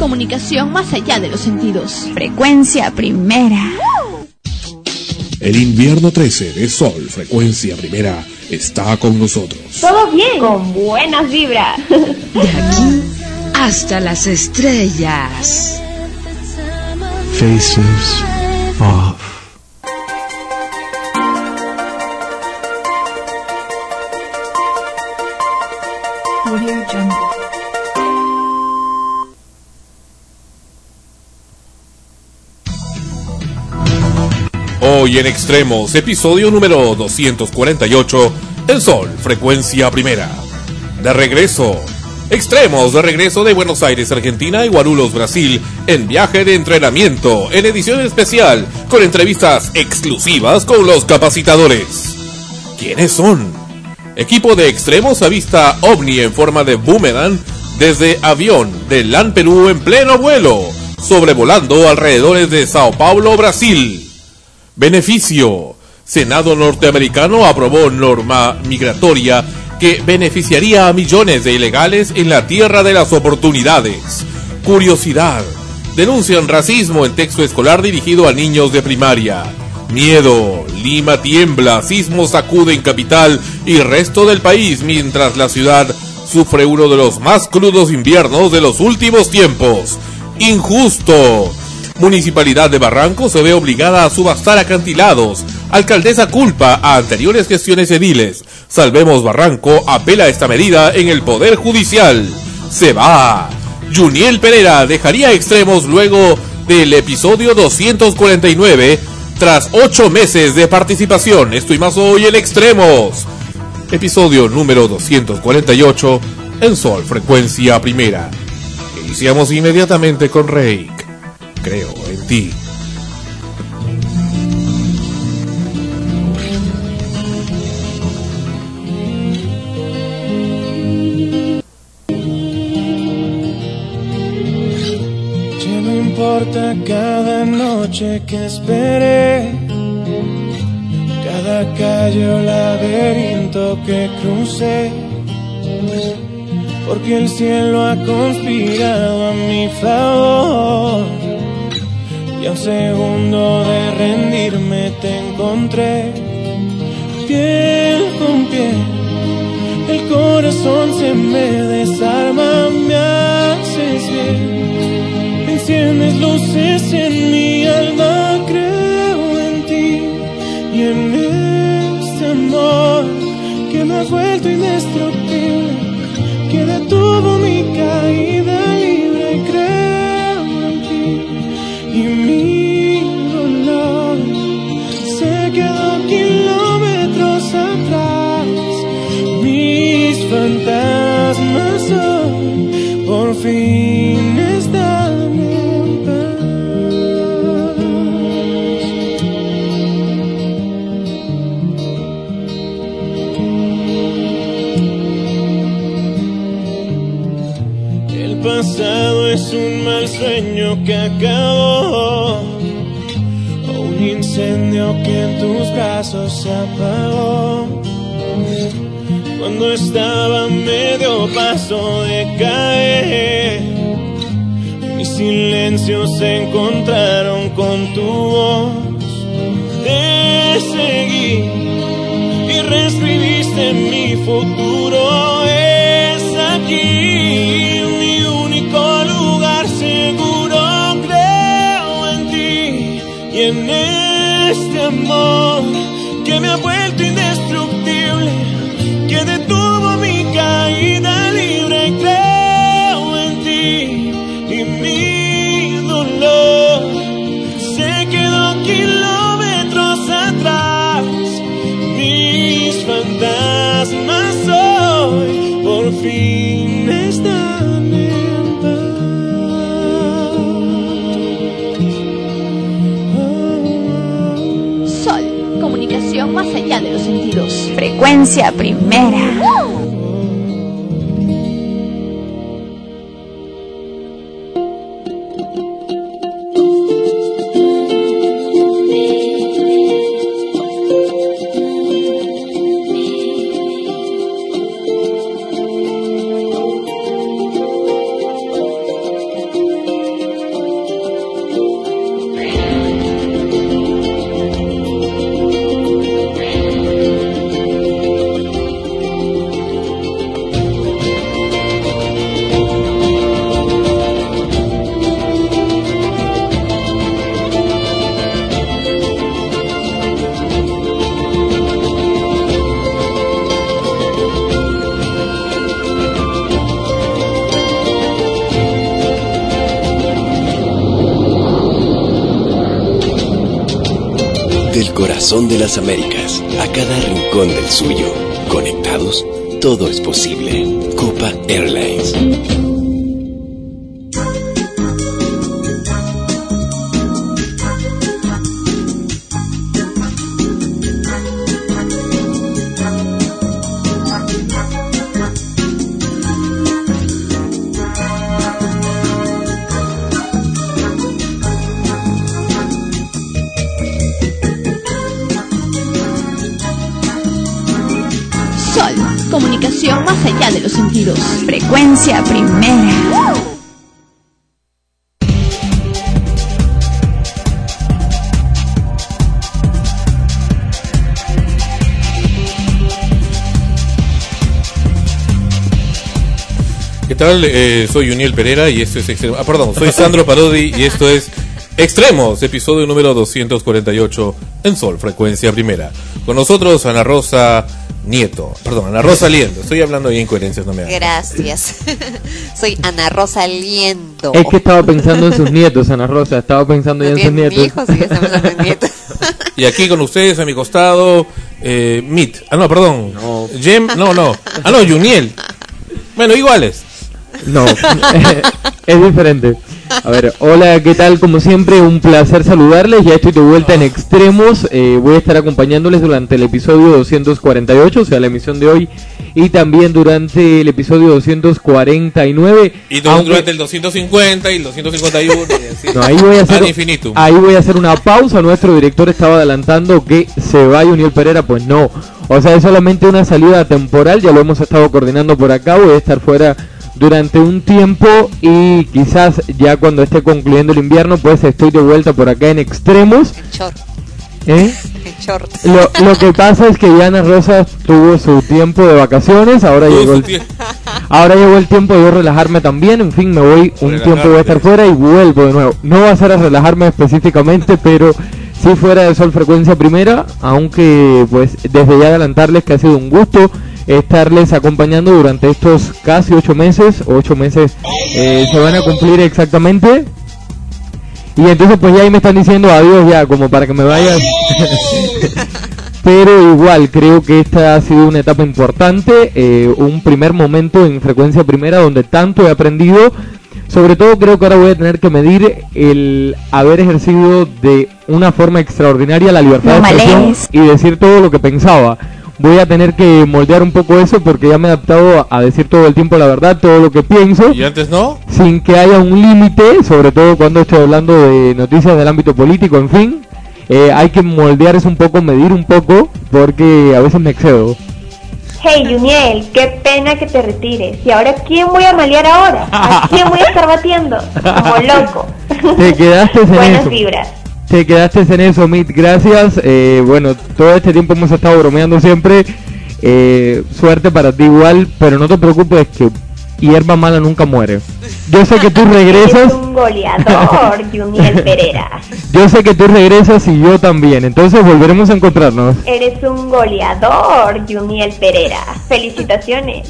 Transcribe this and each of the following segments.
Comunicación más allá de los sentidos. Frecuencia primera. El invierno 13 de Sol, Frecuencia Primera, está con nosotros. Todo bien, con buenas vibras. De aquí hasta las estrellas. Faces off. Audio Jungle. Hoy en Extremos, episodio número 248, El Sol, Frecuencia Primera. De regreso. Extremos, de regreso de Buenos Aires, Argentina y Guarulhos, Brasil, en viaje de entrenamiento, en edición especial, con entrevistas exclusivas con los capacitadores. ¿Quiénes son? Equipo de Extremos avista ovni en forma de boomerang desde avión de LAN Perú en pleno vuelo, sobrevolando alrededores de Sao Paulo, Brasil. Beneficio. Senado norteamericano aprobó norma migratoria que beneficiaría a millones de ilegales en la tierra de las oportunidades. Curiosidad. Denuncian racismo en texto escolar dirigido a niños de primaria. Miedo. Lima tiembla, sismo sacude en capital y resto del país mientras la ciudad sufre uno de los más crudos inviernos de los últimos tiempos. Injusto. Municipalidad de Barranco se ve obligada a subastar acantilados. Alcaldesa culpa a anteriores gestiones ediles. Salvemos Barranco apela a esta medida en el Poder Judicial. Se va. Juniel Pereira dejaría Extremos luego del episodio 249 tras 8 meses de participación. Esto y más hoy en Extremos. Episodio número 248 en Sol, Frecuencia Primera. Iniciamos inmediatamente con Reik. Creo en ti. Ya no importa cada noche que esperé, cada calle o laberinto que crucé, porque el cielo ha conspirado a mi favor. Y a un segundo de rendirme te encontré, piel con piel. El corazón se me desarma, me haces bien. Enciendes luces en mi alma, creo en ti y en este amor que me ha vuelto indestructible, que detuvo mi caída libre. Y creo en ti y mi dolor se quedó kilómetros atrás. Mis fantasmas hoy por fin están en paz. El pasado es un mal sueño que acabó, o un incendio que en tus brazos se apagó. Cuando estaba a medio paso de caer, mis silencios se encontraron con tu voz. Te seguí y reescribiste mi futuro. Es aquí mi único lugar seguro. Creo en ti y en este amor que me ha vuelto indestructible, que detuvo mi caída libre. Creo en ti y mi dolor se quedó kilómetros atrás. Mis fantasmas hoy por fin están en paz. Sol, comunicación más allá de los sentidos. Frecuencia Primera. Del corazón de las Américas a cada rincón del suyo. Conectados, todo es posible. Copa Airlines. Comunicación más allá de los sentidos. Frecuencia primera. ¿Qué tal? Soy Uniel Pereira y esto es Extremos. Soy Sandro Parodi y esto es Extremos, episodio número 248 en Sol, frecuencia primera. Con nosotros Ana Rosa Liendo. Estoy hablando de incoherencias, no me hagas. Gracias. Soy Ana Rosa Liendo. Es que estaba pensando en sus nietos, Ana Rosa. Estaba pensando ya en sus nietos. Mi hijo sigue pensando en nietos. Y aquí con ustedes a mi costado, Mit. No. Jem, no. Juniel. Bueno, iguales. No, es diferente. A ver, hola, ¿qué tal? Como siempre, un placer saludarles. Ya estoy de vuelta en Extremos. Voy a estar acompañándoles durante el episodio 248, o sea, la emisión de hoy, y también durante el episodio 249. Y durante el 250 y el 251. Y así. No, ahí voy a hacer una pausa. Nuestro director estaba adelantando que se vaya Uniel Pereira. Pues no, o sea, es solamente una salida temporal. Ya lo hemos estado coordinando por acá. Voy a estar fuera durante un tiempo y quizás ya cuando esté concluyendo el invierno, pues estoy de vuelta por acá en Extremos. En short. En short. Lo que pasa es que Ana Rosa tuvo su tiempo de vacaciones, ahora llegó el tiempo de yo relajarme también. En fin, me voy un tiempo, voy a estar fuera y vuelvo de nuevo. No va a ser a relajarme específicamente, pero sí fuera de Sol frecuencia primera, aunque pues desde ya adelantarles que ha sido un gusto estarles acompañando durante estos casi 8 meses. 8 meses se van a cumplir exactamente. Y entonces pues ya ahí me están diciendo adiós ya, como para que me vayas. Pero igual creo que esta ha sido una etapa importante, un primer momento en frecuencia primera donde tanto he aprendido. Sobre todo creo que ahora voy a tener que medir el haber ejercido de una forma extraordinaria la libertad de expresión y decir todo lo que pensaba. Voy a tener que moldear un poco eso porque ya me he adaptado a decir todo el tiempo la verdad, todo lo que pienso. ¿Y antes no? Sin que haya un límite, sobre todo cuando estoy hablando de noticias del ámbito político, en fin. Hay que moldear eso un poco, medir un poco, porque a veces me excedo. Hey, Juniel, qué pena que te retires. ¿Y ahora quién voy a malear ahora? ¿A quién voy a estar batiendo? Como loco. Te quedaste en Buenas eso. Vibras. Te quedaste en eso, Mit, gracias. Bueno, todo este tiempo hemos estado bromeando siempre. Suerte para ti igual, pero no te preocupes que hierba mala nunca muere. Yo sé que tú regresas. Eres un goleador, Juniel Pereira. Yo sé que tú regresas y yo también, entonces volveremos a encontrarnos. Eres un goleador, Juniel Pereira. Felicitaciones.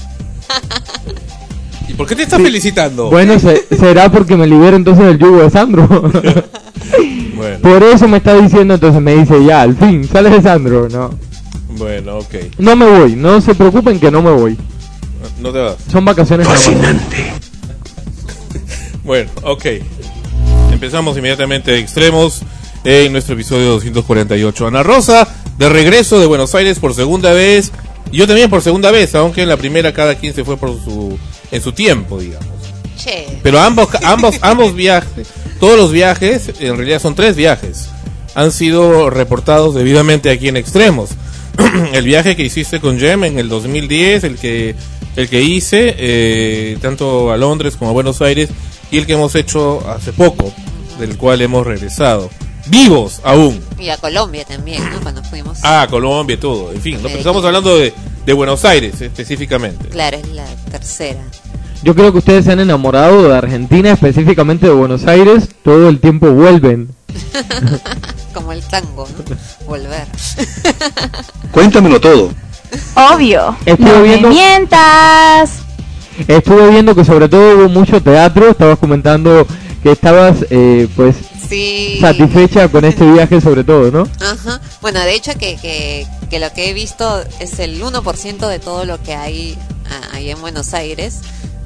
¿Y por qué te estás felicitando? Bueno, será porque me libero entonces del yugo de Sandro. Bueno. Por eso me está diciendo, entonces me dice ya, al fin, sales de Sandro, ¿no? Bueno, ok. No me voy, no se preocupen que no me voy. No te vas. Son vacaciones. Fascinante. Bueno, ok. Empezamos inmediatamente Extremos en nuestro episodio 248. Ana Rosa, de regreso de Buenos Aires por segunda vez. Y yo también por segunda vez, aunque en la primera cada quien se fue en su tiempo, digamos. Che. Pero ambos viajes, todos los viajes, en realidad son 3 viajes, han sido reportados debidamente aquí en Extremos. El viaje que hiciste con Jem en el 2010, el que hice tanto a Londres como a Buenos Aires, y el que hemos hecho hace poco, del cual hemos regresado vivos aún. Y a Colombia también, ¿no? Cuando fuimos. Ah, Colombia, todo, en fin, pero estamos hablando de Buenos Aires específicamente. Claro, es la tercera. Yo creo que ustedes se han enamorado de Argentina, específicamente de Buenos Aires, todo el tiempo vuelven. Como el tango, ¿no? Volver. Cuéntamelo todo. Obvio. No me mientas. Estuve viendo que sobre todo hubo mucho teatro. Estabas comentando que estabas pues sí, satisfecha con este viaje sobre todo, ¿no? Ajá. Bueno, de hecho que lo que he visto es el 1% de todo lo que hay ahí en Buenos Aires,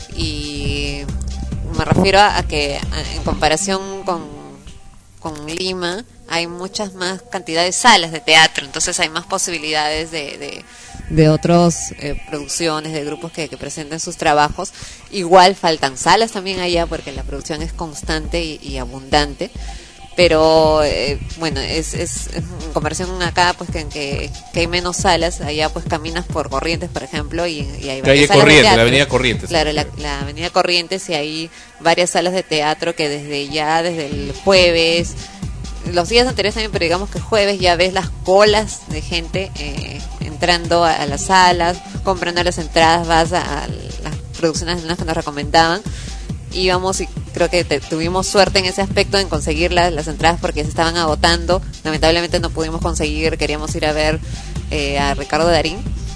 y me refiero a que en comparación con Lima hay muchas más cantidad de salas de teatro, entonces hay más posibilidades de otras producciones, de grupos que presenten sus trabajos. Igual faltan salas también allá porque la producción es constante y abundante, pero bueno, es en comparación acá, pues que hay menos salas. Allá pues caminas por Corrientes, por ejemplo, y hay varias salas de teatro. La avenida Corrientes. Claro, la avenida Corrientes, y hay varias salas de teatro que desde el jueves, los días anteriores también, pero digamos que jueves ya ves las colas de gente entrando a las salas, comprando las entradas, vas a las producciones que nos recomendaban. Íbamos y creo que tuvimos suerte en ese aspecto en conseguir las entradas porque se estaban agotando. Lamentablemente no pudimos conseguir, queríamos ir a ver a Ricardo Darín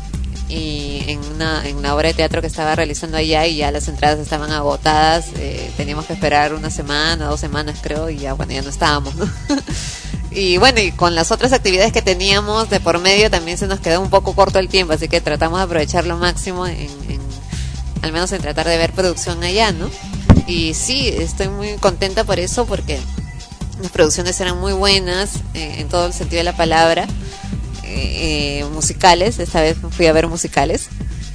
y en una obra de teatro que estaba realizando allá, y ya las entradas estaban agotadas. Teníamos que esperar 1 semana, 2 semanas creo, y ya bueno, ya no estábamos, ¿no? Y bueno, y con las otras actividades que teníamos de por medio también se nos quedó un poco corto el tiempo, así que tratamos de aprovechar lo máximo al menos en tratar de ver producción allá, ¿no? Y sí, estoy muy contenta por eso, porque las producciones eran muy buenas en todo el sentido de la palabra. Musicales, esta vez fui a ver musicales,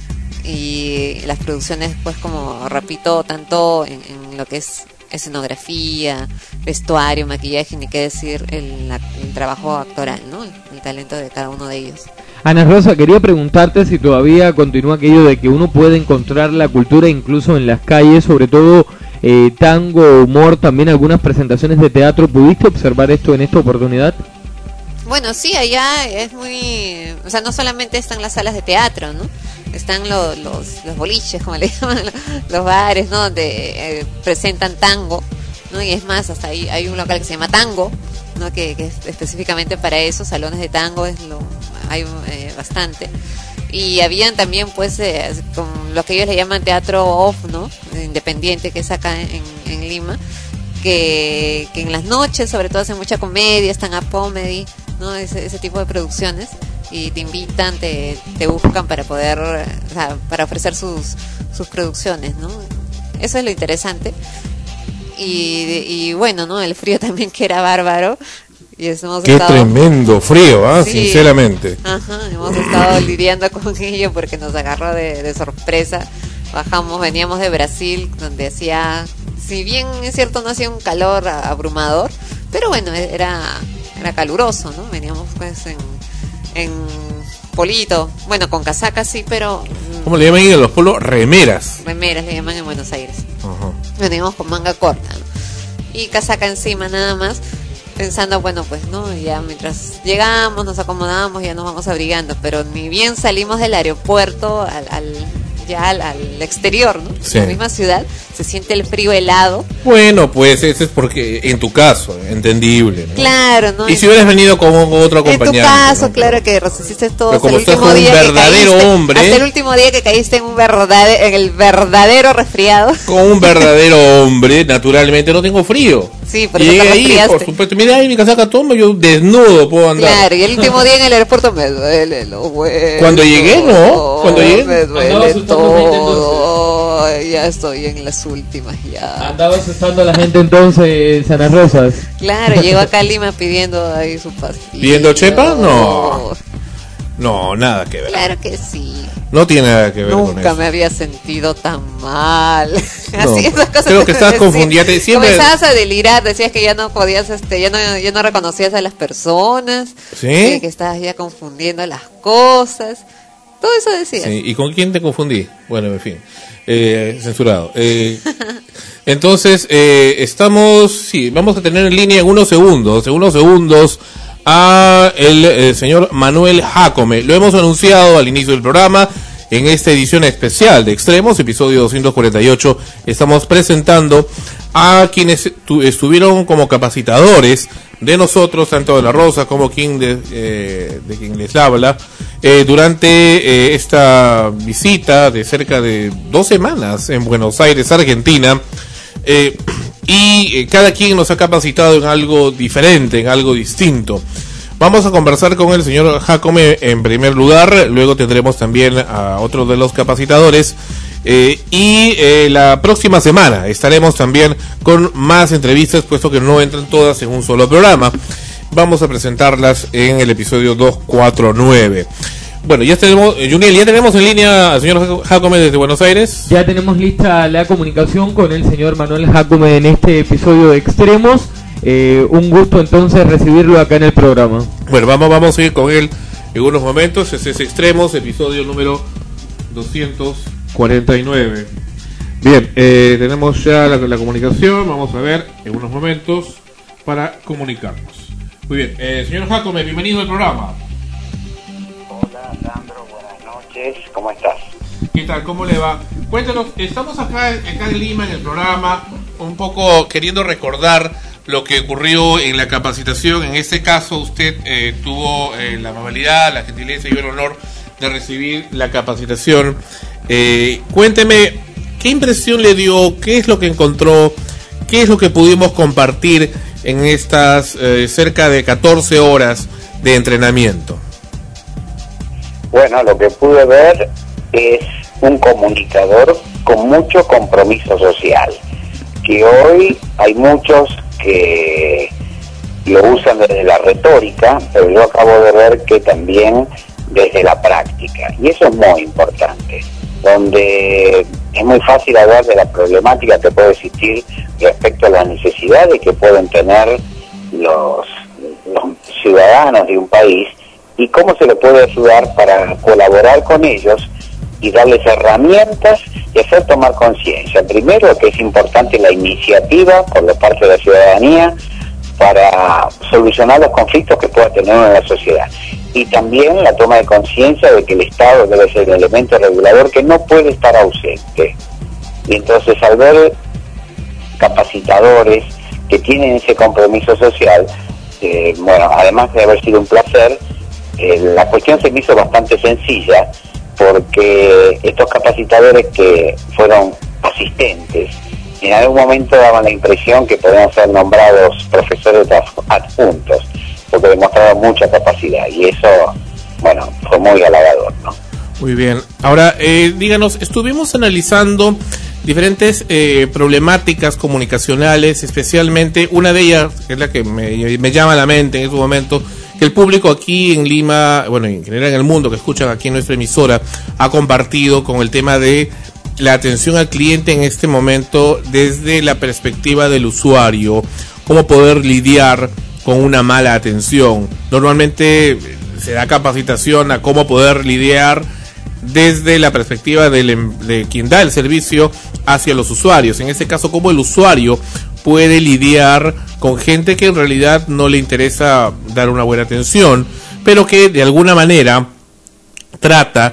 y las producciones, pues como repito, tanto en lo que es escenografía, vestuario, maquillaje, ni qué decir el trabajo actoral, ¿no? El talento de cada uno de ellos. Ana Rosa, quería preguntarte si todavía continúa aquello de que uno puede encontrar la cultura incluso en las calles, sobre todo tango, humor, también algunas presentaciones de teatro. ¿Pudiste observar esto en esta oportunidad? Bueno, sí, allá es muy... O sea, no solamente están las salas de teatro, ¿no? Están los boliches, como le llaman, los bares, ¿no? Donde presentan tango, ¿no? Y es más, hasta ahí hay un local que se llama Tango, ¿no? Que es específicamente para eso, salones de tango, hay bastante. Y habían también, pues, con lo que ellos le llaman teatro off, ¿no? Independiente, que es acá en Lima, que en las noches, sobre todo, hacen mucha comedia, stand-up comedy, ¿no? Ese tipo de producciones, y te invitan, te buscan para poder, o sea, para ofrecer sus producciones, ¿no? Eso es lo interesante. Y bueno, ¿no? El frío también, que era bárbaro. Y Qué tremendo frío, sí, sinceramente. Ajá, hemos estado lidiando con ello porque nos agarró de sorpresa. Veníamos de Brasil, donde hacía, si bien es cierto, no hacía un calor abrumador, pero bueno, era caluroso, ¿no? Veníamos pues en polito, bueno, con casaca sí, pero... ¿Cómo le llaman en los pueblos? Remeras le llaman en Buenos Aires. Veníamos con manga corta, ¿no? Y casaca encima nada más, pensando, bueno, pues no, ya mientras llegamos, nos acomodamos, ya nos vamos abrigando, pero ni bien salimos del aeropuerto al exterior, ¿no? Sí. En la misma ciudad, se siente el frío helado. Bueno, pues eso es porque, en tu caso, entendible, ¿no? Claro, ¿no? Y si hubieras venido con otro acompañante. En tu caso, ¿no? Claro que resististe todo. Pero como estás con un verdadero hombre. Hasta el último día que caíste en el verdadero resfriado. Con un verdadero hombre, naturalmente no tengo frío. Sí, por eso te resfriaste. Ahí, por supuesto, mira ahí mi casaca, toma, yo desnudo puedo andar. Claro, y el último día en el aeropuerto me duele los huesos. Cuando llegué, ¿no? Cuando llegué. Me duele todo. Ya estoy en las últimas, ya. Andaba asustando a la gente entonces, Ana Rosas. Claro, llegó acá a Lima pidiendo ahí su pastilla. ¿Pidiendo chepa? No, nada que ver. Claro que sí. No tiene nada que ver con eso. Nunca me había sentido tan mal. No, así, esas cosas creo que estás confundida. Siempre... Comenzabas a delirar, decías que ya no podías, ya no reconocías a las personas. ¿Sí? Que estabas ya confundiendo las cosas. Todo eso decías. Sí, ¿y con quién te confundí? Bueno, en fin. Censurado. Entonces, vamos a tener en línea en unos segundos a el señor Manuel Jácome. Lo hemos anunciado al inicio del programa. En esta edición especial de Extremos, episodio 248, estamos presentando a quienes estuvieron como capacitadores de nosotros, tanto de La Rosa como de quien les habla, durante esta visita de cerca de 2 semanas en Buenos Aires, Argentina. y cada quien nos ha capacitado en algo diferente, en algo distinto. Vamos a conversar con el señor Jacome en primer lugar, luego tendremos también a otro de los capacitadores y la próxima semana estaremos también con más entrevistas, puesto que no entran todas en un solo programa. Vamos a presentarlas en el episodio 249. Bueno, ya tenemos, Juniel, ya tenemos en línea al señor Jacome desde Buenos Aires. Ya tenemos lista la comunicación con el señor Manuel Jacome en este episodio de Extremos. Un gusto entonces recibirlo acá en el programa. Bueno, vamos a ir con él en unos momentos. Este es Extremos, episodio número 249. Bien, tenemos ya la comunicación. Vamos a ver en unos momentos para comunicarnos. Muy bien, señor Jacome, bienvenido al programa. Hola, Sandro, buenas noches, ¿cómo estás? ¿Qué tal? ¿Cómo le va? Cuéntanos, estamos acá en Lima en el programa, un poco queriendo recordar lo que ocurrió en la capacitación. En este caso usted tuvo la amabilidad, la gentileza y el honor de recibir la capacitación. Cuénteme, ¿qué impresión le dio? ¿Qué es lo que encontró? ¿Qué es lo que pudimos compartir en estas cerca de 14 horas de entrenamiento? Bueno, lo que pude ver es un comunicador con mucho compromiso social, que hoy hay muchos que lo usan desde la retórica, pero yo acabo de ver que también desde la práctica, y eso es muy importante, donde es muy fácil hablar de la problemática que puede existir respecto a las necesidades que pueden tener los ciudadanos de un país y cómo se le puede ayudar para colaborar con ellos y darles herramientas y hacer tomar conciencia. Primero, que es importante la iniciativa por la parte de la ciudadanía para solucionar los conflictos que pueda tener en la sociedad. Y también la toma de conciencia de que el Estado debe ser el elemento regulador que no puede estar ausente. Y entonces, al ver capacitadores que tienen ese compromiso social, bueno, además de haber sido un placer, la cuestión se me hizo bastante sencilla, porque estos capacitadores que fueron asistentes, en algún momento daban la impresión que podían ser nombrados profesores adjuntos, porque demostraban mucha capacidad, y eso, bueno, fue muy halagador, ¿no? Muy bien. Ahora, díganos, estuvimos analizando diferentes problemáticas comunicacionales, especialmente una de ellas, que es la que me llama a la mente en este momento, que el público aquí en Lima, bueno, en general en el mundo, que escuchan aquí en nuestra emisora, ha compartido con el tema de la atención al cliente en este momento desde la perspectiva del usuario, cómo poder lidiar con una mala atención. Normalmente se da capacitación a cómo poder lidiar desde la perspectiva de quien da el servicio hacia los usuarios. En este caso, cómo el usuario puede lidiar con gente que en realidad no le interesa dar una buena atención, pero que de alguna manera trata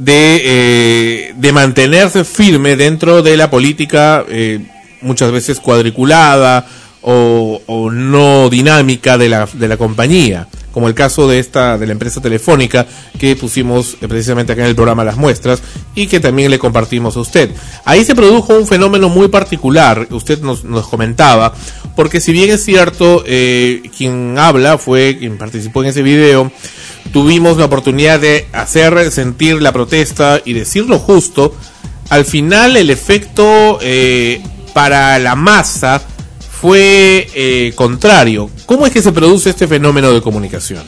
de mantenerse firme dentro de la política muchas veces cuadriculada o no dinámica de la compañía, como el caso de la empresa telefónica que pusimos precisamente acá en el programa Las Muestras y que también le compartimos a usted. Ahí se produjo un fenómeno muy particular, usted nos comentaba, porque si bien es cierto, quien habla fue quien participó en ese video, tuvimos la oportunidad de hacer sentir la protesta y decir lo justo, al final el efecto para la masa fue contrario. ¿Cómo es que se produce este fenómeno de comunicación?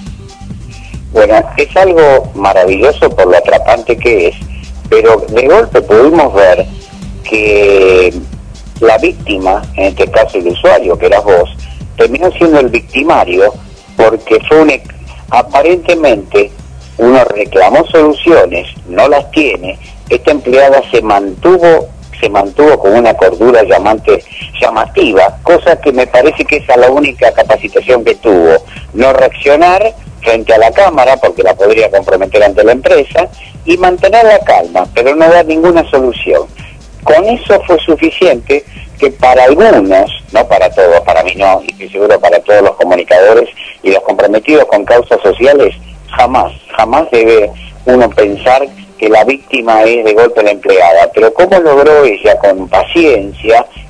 Bueno, es algo maravilloso por lo atrapante que es, pero de golpe pudimos ver que la víctima, en este caso el usuario, que eras vos, terminó siendo el victimario, porque fue aparentemente uno reclamó soluciones, no las tiene, esta empleada se mantuvo con una cordura llamativa, cosa que me parece que es la única capacitación que tuvo, no reaccionar frente a la cámara porque la podría comprometer ante la empresa y mantener la calma, pero no dar ninguna solución. Con eso fue suficiente que para algunos, no para todos, para mí no, y estoy seguro para todos los comunicadores y los comprometidos con causas sociales, jamás debe uno pensar que la víctima es de golpe la empleada, pero cómo logró ella con paciencia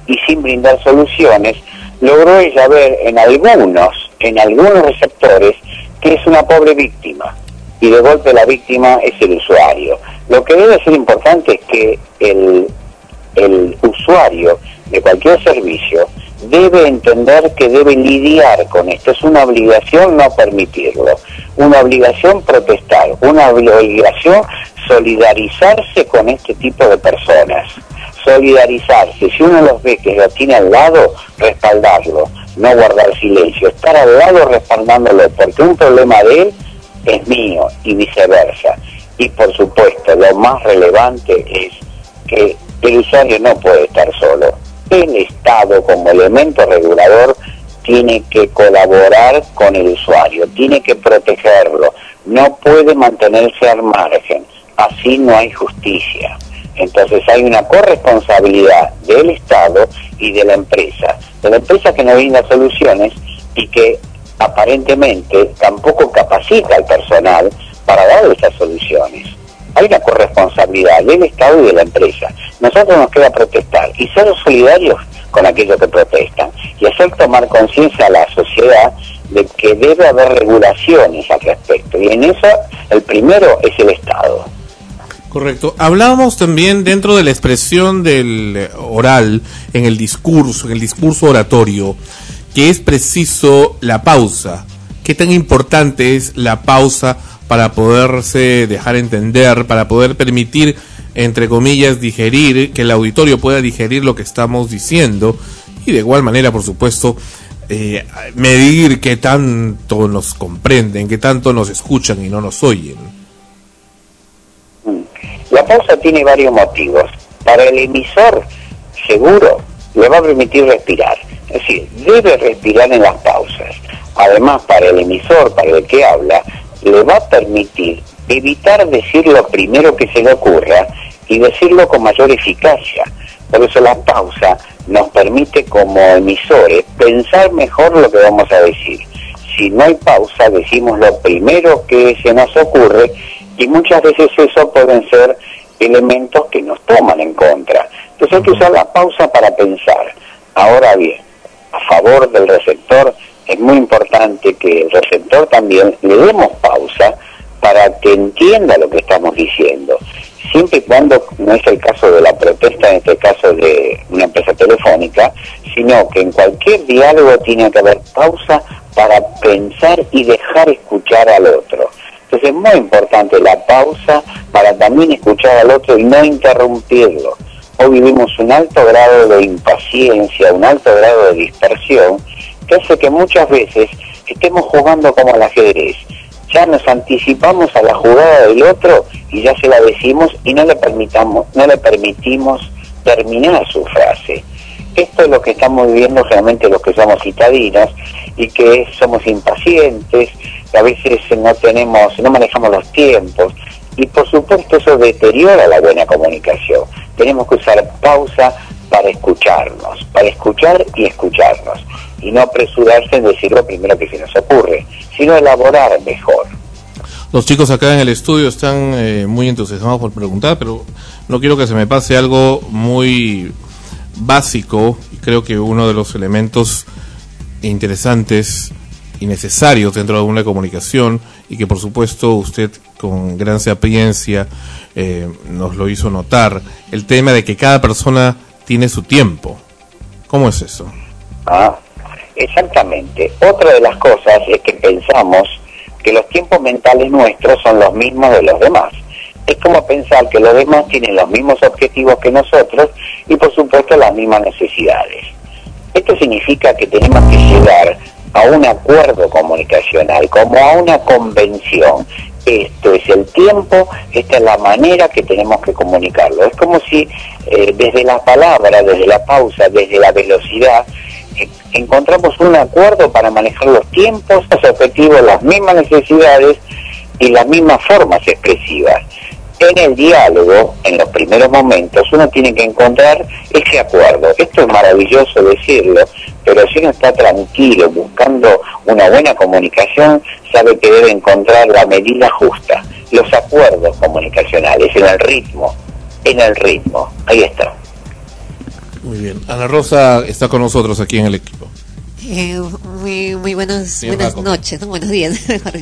y sin brindar soluciones, logró ella ver en algunos receptores que es una pobre víctima, y de golpe la víctima es el usuario. Lo que debe ser importante es que el usuario de cualquier servicio debe entender que debe lidiar con esto. Es una obligación no permitirlo, una obligación protestar, una obligación solidarizarse con este tipo de personas, solidarizarse. Si uno los ve que lo tiene al lado, respaldarlo, no guardar silencio, estar al lado respaldándolo, porque un problema de él es mío y viceversa. Y por supuesto, lo más relevante es que el usuario no puede estar solo. El Estado, como elemento regulador, tiene que colaborar con el usuario, tiene que protegerlo, no puede mantenerse al margen, así no hay justicia. Entonces hay una corresponsabilidad del Estado y de la empresa que no brinda soluciones y que aparentemente tampoco capacita al personal para dar estas soluciones. Hay una corresponsabilidad del Estado y de la empresa. Nosotros nos queda protestar y ser solidarios con aquellos que protestan y hacer tomar conciencia a la sociedad de que debe haber regulaciones al respecto, y en eso el primero es el Estado. Correcto. Hablábamos también dentro de la expresión del oral, en el discurso oratorio, que es preciso la pausa. ¿Qué tan importante es la pausa para poderse dejar entender, para poder permitir, entre comillas, digerir, que el auditorio pueda digerir lo que estamos diciendo, y de igual manera, por supuesto, medir qué tanto nos comprenden, qué tanto nos escuchan y no nos oyen? La pausa tiene varios motivos. Para el emisor, seguro, le va a permitir respirar. Es decir, debe respirar en las pausas. Además, para el emisor, para el que habla, le va a permitir evitar decir lo primero que se le ocurra y decirlo con mayor eficacia. Por eso la pausa nos permite, como emisores, pensar mejor lo que vamos a decir. Si no hay pausa, decimos lo primero que se nos ocurre, y muchas veces eso pueden ser elementos que nos toman en contra. Entonces hay que usar la pausa para pensar. Ahora bien, a favor del receptor, es muy importante que el receptor también le demos pausa para que entienda lo que estamos diciendo. Siempre y cuando no es el caso de la protesta, en este caso de una empresa telefónica, sino que en cualquier diálogo tiene que haber pausa para pensar y dejar escuchar al otro. Entonces es muy importante la pausa para también escuchar al otro y no interrumpirlo. Hoy vivimos un alto grado de impaciencia, un alto grado de dispersión, que hace que muchas veces estemos jugando como al ajedrez. Ya nos anticipamos a la jugada del otro y ya se la decimos y no le permitimos terminar su frase. Esto es lo que estamos viviendo generalmente los que somos citadinos y que somos impacientes, que a veces no manejamos los tiempos, y por supuesto eso deteriora la buena comunicación. Tenemos que usar pausa para escucharnos, para escuchar y escucharnos, y no apresurarse en decir lo primero que se nos ocurre, sino elaborar mejor. Los chicos acá en el estudio están muy entusiasmados por preguntar, pero no quiero que se me pase algo muy básico, y creo que uno de los elementos interesantes y necesarios dentro de una comunicación, y que por supuesto usted con gran sapiencia nos lo hizo notar, el tema de que cada persona tiene su tiempo. ¿Cómo es eso? Exactamente. Otra de las cosas es que pensamos que los tiempos mentales nuestros son los mismos de los demás. Es como pensar que los demás tienen los mismos objetivos que nosotros y por supuesto las mismas necesidades. Esto significa que tenemos que llegar a un acuerdo comunicacional, como a una convención. Esto es el tiempo, esta es la manera que tenemos que comunicarlo. Es como si desde la palabra, desde la pausa, desde la velocidad, encontramos un acuerdo para manejar los tiempos, los objetivos, las mismas necesidades y las mismas formas expresivas. En el diálogo, en los primeros momentos, uno tiene que encontrar ese acuerdo. Esto es maravilloso decirlo, pero si uno está tranquilo, buscando una buena comunicación, sabe que debe encontrar la medida justa, los acuerdos comunicacionales, en el ritmo, ahí está. Muy bien, Ana Rosa está con nosotros aquí en el equipo. Muy buenas noches, ¿no? Buenos días.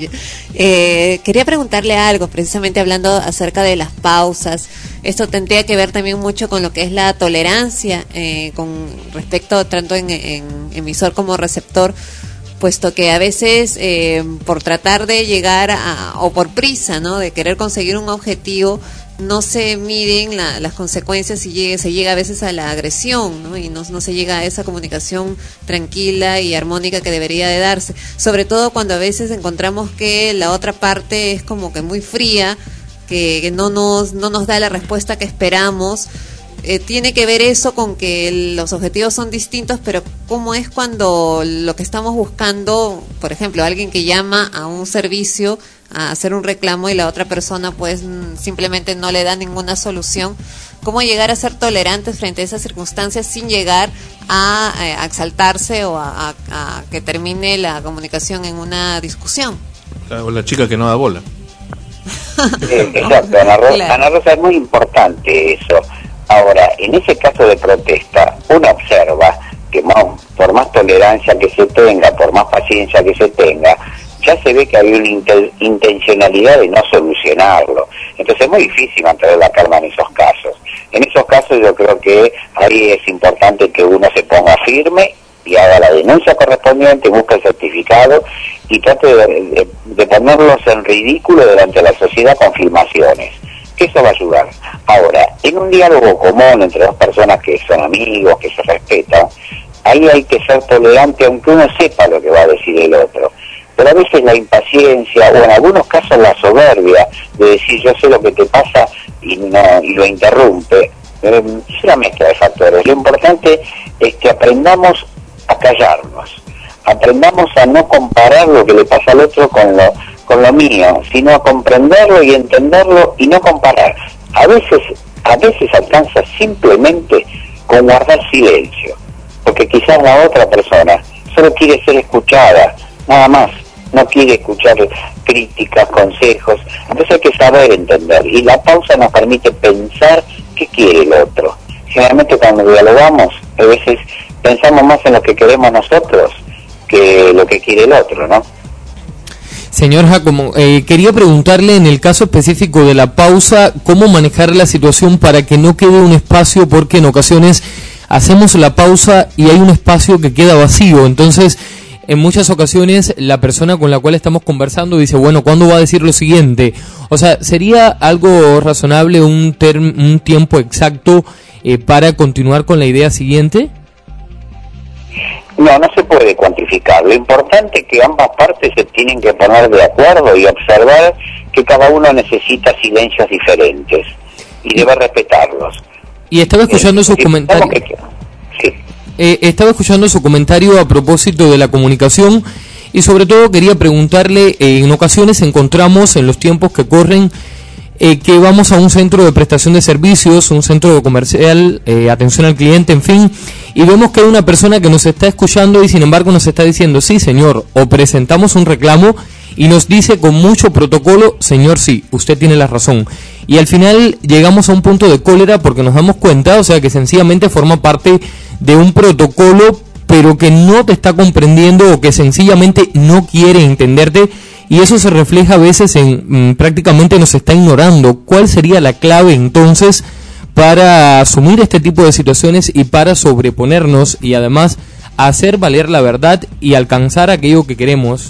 Quería preguntarle algo, precisamente hablando acerca de las pausas. Esto tendría que ver también mucho con lo que es la tolerancia con respecto tanto en emisor como receptor, puesto que a veces por tratar de llegar o por prisa, ¿no?, de querer conseguir un objetivo, no se miden las consecuencias y se llega a veces a la agresión, ¿no? Y no se llega a esa comunicación tranquila y armónica que debería de darse, sobre todo cuando a veces encontramos que la otra parte es como que muy fría, que no nos da la respuesta que esperamos. Tiene que ver eso con que los objetivos son distintos, pero ¿cómo es cuando lo que estamos buscando, por ejemplo, alguien que llama a un servicio a hacer un reclamo y la otra persona pues simplemente no le da ninguna solución? ¿Cómo llegar a ser tolerantes frente a esas circunstancias sin llegar a exaltarse o a que termine la comunicación en una discusión? O la chica que no da bola. Exacto, Ana Rosa, es muy importante eso. Ahora, en ese caso de protesta, uno observa que por más tolerancia que se tenga, por más paciencia que se tenga, ya se ve que hay una intencionalidad de no solucionarlo. Entonces es muy difícil mantener la calma en esos casos. En esos casos yo creo que ahí es importante que uno se ponga firme y haga la denuncia correspondiente, busque el certificado y trate de ponerlos en ridículo delante de la sociedad con filmaciones, que eso va a ayudar. Ahora, en un diálogo común entre dos personas que son amigos, que se respetan, ahí hay que ser tolerante aunque uno sepa lo que va a decir el otro. Pero a veces la impaciencia, o en algunos casos la soberbia, de decir yo sé lo que te pasa y lo interrumpe, es una mezcla de factores. Lo importante es que aprendamos a callarnos, aprendamos a no comparar lo que le pasa al otro con lo mío, sino a comprenderlo y entenderlo y no comparar. A veces alcanza simplemente con guardar silencio, porque quizás la otra persona solo quiere ser escuchada, nada más, no quiere escuchar críticas, consejos. Entonces hay que saber entender, y la pausa nos permite pensar qué quiere el otro. Generalmente cuando dialogamos, a veces pensamos más en lo que queremos nosotros que lo que quiere el otro, ¿no? Señor Giacomo, quería preguntarle en el caso específico de la pausa, ¿cómo manejar la situación para que no quede un espacio? Porque en ocasiones hacemos la pausa y hay un espacio que queda vacío. Entonces, en muchas ocasiones la persona con la cual estamos conversando dice, bueno, ¿cuándo va a decir lo siguiente? O sea, ¿sería algo razonable un tiempo exacto para continuar con la idea siguiente? No se puede cuantificar. Lo importante es que ambas partes se tienen que poner de acuerdo y observar que cada uno necesita silencios diferentes y debe respetarlos. Y estaba escuchando sus comentarios. Estaba escuchando su comentario a propósito de la comunicación y sobre todo quería preguntarle, en ocasiones encontramos en los tiempos que corren que vamos a un centro de prestación de servicios, un centro comercial, atención al cliente, en fin, y vemos que hay una persona que nos está escuchando y sin embargo nos está diciendo, sí señor, o presentamos un reclamo y nos dice con mucho protocolo, señor, sí, usted tiene la razón. Y al final llegamos a un punto de cólera porque nos damos cuenta, o sea, que sencillamente forma parte de un protocolo, pero que no te está comprendiendo o que sencillamente no quiere entenderte, y eso se refleja a veces en prácticamente nos está ignorando. ¿Cuál sería la clave entonces para asumir este tipo de situaciones y para sobreponernos y además hacer valer la verdad y alcanzar aquello que queremos?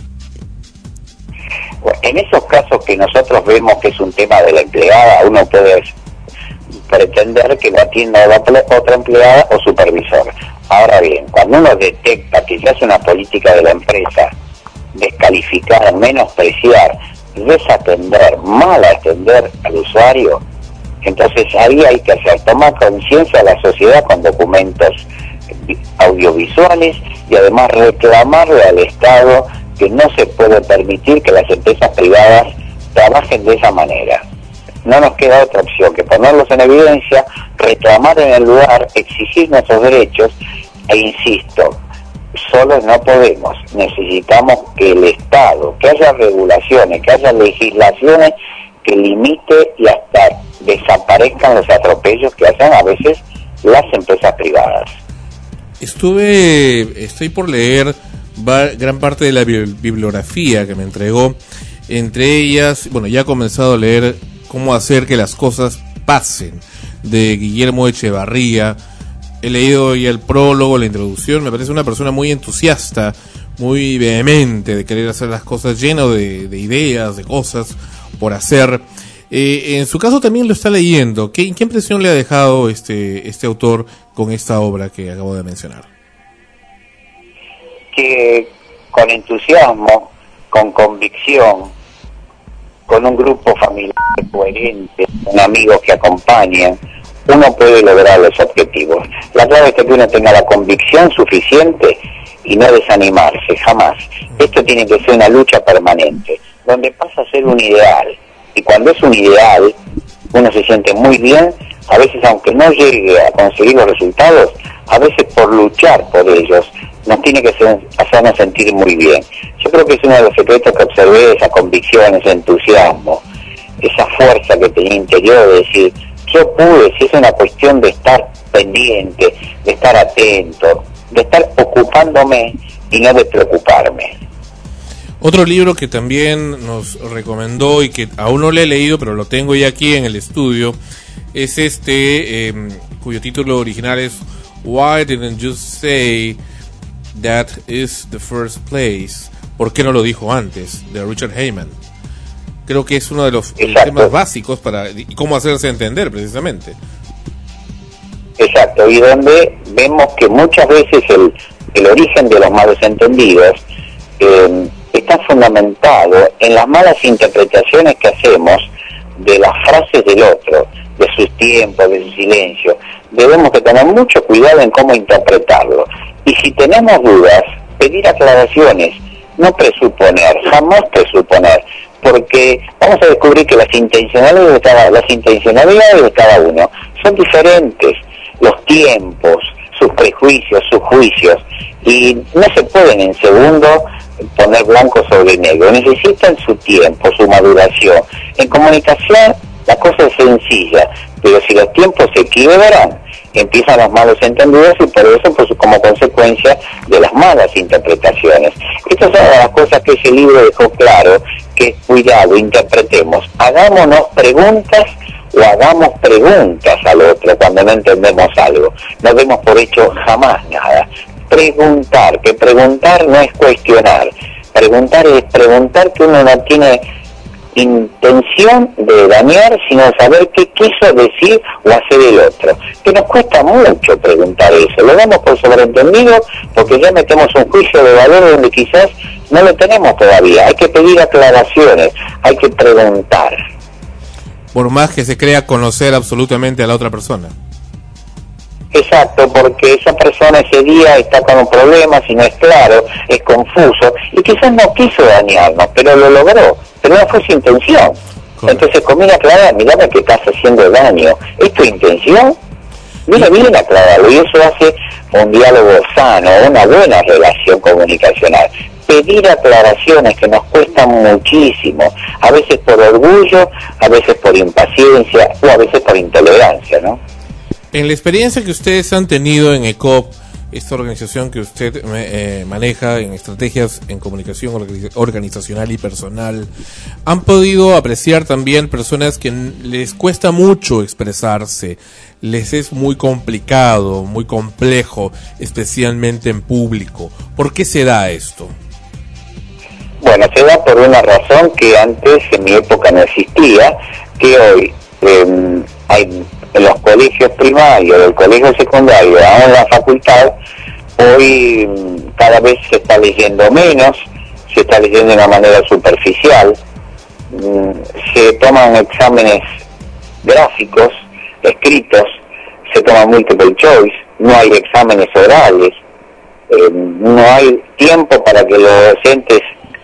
En esos casos que nosotros vemos que es un tema de la empleada, uno puede pretender que lo atienda la otra empleada o supervisor. Ahora bien, cuando uno detecta que ya es una política de la empresa descalificar, menospreciar, desatender, mal atender al usuario, entonces ahí hay que tomar conciencia a la sociedad con documentos audiovisuales y además reclamarle al Estado que no se puede permitir que las empresas privadas trabajen de esa manera. No nos queda otra opción que ponerlos en evidencia, reclamar en el lugar, exigir nuestros derechos, e insisto, solo no podemos, necesitamos que el Estado, que haya regulaciones, que haya legislaciones que limite y hasta desaparezcan los atropellos que hacen a veces las empresas privadas. Estoy por leer gran parte de la bibliografía que me entregó. Entre ellas, bueno, ya he comenzado a leer Cómo hacer que las cosas pasen, de Guillermo Echevarría. He leído ya el prólogo, la introducción. Me parece una persona muy entusiasta, muy vehemente de querer hacer las cosas, lleno de ideas, de cosas por hacer. En su caso también lo está leyendo. ¿Qué impresión le ha dejado este autor con esta obra que acabo de mencionar? Que con entusiasmo, con convicción, con un grupo familiar coherente, con amigos que acompañan, uno puede lograr los objetivos. La clave es que uno tenga la convicción suficiente y no desanimarse, jamás. Esto tiene que ser una lucha permanente, donde pasa a ser un ideal. Y cuando es un ideal, uno se siente muy bien, a veces aunque no llegue a conseguir los resultados, a veces por luchar por ellos, nos tiene que hacernos sentir muy bien. Yo creo que es uno de los secretos que observé, esa convicción, ese entusiasmo, esa fuerza que tenía interior de decir, yo pude, si es una cuestión de estar pendiente, de estar atento, de estar ocupándome y no de preocuparme. Otro libro que también nos recomendó y que aún no le he leído, pero lo tengo ya aquí en el estudio, es cuyo título original es Why Didn't You Say That Is the First Place? ¿Por qué no lo dijo antes? De Richard Heyman. Creo que es uno de los temas básicos para cómo hacerse entender, precisamente. Exacto, y donde vemos que muchas veces el origen de los malos entendidos está fundamentado en las malas interpretaciones que hacemos de las frases del otro, de sus tiempos, de su silencio. Debemos de tener mucho cuidado en cómo interpretarlo. Y si tenemos dudas, pedir aclaraciones, no presuponer, jamás presuponer, porque vamos a descubrir que las intencionalidades de cada uno son diferentes, los tiempos, sus prejuicios, sus juicios, y no se pueden en segundo poner blanco sobre negro, necesitan su tiempo, su maduración. En comunicación la cosa es sencilla, pero si los tiempos se quiebran, empiezan los malos entendidos y por eso, pues, como consecuencia de las malas interpretaciones. Estas son las cosas que ese libro dejó claro, que cuidado, interpretemos, hagámonos preguntas o hagamos preguntas al otro cuando no entendemos algo. No demos por hecho jamás nada. Preguntar, que preguntar no es cuestionar. Preguntar es preguntar que uno no tiene intención de dañar, sino saber qué quiso decir o hacer el otro. Que nos cuesta mucho preguntar eso. Lo damos por sobreentendido porque ya metemos un juicio de valor donde quizás no lo tenemos todavía. Hay que pedir aclaraciones, hay que preguntar. Por más que se crea conocer absolutamente a la otra persona. Exacto, porque esa persona ese día está con un problema, si no es claro, es confuso, y quizás no quiso dañarnos, pero lo logró, pero no fue su intención. Correcto. Entonces conviene aclarar, mirame que estás haciendo daño, ¿es tu intención? Mira, bien aclararlo, y eso hace un diálogo sano, una buena relación comunicacional. Pedir aclaraciones que nos cuestan muchísimo, a veces por orgullo, a veces por impaciencia, o a veces por intolerancia, ¿no? En la experiencia que ustedes han tenido en ECOP, esta organización que usted maneja en estrategias en comunicación organizacional y personal, ¿han podido apreciar también personas que les cuesta mucho expresarse, les es muy complicado, muy complejo, especialmente en público? ¿Por qué se da esto? Bueno, se da por una razón que antes en mi época no existía, que hoy hay en los colegios primarios, el colegio secundario, aún en la facultad, hoy cada vez se está leyendo menos, se está leyendo de una manera superficial, se toman exámenes gráficos, escritos, se toman multiple choice, no hay exámenes orales, no hay tiempo para que los docentes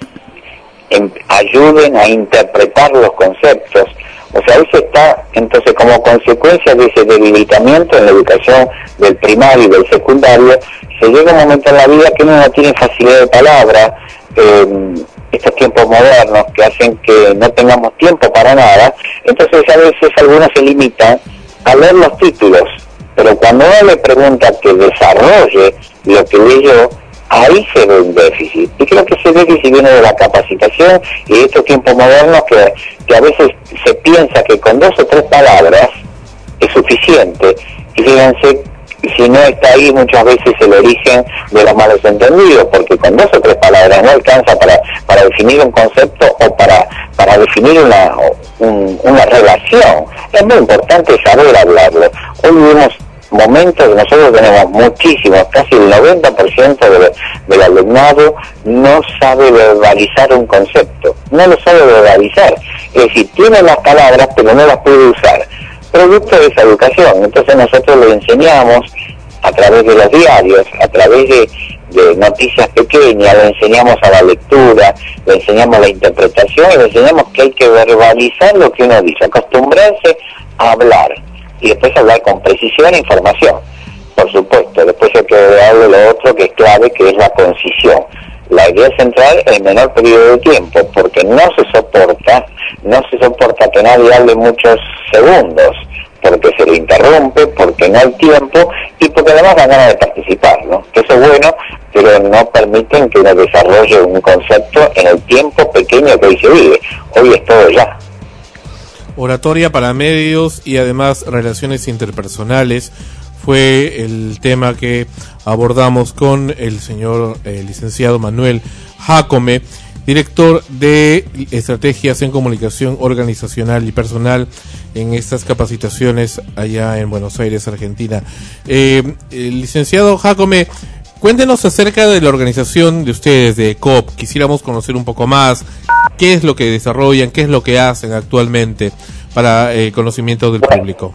ayuden a interpretar los conceptos. O sea, eso está, entonces, como consecuencia de ese debilitamiento en la educación del primario y del secundario, se llega un momento en la vida que uno no tiene facilidad de palabra, estos tiempos modernos que hacen que no tengamos tiempo para nada, entonces a veces algunos se limitan a leer los títulos, pero cuando uno le pregunta que desarrolle lo que leyó, ahí se ve un déficit. Y creo que ese déficit viene de la capacitación y de estos tiempos modernos que a veces se piensa que con 2 o 3 palabras es suficiente. Y fíjense, si no está ahí muchas veces el origen de los malos entendidos, porque con 2 o 3 palabras no alcanza para definir un concepto o para definir una relación. Es muy importante saber hablarlo. Hoy vivimos momentos que nosotros tenemos muchísimos, casi el 90% del alumnado no sabe verbalizar un concepto, no lo sabe verbalizar, es decir, tiene las palabras pero no las puede usar, producto de esa educación. Entonces nosotros le enseñamos a través de los diarios, a través de noticias pequeñas, le enseñamos a la lectura, le enseñamos la interpretación y le enseñamos que hay que verbalizar lo que uno dice, acostumbrarse a hablar y después hablar con precisión e información. Por supuesto, después hay que darle lo otro que es clave, que es la concisión. La idea es central en el menor periodo de tiempo, porque no se soporta que nadie hable muchos segundos, porque se le interrumpe, porque no hay tiempo y porque además dan ganas de participar, ¿no? Que eso es bueno, pero no permiten que uno desarrolle un concepto en el tiempo pequeño que hoy se vive. Hoy es todo ya. Oratoria para medios y además relaciones interpersonales fue el tema que abordamos con el señor licenciado Manuel Jácome, director de estrategias en comunicación organizacional y personal en estas capacitaciones allá en Buenos Aires, Argentina. El licenciado Jácome, cuéntenos acerca de la organización de ustedes, de ECOP. Quisiéramos conocer un poco más qué es lo que desarrollan, qué es lo que hacen actualmente para el conocimiento del público.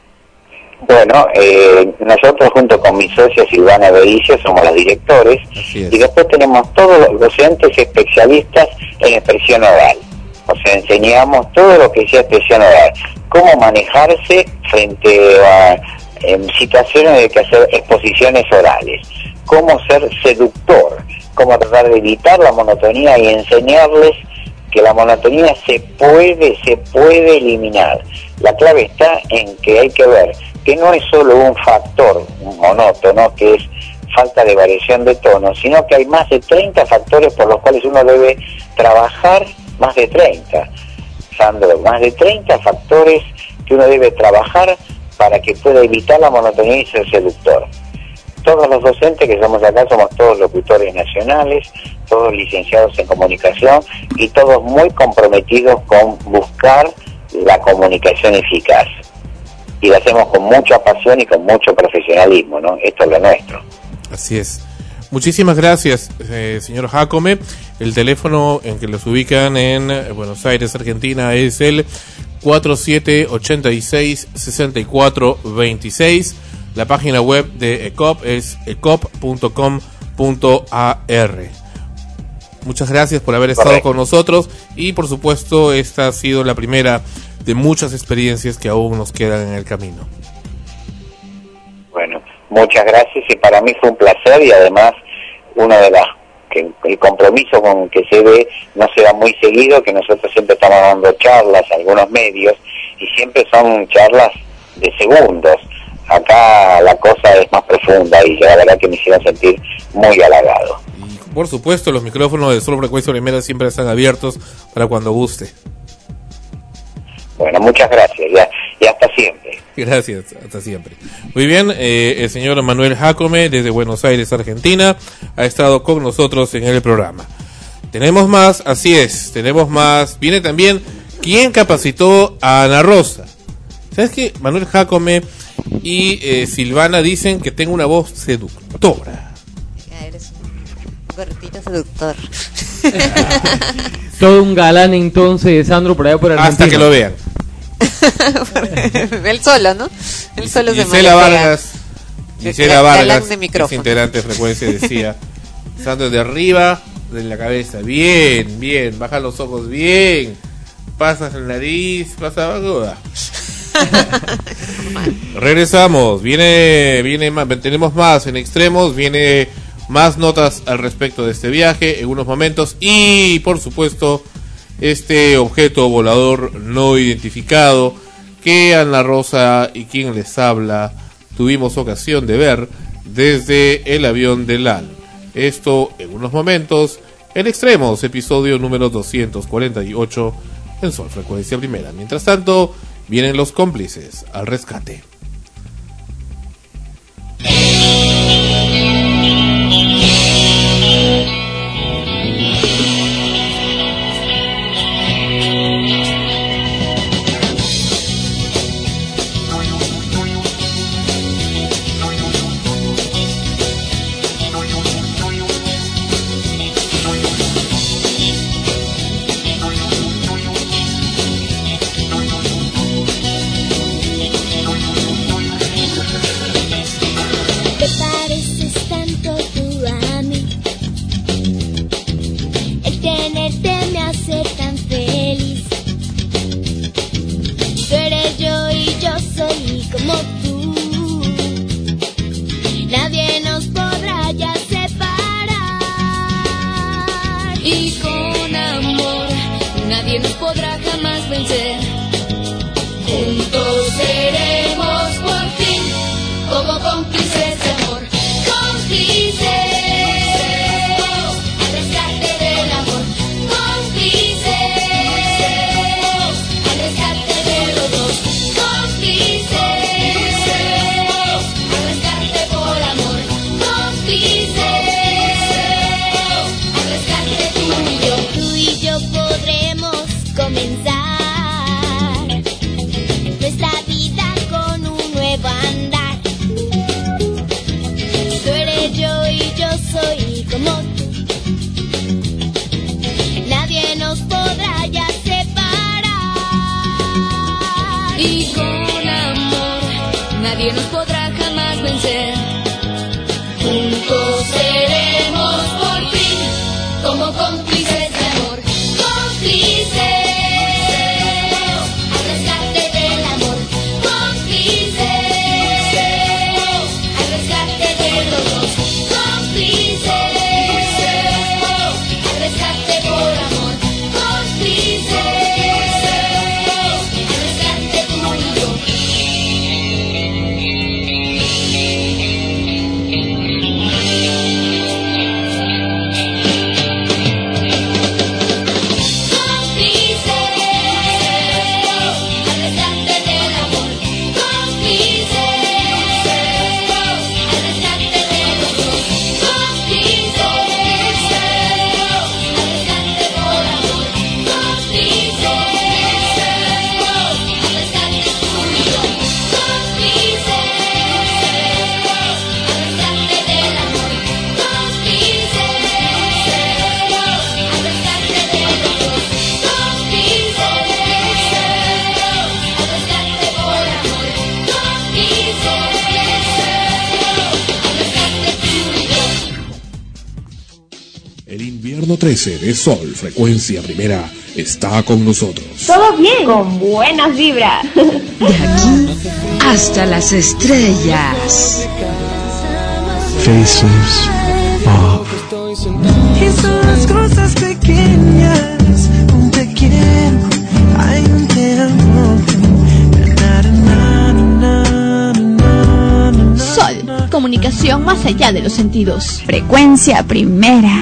Bueno, nosotros junto con mi socia Silvana Beicio somos los directores y después tenemos todos los docentes especialistas en expresión oral. O sea, enseñamos todo lo que sea expresión oral, cómo manejarse frente a situaciones de que hacer exposiciones orales, cómo ser seductor, cómo tratar de evitar la monotonía y enseñarles que la monotonía se puede eliminar. La clave está en que hay que ver que no es solo un factor monótono, que es falta de variación de tono, sino que hay más de 30 factores por los cuales uno debe trabajar, más de 30, Sandro, más de 30 factores que uno debe trabajar para que pueda evitar la monotonía y ser seductor. Todos los docentes que estamos acá somos todos locutores nacionales, todos licenciados en comunicación y todos muy comprometidos con buscar la comunicación eficaz. Y lo hacemos con mucha pasión y con mucho profesionalismo, ¿no? Esto es lo nuestro. Así es. Muchísimas gracias, señor Jácome. El teléfono en que los ubican en Buenos Aires, Argentina, es el 4786-6426. La página web de ECOP es ecop.com.ar. Muchas gracias por haber estado con nosotros y por supuesto esta ha sido la primera de muchas experiencias que aún nos quedan en el camino. Bueno, muchas gracias y para mí fue un placer y además una de las que el compromiso con que se ve no se da muy seguido, que nosotros siempre estamos dando charlas a algunos medios y siempre son charlas de segundos. Acá la cosa es más profunda y la verdad que me hicieron sentir muy halagado. Y por supuesto los micrófonos de Sol Frecuencia Primera siempre están abiertos para cuando guste. Bueno, muchas gracias, y hasta siempre. Gracias, hasta siempre. Muy bien, el señor Manuel Jácome, desde Buenos Aires, Argentina, ha estado con nosotros en el programa. Tenemos más, así es, tenemos más. Viene también, ¿quién capacitó a Ana Rosa? ¿Sabes qué? Manuel Jácome y Silvana dicen que tengo una voz seductora. Ya eres un gordito seductor. Todo un galán entonces, Sandro, por allá por Argentina. Hasta que lo vean. Él solo, ¿no? Él solo se Gisela Vargas, de micrófono. es integrante de Frecuencia, decía, Sandro, de arriba, de la cabeza, bien, bien, baja los ojos, bien, pasas la nariz, pasa abajo. Regresamos, viene más, tenemos más en extremos, viene más notas al respecto de este viaje en unos momentos y por supuesto este objeto volador no identificado que Ana Rosa y quien les habla tuvimos ocasión de ver desde el avión de LAL. Esto en unos momentos, en Extremos, episodio número 248 en Sol Frecuencia Primera. Mientras tanto, vienen los cómplices al rescate. El invierno 13 de Sol Frecuencia Primera está con nosotros. Todo bien, con buenas vibras. De aquí hasta las estrellas. Faces off. Y son las cosas pequeñas, un te quiero, hay un te amo. Sol, comunicación más allá de los sentidos. Frecuencia Primera.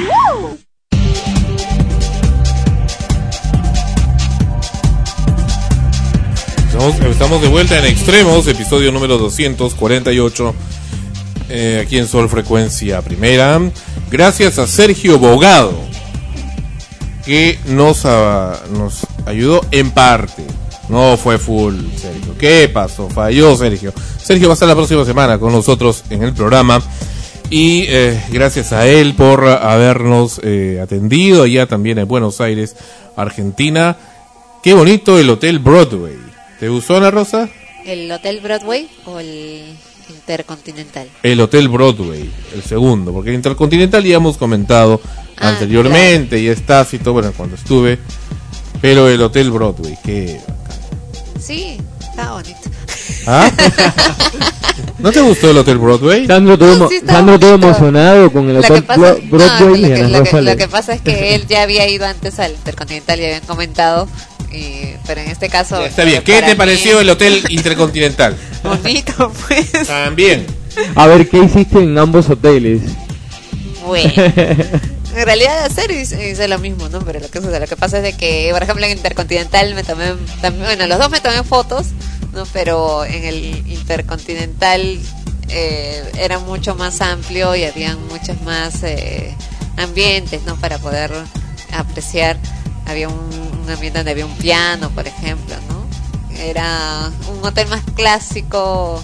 Estamos de vuelta en Extremos, episodio número 248, aquí en Sol Frecuencia Primera. Gracias a Sergio Bogado, que nos ayudó en parte. No fue full, Sergio. ¿Qué pasó? Falló Sergio. Sergio va a estar la próxima semana con nosotros en el programa. Y gracias a él por habernos atendido allá también en Buenos Aires, Argentina. Qué bonito el Hotel Broadway. ¿Te gustó, Ana Rosa? ¿El Hotel Broadway o el Intercontinental? El Hotel Broadway, el segundo, porque el Intercontinental ya hemos comentado anteriormente, claro. Y está Tácito, bueno, cuando estuve, pero el Hotel Broadway, qué bacán. Sí, está bonito. ¿Ah? ¿No te gustó el Hotel Broadway? Sandro todo emocionado con el Hotel Broadway. Lo que pasa es que él ya había ido antes al Intercontinental y habían comentado pero en este caso... Está bien, ¿qué te pareció el Hotel Intercontinental? Bonito, pues. También. A ver, ¿qué hiciste en ambos hoteles? Bueno, en realidad hacer hice lo mismo, ¿no? Pero lo que pasa es de que, por ejemplo, en Intercontinental me tomé, bueno, los dos me tomé fotos, ¿no? Pero en el Intercontinental era mucho más amplio y habían muchos más ambientes, ¿no? Para poder apreciar. Había un ambiente donde había un piano, por ejemplo, ¿no? Era un hotel más clásico.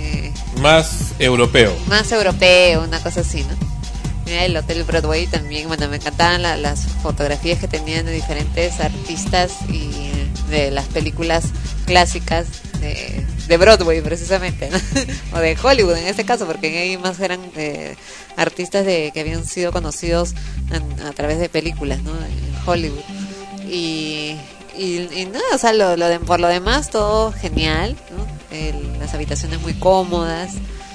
Más europeo, una cosa así, ¿no? Mira, el Hotel Broadway también, bueno, me encantaban las fotografías que tenían de diferentes artistas y de las películas clásicas de Broadway, precisamente, ¿no? O de Hollywood en este caso, porque ahí más eran artistas que habían sido conocidos a través de películas, ¿no? En Hollywood. Y nada, o sea, por lo demás todo genial, ¿no? Las habitaciones muy cómodas,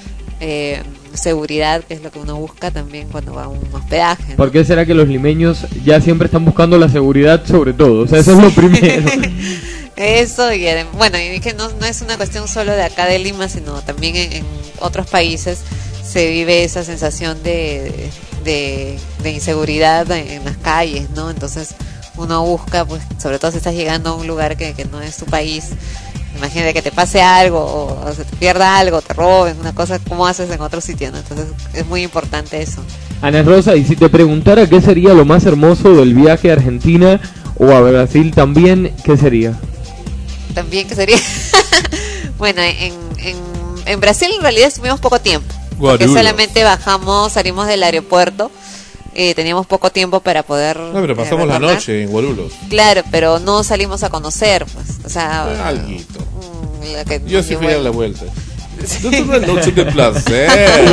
seguridad, que es lo que uno busca también cuando va a un hospedaje, ¿no? ¿Por qué será que los limeños ya siempre están buscando la seguridad sobre todo? O sea, eso es lo primero. Eso, y bueno, y que no es una cuestión solo de acá de Lima, sino también en otros países se vive esa sensación de inseguridad en las calles, ¿no? Entonces uno busca, pues, sobre todo si estás llegando a un lugar que no es tu país. Imagínate que te pase algo o se te pierda algo, te roben, una cosa, ¿cómo haces en otro sitio, no? Entonces es muy importante eso. Ana Rosa, y si te preguntara qué sería lo más hermoso del viaje a Argentina o a Brasil también, ¿qué sería? También, ¿qué sería? Bueno, en Brasil en realidad estuvimos poco tiempo. Porque solamente salimos del aeropuerto. Teníamos poco tiempo para poder... No, pero pasamos la noche en Guarulhos. Claro, pero no salimos a conocer, pues. O sea... Alguito. Yo sí fui a la vuelta. Sí. Es una noche de placer.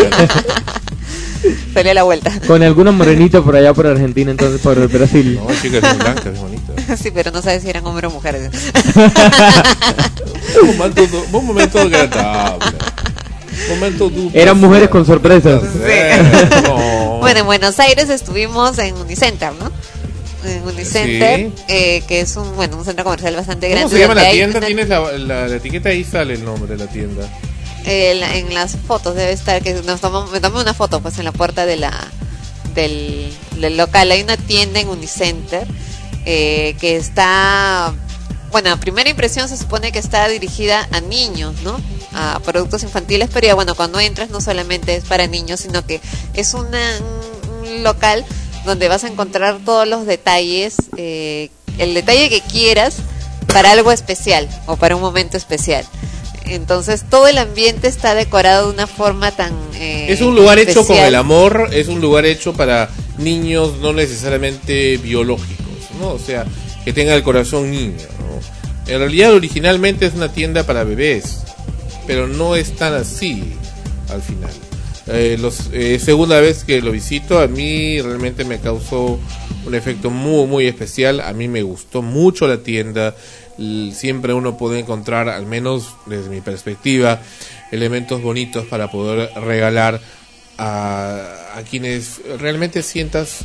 Salí a la vuelta. Con alguna morenita por allá por Argentina, entonces por Brasil. No, chicas son blancas, es bonita. Sí, pero no sabes si eran hombres o mujeres. Un momento agradable. Eran mujeres con sorpresas. Sí. No. Bueno, en Buenos Aires estuvimos en Unicenter, ¿no? En Unicenter, sí. Que es un centro comercial bastante grande. ¿Cómo se llama la tienda? Tienes la etiqueta, ahí sale el nombre de la tienda. En las fotos debe estar, que me tomé una foto pues en la puerta del local. Hay una tienda en Unicenter que está... Bueno, a primera impresión se supone que está dirigida a niños, ¿no? A productos infantiles, pero ya bueno, cuando entras no solamente es para niños, sino que es un local donde vas a encontrar todos los detalles, el detalle que quieras para algo especial o para un momento especial. Entonces todo el ambiente está decorado de una forma tan es un lugar especial. Hecho con el amor, es un lugar hecho para niños no necesariamente biológicos, ¿no? O sea, que tenga el corazón niño, ¿no? En realidad originalmente es una tienda para bebés, pero no es tan así al final. Segunda vez que lo visito, a mí realmente me causó un efecto muy muy especial. A mí me gustó mucho la tienda. Siempre uno puede encontrar, al menos desde mi perspectiva, elementos bonitos para poder regalar a quienes realmente sientas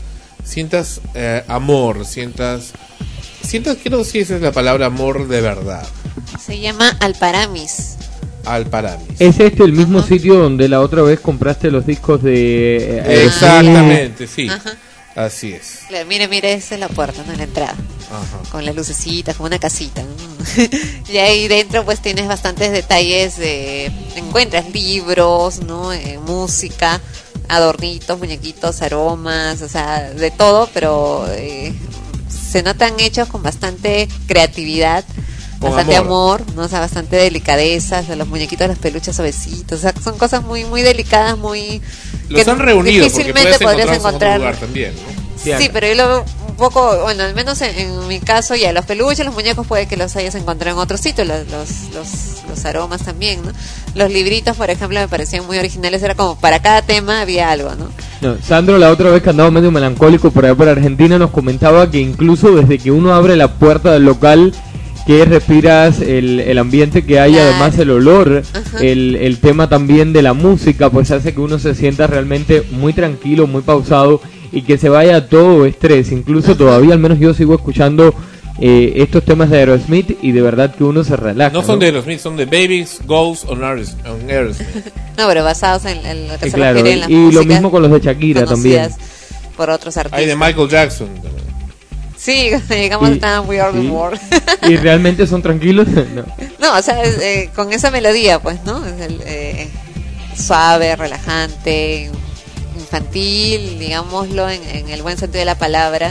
amor, sientas, quiero decir, esa es la palabra, amor de verdad. Se llama Alparamis. ¿Es el mismo sitio donde la otra vez compraste los discos de... Exactamente, sí. Ajá. Así es. Mire, esa es la puerta, ¿no? La entrada. Ajá. Con las lucecitas, como una casita, ¿no? Y ahí dentro pues tienes bastantes detalles, encuentras libros, ¿no? Música, adornitos, muñequitos, aromas, o sea, de todo, pero se notan hechos con bastante creatividad, bastante amor, ¿no? O sea, bastante delicadeza, o sea, los muñequitos, los peluches suavecitos, o sea, son cosas muy muy delicadas, muy... Los han reunido difícilmente podrías encontrar en otro lugar también, ¿no? Sí, pero yo lo veo un poco, bueno, al menos en mi caso, ya los peluches, los muñecos puede que los hayas encontrado en otro sitio, los aromas también, ¿no? Los libritos, por ejemplo, me parecían muy originales, era como para cada tema había algo, ¿no? No, Sandro, la otra vez que andaba medio melancólico por allá por Argentina, nos comentaba que incluso desde que uno abre la puerta del local, que respiras el ambiente que hay, claro. Además el olor, el tema también de la música, pues hace que uno se sienta realmente muy tranquilo, muy pausado y que se vaya todo estrés. Incluso todavía, al menos yo sigo escuchando estos temas de Aerosmith y de verdad que uno se relaja. No son de Aerosmith, son de Babies Goes on Aerosmith. No, pero basados en lo que se claro, refiere en las y lo mismo con los de Shakira también. Por otros artistas. Hay de Michael Jackson también. Sí, digamos están We Are the World. ¿Y realmente son tranquilos? No, o sea, con esa melodía, pues, ¿no? Es suave, relajante, infantil, digámoslo en el buen sentido de la palabra,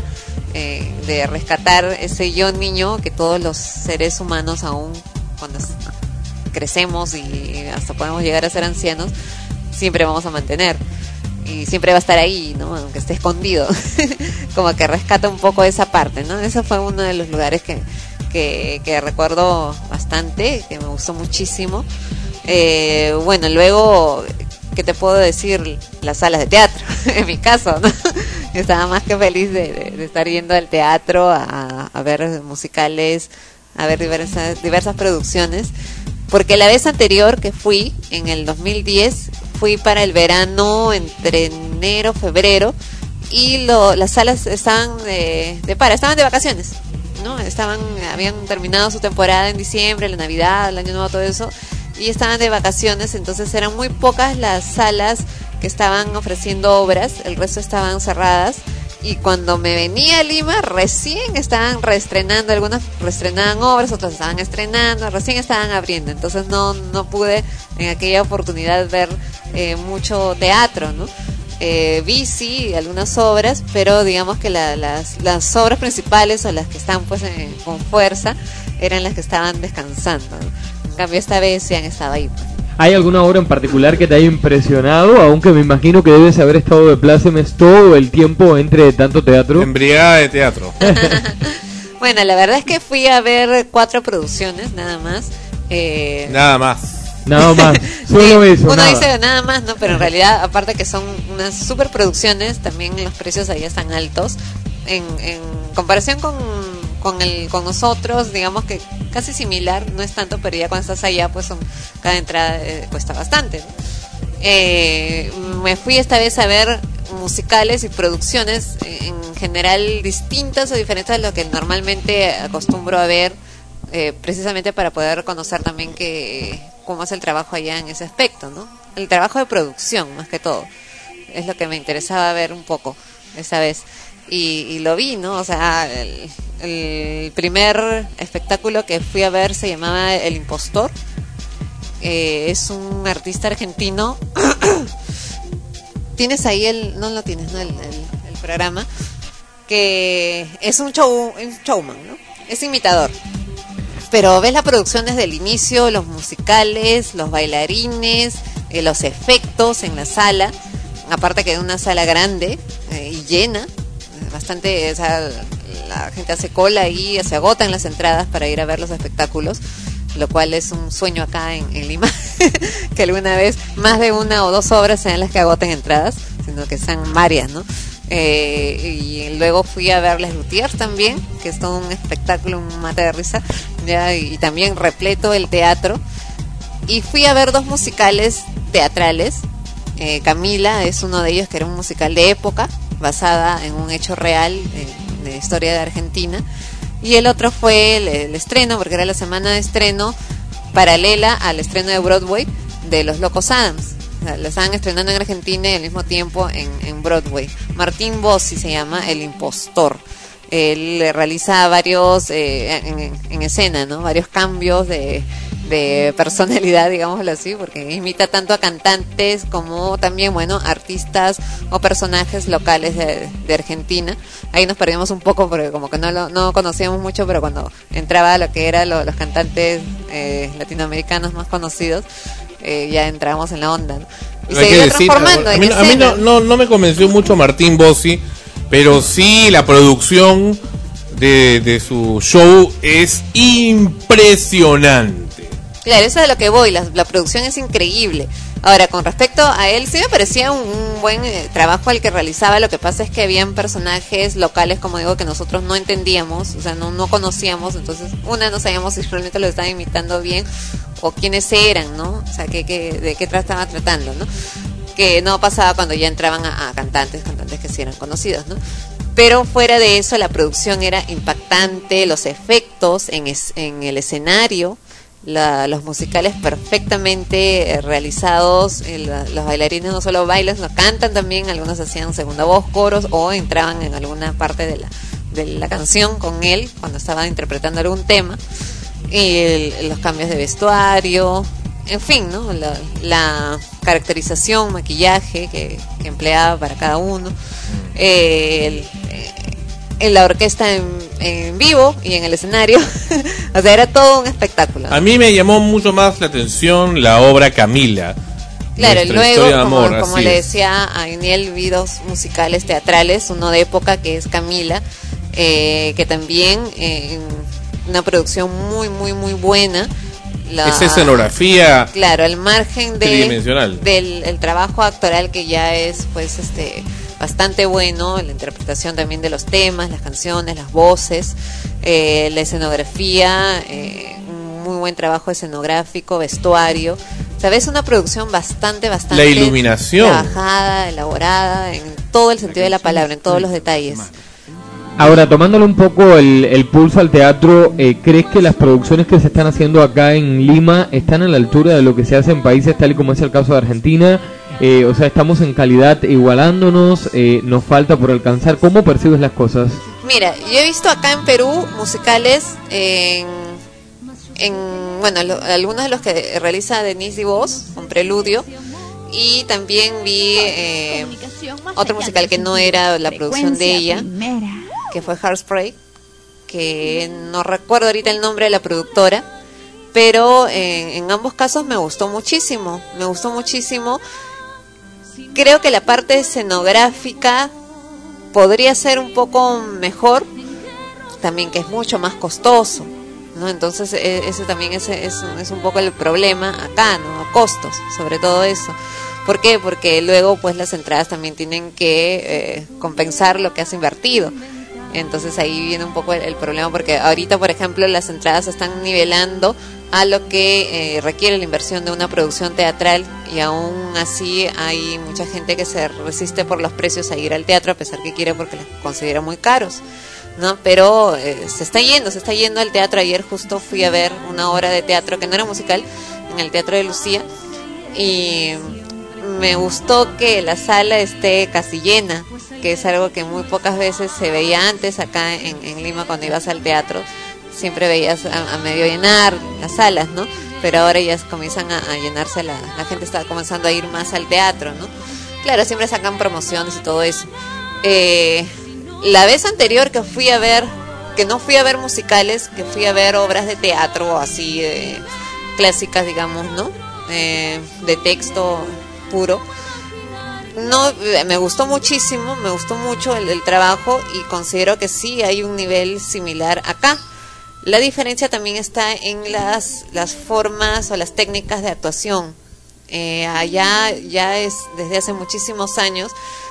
de rescatar ese yo niño que todos los seres humanos, aún cuando crecemos y hasta podemos llegar a ser ancianos, siempre vamos a mantener. Y siempre va a estar ahí, ¿no? Aunque esté escondido. Como que rescata un poco esa parte, ¿no? Ese fue uno de los lugares que recuerdo bastante, que me gustó muchísimo. Bueno, luego, ¿qué te puedo decir? Las salas de teatro, en mi caso, ¿no? Estaba más que feliz de estar yendo al teatro a ver musicales, a ver diversas producciones. Porque la vez anterior que fui, en el 2010, fui para el verano entre enero, febrero, y las salas estaban estaban de vacaciones, ¿no? Habían terminado su temporada en diciembre, la Navidad, el Año Nuevo, todo eso, y estaban de vacaciones, entonces eran muy pocas las salas que estaban ofreciendo obras, el resto estaban cerradas. Y cuando me venía a Lima, recién estaban reestrenando, algunas reestrenaban obras, otras estaban estrenando, recién estaban abriendo. Entonces no pude en aquella oportunidad ver mucho teatro, ¿no? Vi sí algunas obras, pero digamos que las obras principales o las que están pues con fuerza eran las que estaban descansando, ¿no? En cambio esta vez sí han estado ahí, pues. ¿Hay alguna obra en particular que te haya impresionado? Aunque me imagino que debes haber estado de plácemes todo el tiempo entre tanto teatro. Embriagada de teatro. Bueno, la verdad es que fui a ver 4 producciones, nada más. Nada más. Solo sí, eso. Uno nada. dice nada más, ¿no? Pero en realidad, aparte que son unas super producciones, también los precios allá están altos. En comparación con nosotros, digamos que casi similar, no es tanto, pero ya cuando estás allá, pues cada entrada cuesta bastante, ¿no? Me fui esta vez a ver musicales y producciones en general distintas o diferentes a lo que normalmente acostumbro a ver, precisamente para poder conocer también cómo es el trabajo allá en ese aspecto, ¿no? El trabajo de producción, más que todo, es lo que me interesaba ver un poco esta vez. Y lo vi, ¿no? O sea, el primer espectáculo que fui a ver se llamaba El Impostor. Es un artista argentino. Tienes ahí no lo tienes, ¿no? El programa. Que es un showman, ¿no? Es imitador. Pero ves la producción desde el inicio, los musicales, los bailarines, los efectos en la sala. Aparte que es una sala grande y llena. Bastante, o sea, la gente hace cola y se agotan las entradas para ir a ver los espectáculos, lo cual es un sueño acá en Lima, que alguna vez más de 1 o 2 obras sean las que agoten entradas, sino que sean varias, ¿no? Y luego fui a ver Les Luthiers también, que es todo un espectáculo, un mate de risa, ¿ya? Y también repleto el teatro. Y fui a ver 2 musicales teatrales. Camila es uno de ellos, que era un musical de época, basada en un hecho real de historia de Argentina, y el otro fue el estreno, porque era la semana de estreno paralela al estreno de Broadway de Los Locos Adams. O sea, lo estaban estrenando en Argentina y al mismo tiempo en Broadway. Martín Bossi se llama El Impostor. Él realiza varios en escena, ¿no? Varios cambios de personalidad, digámoslo así, porque imita tanto a cantantes como también, bueno, artistas o personajes locales de Argentina. Ahí nos perdimos un poco porque como que no conocíamos mucho, pero cuando entraba lo que eran los cantantes latinoamericanos más conocidos, ya entramos en la onda, ¿no? Y se iba transformando en escena. A mí no me convenció mucho Martín Bossi, pero sí la producción de su show es impresionante. Claro, eso es a lo que voy, la producción es increíble. Ahora, con respecto a él, sí me parecía un buen trabajo el que realizaba. Lo que pasa es que habían personajes locales, como digo, que nosotros no entendíamos, o sea, no conocíamos. Entonces, no sabíamos si realmente lo estaban imitando bien o quiénes eran, ¿no? O sea, de qué estaban tratando, ¿no? Que no pasaba cuando ya entraban a cantantes que sí eran conocidos, ¿no? Pero fuera de eso, la producción era impactante, los efectos en el escenario, los musicales perfectamente realizados, los bailarines no solo bailan, no cantan también, algunos hacían segunda voz, coros, o entraban en alguna parte de la canción con él cuando estaba interpretando algún tema, y los cambios de vestuario, en fin, ¿no? La caracterización, maquillaje que empleaba para cada uno, en la orquesta en vivo y en el escenario. O sea, era todo un espectáculo. A mí me llamó mucho más la atención la obra Camila. Claro, luego, como le es. decía a Iniel, vi 2 musicales teatrales, uno de época que es Camila, que también una producción muy, muy, muy buena. Esa escenografía, claro, al margen tridimensional del trabajo actoral, que ya es pues bastante bueno, la interpretación también de los temas, las canciones, las voces, la escenografía, un muy buen trabajo escenográfico, vestuario, sabes, una producción bastante la iluminación trabajada, elaborada en todo el sentido de la palabra, en todos los detalles. Ahora, tomándole un poco el pulso al teatro, ¿crees que las producciones que se están haciendo acá en Lima están a la altura de lo que se hace en países tal y como es el caso de Argentina? O sea, ¿estamos en calidad igualándonos? ¿Nos falta por alcanzar? ¿Cómo percibes las cosas? Mira, yo he visto acá en Perú musicales bueno, algunos de los que realiza Denise Dibós, con Preludio, y también vi otro musical que no era la producción de ella, que fue Hairspray, que no recuerdo ahorita el nombre de la productora, pero en ambos casos me gustó muchísimo. Creo que la parte escenográfica podría ser un poco mejor, también que es mucho más costoso, ¿no? Entonces ese también es un poco el problema acá, ¿no? Costos, sobre todo eso. ¿Por qué? Porque luego pues las entradas también tienen que compensar lo que has invertido. Entonces ahí viene un poco el problema, porque ahorita, por ejemplo, las entradas se están nivelando a lo que requiere la inversión de una producción teatral, y aún así hay mucha gente que se resiste por los precios a ir al teatro, a pesar que quiere, porque los considera muy caros, ¿no? Pero se está yendo al teatro. Ayer justo fui a ver una obra de teatro que no era musical, en el Teatro de Lucía, y me gustó que la sala esté casi llena, que es algo que muy pocas veces se veía antes acá en Lima. Cuando ibas al teatro siempre veías a medio llenar las salas, ¿no? Pero ahora ya comienzan a llenarse, la gente está comenzando a ir más al teatro, ¿no? Claro, siempre sacan promociones y todo eso. La vez anterior que fui a ver, que no fui a ver musicales, que fui a ver obras de teatro así clásicas, digamos, ¿no? De texto puro, no, me gustó mucho el trabajo, y considero que sí hay un nivel similar acá. La diferencia también está en las formas o las técnicas de actuación. Allá ya es desde hace muchísimos años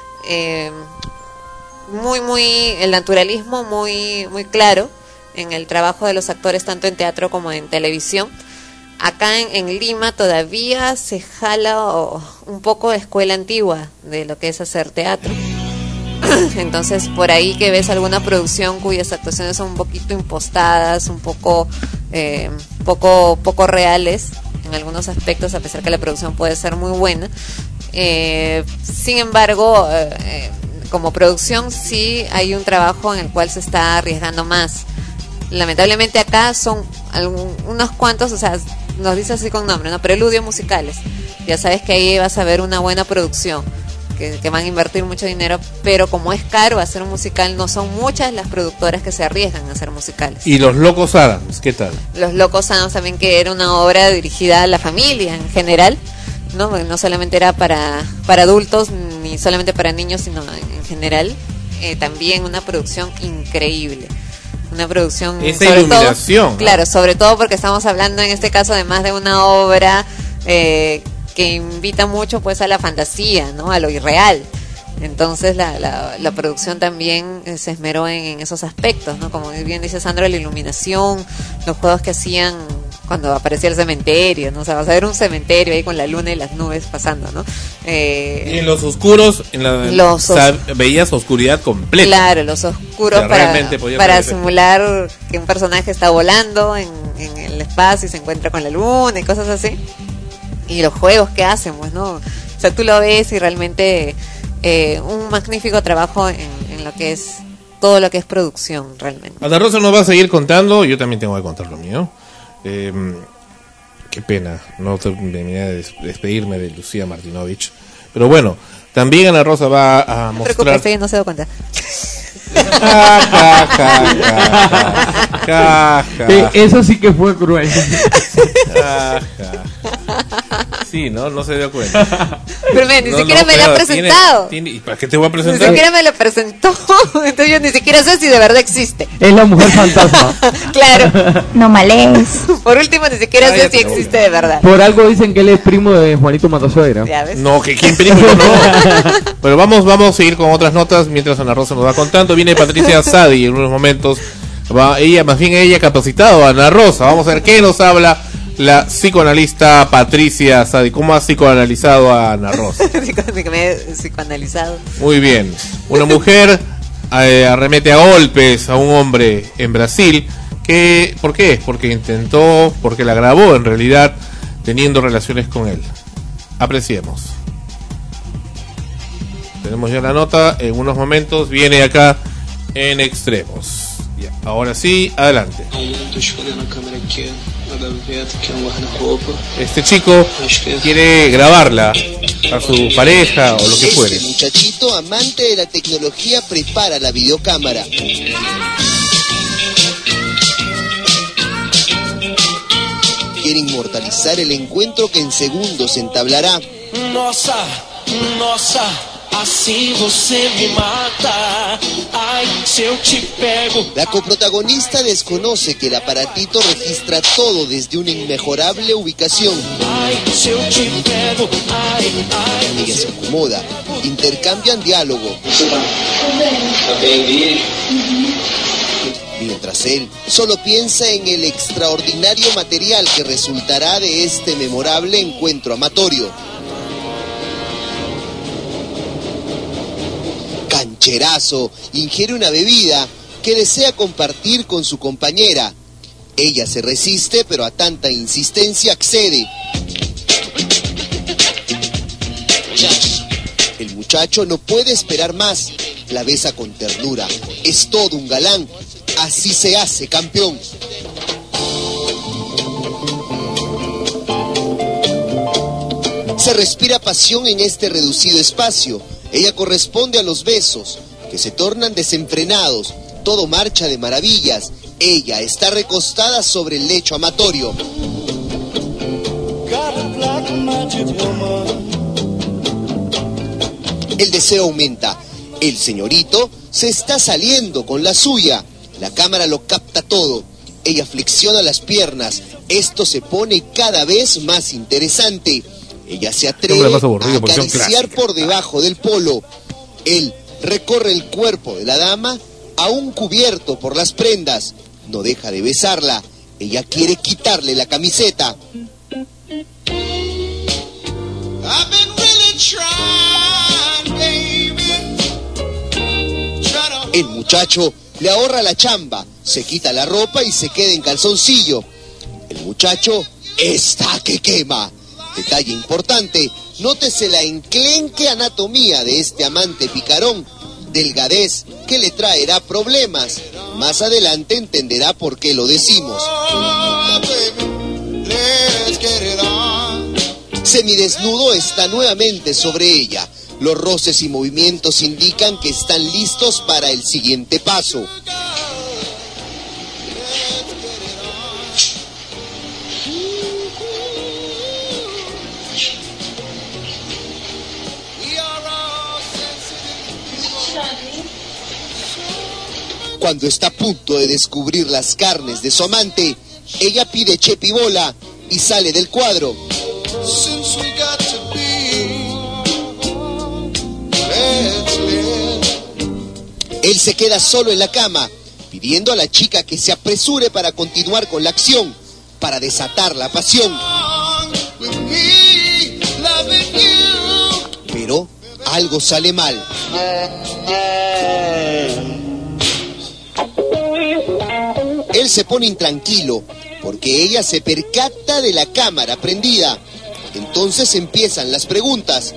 el naturalismo muy claro en el trabajo de los actores, tanto en teatro como en televisión. Acá en Lima todavía se jala un poco de escuela antigua de lo que es hacer teatro. Entonces, por ahí que ves alguna producción cuyas actuaciones son un poquito impostadas, un poco poco reales en algunos aspectos, a pesar que la producción puede ser muy buena. Sin embargo, como producción sí hay un trabajo en el cual se está arriesgando más. Lamentablemente acá son unos cuantos, o sea, nos dice así con nombre, ¿no? Preludio musicales. Ya sabes que ahí vas a ver una buena producción, que van a invertir mucho dinero, pero como es caro hacer un musical, no son muchas las productoras que se arriesgan a hacer musicales. ¿Y Los Locos Adams, qué tal? Los Locos Adams también, que era una obra dirigida a la familia en general, ¿no? Porque no solamente era para adultos, ni solamente para niños, sino en general. También una producción increíble. Una producción, esa iluminación, todo, claro, sobre todo porque estamos hablando en este caso de más de una obra que invita mucho pues a la fantasía, ¿no? A lo irreal. Entonces la producción también se esmeró en esos aspectos, ¿no? Como bien dice Sandro, la iluminación, los juegos que hacían cuando aparecía el cementerio, ¿no? O sea, vas a ver un cementerio ahí con la luna y las nubes pasando, ¿no? Y en los oscuros, veías oscuridad completa. Claro, los oscuros, o sea, para simular que un personaje está volando en el espacio y se encuentra con la luna y cosas así. Y los juegos que hacen, pues, ¿no? O sea, tú lo ves y realmente un magnífico trabajo en lo que es todo lo que es producción, realmente. Ana Rosa nos va a seguir contando, yo también tengo que contar lo mío. Qué pena, no terminé de despedirme de Lucía Martinovich. Pero bueno, también Ana Rosa va a mostrar... No te preocupes, no se da cuenta. Eso sí que fue cruel. Sí, no se dio cuenta. Pero ni siquiera me lo ha presentado. ¿Y para qué te voy a presentar? Ni siquiera me lo presentó. Entonces yo ni siquiera sé si de verdad existe. Es la mujer fantasma. Claro. No males. Por último, ni siquiera sé si existe de verdad. Por algo dicen que él es primo de Juanito Matasuegra. ¿Ya ves? No, que quién primo, yo no. Pero vamos a seguir con otras notas mientras Ana Rosa nos va contando. Viene Patricia Sadi en unos momentos. Ella capacitado a Ana Rosa. Vamos a ver qué nos habla la psicoanalista Patricia Sadi. ¿Cómo ha psicoanalizado a Ana Rosa? Me he psicoanalizado. Muy bien. Una mujer arremete a golpes a un hombre en Brasil. ¿Por qué? Porque la grabó en realidad teniendo relaciones con él. Apreciemos. Tenemos ya la nota. En unos momentos viene acá en Extremos. Ya, ahora sí, adelante. Este chico quiere grabarla a su pareja o lo que fuere. Este muchachito amante de la tecnología prepara la videocámara. Quiere inmortalizar el encuentro que en segundos entablará. Nossa, así você me mata. Ay, si eu te pego. La coprotagonista desconoce que el aparatito registra todo desde una inmejorable ubicación. Ay, si eu te pego. Ay. Ella se acomoda, intercambian diálogo. Mientras él solo piensa en el extraordinario material que resultará de este memorable encuentro amatorio. Cancherazo ingiere una bebida que desea compartir con su compañera. Ella se resiste, pero a tanta insistencia accede. El muchacho no puede esperar más. La besa con ternura. Es todo un galán. Así se hace campeón. Se respira pasión en este reducido espacio. Ella corresponde a los besos, que se tornan desenfrenados. Todo marcha de maravillas. Ella está recostada sobre el lecho amatorio. El deseo aumenta. El señorito se está saliendo con la suya. La cámara lo capta todo. Ella flexiona las piernas. Esto se pone cada vez más interesante. Ella se atreve a acariciar por debajo del polo. Él recorre el cuerpo de la dama, aún cubierto por las prendas. No deja de besarla. Ella quiere quitarle la camiseta. El muchacho le ahorra la chamba, se quita la ropa y se queda en calzoncillo. El muchacho está que quema. Detalle importante, nótese la enclenque anatomía de este amante picarón. Delgadez que le traerá problemas. Más adelante entenderá por qué lo decimos. Semidesnudo está nuevamente sobre ella. Los roces y movimientos indican que están listos para el siguiente paso. Cuando está a punto de descubrir las carnes de su amante, ella pide chepibola y sale del cuadro. Él se queda solo en la cama, pidiendo a la chica que se apresure para continuar con la acción. para desatar la pasión. Pero algo sale mal. Él se pone intranquilo porque ella se percata de la cámara prendida. Entonces empiezan las preguntas.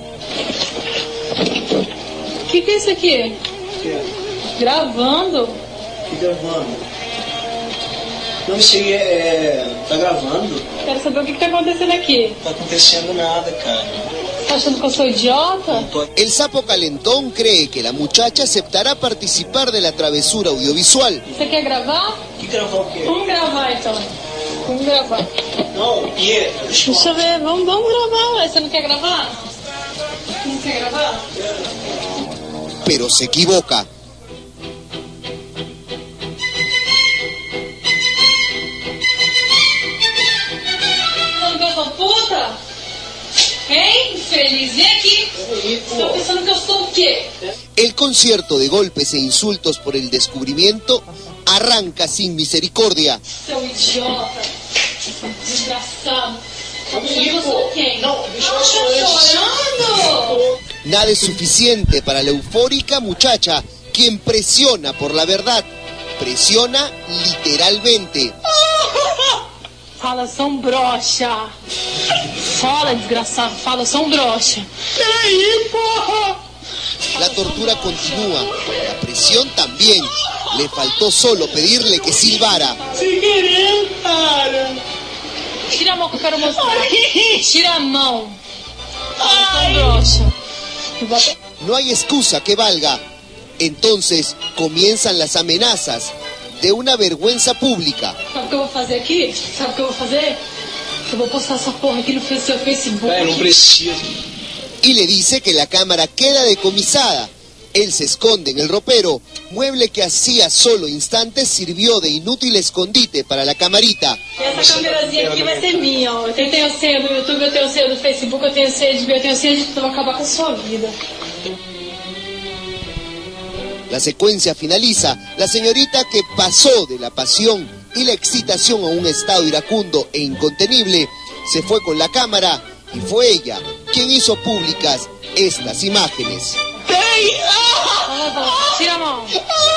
¿Qué es eso aquí? ¿Gravando? Gravando. Não sei, tá gravando? Quero saber o que está acontecendo aqui. Tá acontecendo nada, cara. Tá achando que eu sou idiota? El sapo calentón cree que la muchacha aceptará participar de la travesura audiovisual. Você quer gravar? Que gravar o quê? Vamos gravar então. Vamos gravar. Não, e deixa eu ver, vamos gravar, ué. Você não quer gravar? Não quer gravar? Pero se equivoca. Puta! Hein? Infeliz, vem aqui. Estou pensando que eu sou o quê? El concierto de golpes e insultos por el descubrimiento arranca sin misericordia. Seu idiota. Desgraçado. Tá pensando que eu sou quem? Não, deixa eu chorando. Nada es suficiente para la eufórica muchacha, quien presiona por la verdad. Presiona literalmente. Fala, sou um broxa. Fala, desgraçado. Fala, sou um broxa. Peraí, porra. La tortura continúa. La presión también. Le faltó solo pedirle que silbara. Sem querer, cara. Tira a mão que eu quero mostrar. Tira a mão. Fala, sou um broxa. No hay excusa que valga. Entonces comienzan las amenazas de una vergüenza pública. Sabe o que eu vou fazer aqui? Sabe o que eu vou fazer? Eu vou postar essa porra aqui no seu Facebook. No preciso. Y le dice que la cámara queda decomisada. Él se esconde en el ropero, mueble que hacía solo instantes sirvió de inútil escondite para la camarita. E essa câmerazinha aqui vai ser minha, ó. Eu tenho senha do YouTube, eu tenho senha do Facebook, eu tenho senha de tudo, vai acabar com a sua vida. La secuencia finaliza. La señorita que pasó de la pasión y la excitación a un estado iracundo e incontenible, se fue con la cámara y fue ella quien hizo públicas estas imágenes. Tira a mão.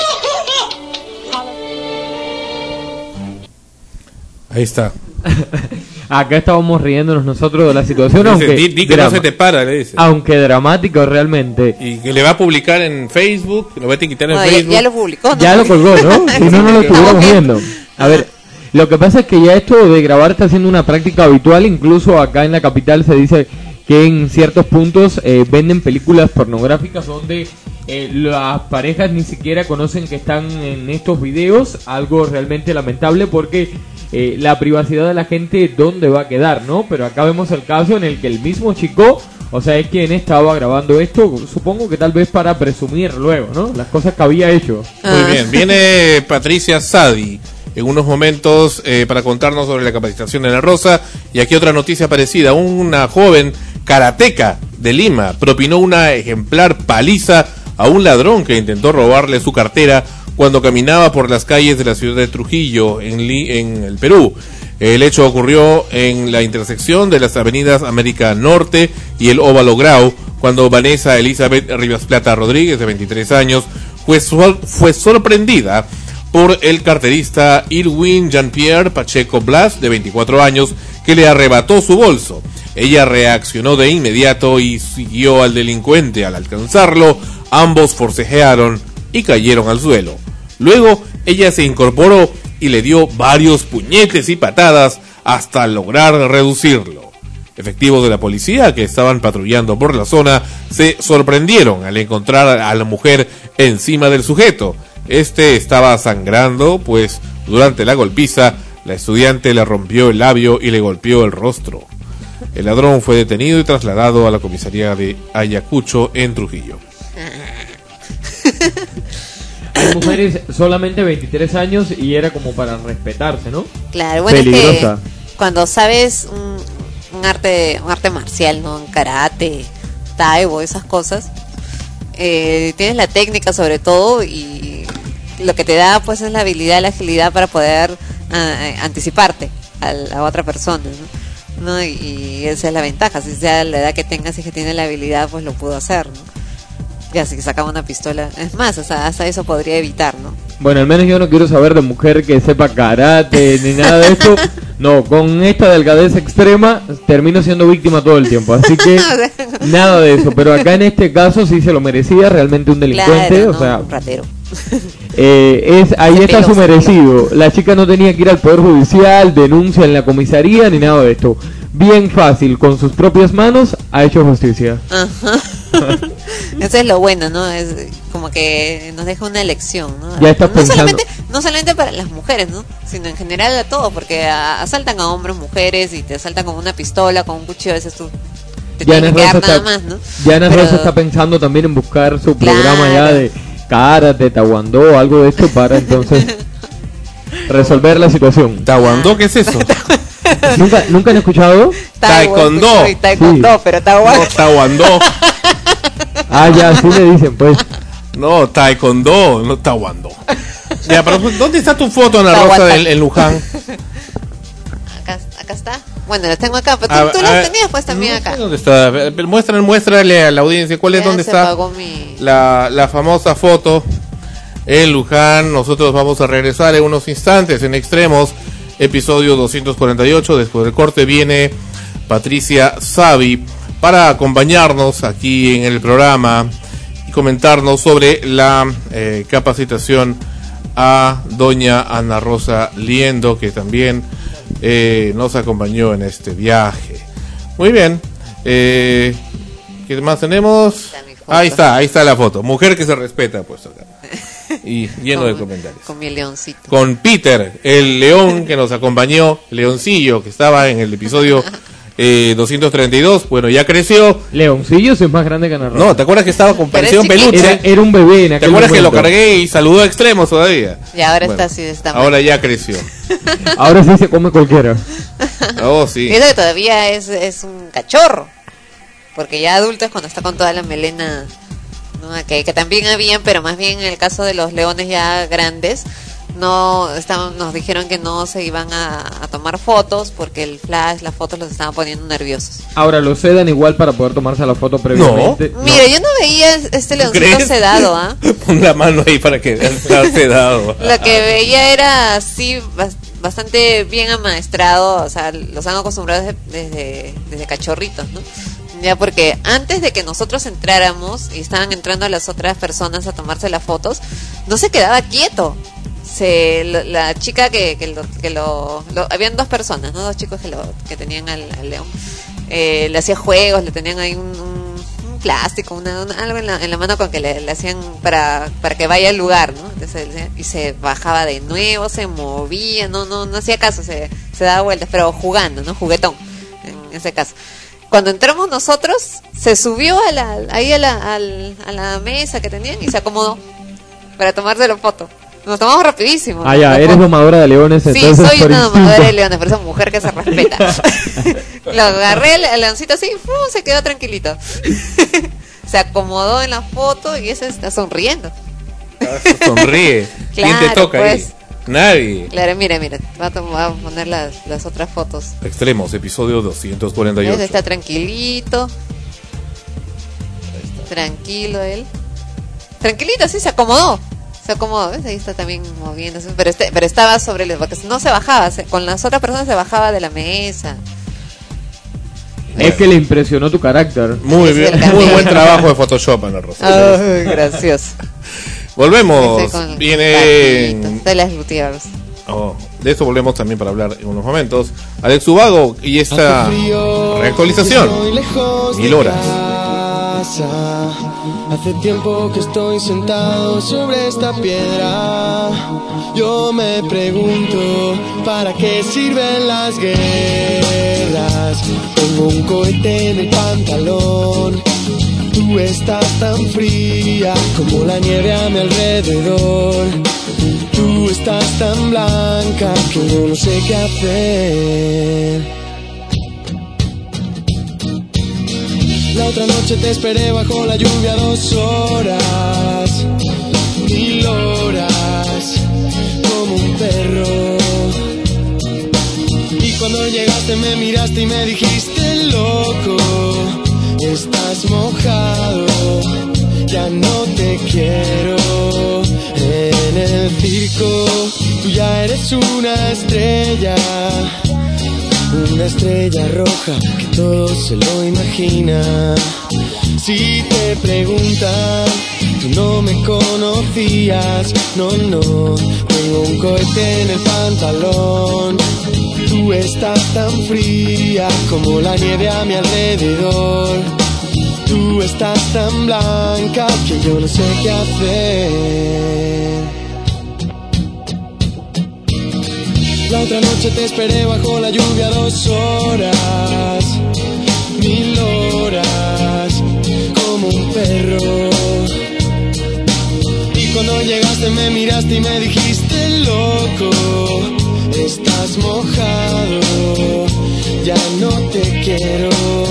Ahí está. Acá estábamos riéndonos nosotros de la situación, Dice, aunque di que no se te para, le dice. Aunque dramático realmente. Y que le va a publicar en Facebook, lo va a etiquetar en Facebook. Ya lo publicó, ¿no? Ya lo colgó, ¿no? Si no, no lo estuviéramos viendo. A ver, lo que pasa es que ya esto de grabar está siendo una práctica habitual, incluso acá en la capital se dice que en ciertos puntos venden películas pornográficas donde las parejas ni siquiera conocen que están en estos videos, algo realmente lamentable porque la privacidad de la gente dónde va a quedar, ¿no? Pero acá vemos el caso en el que el mismo chico, o sea, es quien estaba grabando esto, supongo que tal vez para presumir luego, ¿no? Las cosas que había hecho. Muy bien, viene Patricia Sadi en unos momentos para contarnos sobre la capacitación en La Rosa. Y aquí otra noticia parecida: una joven karateca de Lima propinó una ejemplar paliza a un ladrón que intentó robarle su cartera cuando caminaba por las calles de la ciudad de Trujillo, en el Perú. El hecho ocurrió en la intersección de las avenidas América Norte y el Óvalo Grau, cuando Vanessa Elizabeth Rivas Plata Rodríguez, de 23 años, fue sorprendida por el carterista Irwin Jean-Pierre Pacheco Blas, de 24 años, que le arrebató su bolso. Ella reaccionó de inmediato y siguió al delincuente. Al alcanzarlo, ambos forcejearon y cayeron al suelo. Luego, ella se incorporó y le dio varios puñetes y patadas hasta lograr reducirlo. Efectivos de la policía que estaban patrullando por la zona se sorprendieron al encontrar a la mujer encima del sujeto. Este estaba sangrando, pues durante la golpiza la estudiante le rompió el labio y le golpeó el rostro. El ladrón fue detenido y trasladado a la comisaría de Ayacucho en Trujillo. Hay mujeres solamente 23 años y era como para respetarse, ¿no? Claro, bueno, peligrosa. Es que cuando sabes un arte marcial, ¿no? Un karate, taibo, esas cosas, tienes la técnica sobre todo, y lo que te da pues es la habilidad, la agilidad para poder anticiparte. a la otra persona, ¿no? Y esa es la ventaja, si sea la edad que tenga, si que tiene la habilidad, pues lo pudo hacer, ¿no? Ya, si sacaba una pistola, es más, hasta eso podría evitar, ¿no? Bueno, al menos yo no quiero saber de mujer que sepa karate ni nada de esto. No, con esta delgadez extrema termino siendo víctima todo el tiempo, así que nada de eso. Pero acá en este caso sí se lo merecía, realmente un delincuente, claro, o sea, un ratero. Ahí está su merecido. La chica no tenía que ir al Poder Judicial, denuncia en la comisaría ni nada de esto. Bien fácil, con sus propias manos ha hecho justicia. Ajá. Eso es lo bueno, ¿no? Es como que nos deja una lección, ¿no? Ya estás pensando. No solamente para las mujeres, ¿no? Sino en general a todo, porque asaltan a hombres, mujeres, y te asaltan con una pistola, con un cuchillo, a veces tú te tienes que quedar nada más, ¿no? Yana Rosa está pensando también en buscar su programa ya de karate, taekwondo, algo de esto para entonces resolver la situación. ¿Taekwondo qué es eso? ¿Nunca han escuchado? Taekwondo. Taekwondo, sí. Pero taekwondo. No, taekwondo. Ah, ya, así le dicen, pues. No, taekwondo, no taekwondo. Ya, pero ¿dónde está tu foto, Ana Rosa, en Luján? Acá está. Bueno, las tengo acá, pero tú las tenías pues también acá. ¿Dónde está? Muéstrale a la audiencia cuál es, dónde está la famosa foto en Luján. Nosotros vamos a regresar en unos instantes en Extremos, episodio 248. Después del corte viene Patricia Savi para acompañarnos aquí en el programa y comentarnos sobre la capacitación a doña Ana Rosa Liendo, que también nos acompañó en este viaje. Muy bien. ¿Qué más tenemos? Ahí está la foto. Mujer que se respeta, pues acá. Y lleno de comentarios. Con mi leoncito. Con Peter, el león que nos acompañó, leoncillo, que estaba en el episodio 232. Bueno, ya creció. Leoncillo es más grande que Ana Rosa. No, ¿te acuerdas que estaba con parecía un peluche? Era un bebé en aquel ¿Te acuerdas momento? que lo cargué y saludó a Extremos todavía? Y ahora está así de esta ahora ya creció. Ahora sí se come cualquiera. Oh, sí. Y eso que todavía es un cachorro. Porque ya adulto es cuando está con toda la melena, ¿no? Que también habían, pero más bien en el caso de los leones ya grandes, nos dijeron que no se iban a tomar fotos porque el flash, las fotos los estaban poniendo nerviosos. Ahora lo sedan igual para poder tomarse la foto previamente. No. Mira, yo no veía este leoncito sedado, ¿ah? Pon la mano ahí para que esté sedado. Lo que veía era así bastante bien amaestrado, o sea, los han acostumbrado desde cachorritos, ¿no? Ya, porque antes de que nosotros entráramos y estaban entrando las otras personas a tomarse las fotos, no se quedaba quieto. La chica habían dos personas, ¿no? Dos chicos que tenían al león. Le hacía juegos, le tenían ahí un plástico, algo en la mano con que le hacían para que vaya al lugar, ¿no? Entonces, y se bajaba de nuevo, se movía, no hacía caso, se daba vueltas, pero jugando, ¿no? Juguetón, en ese caso. Cuando entramos nosotros, se subió a la mesa que tenían y se acomodó para tomarse la foto. Nos tomamos rapidísimo. Ah, ya, eres domadora de leones. Sí, soy una domadora de leones, pero esa mujer que se respeta. Lo agarré el leoncito así, se quedó tranquilito. Se acomodó en la foto y ese está sonriendo. Sonríe. Claro, ¿quién te toca pues, ahí? Nadie. Claro, mira, va a poner las otras fotos. Extremos, episodio 248. Ese está tranquilito. Tranquilo él. Tranquilito, sí, se acomodó. ¿Ves? Ahí está también moviéndose, pero estaba sobre el, porque no se bajaba, con las otras personas se bajaba de la mesa. Es que le impresionó tu carácter. Muy bien, muy buen trabajo de Photoshop, Ana Rosa. Oh, gracioso. Volvemos. Viene de las Gutiérrez. De eso volvemos también para hablar en unos momentos. Alex Ubago y esta reactualización. 1000 horas. Hace tiempo que estoy sentado sobre esta piedra. Yo me pregunto, ¿para qué sirven las guerras? Tengo un cohete en el pantalón. Tú estás tan fría como la nieve a mi alrededor. Tú estás tan blanca que yo no sé qué hacer. La otra noche te esperé bajo la lluvia 2 horas, 1000 horas, como un perro. Y miraste y me dijiste loco, estás mojado, ya no te quiero en el circo. Tú ya eres una estrella roja que todo se lo imagina. Si te preguntan, tú no me conocías, no, tengo un cohete en el pantalón. Tú estás tan fría como la nieve a mi alrededor. Tú estás tan blanca que yo no sé qué hacer. La otra noche te esperé bajo la lluvia 2 horas, 1000 horas, como un perro. Y cuando llegaste me miraste y me dijiste loco, estás mojado, ya no te quiero.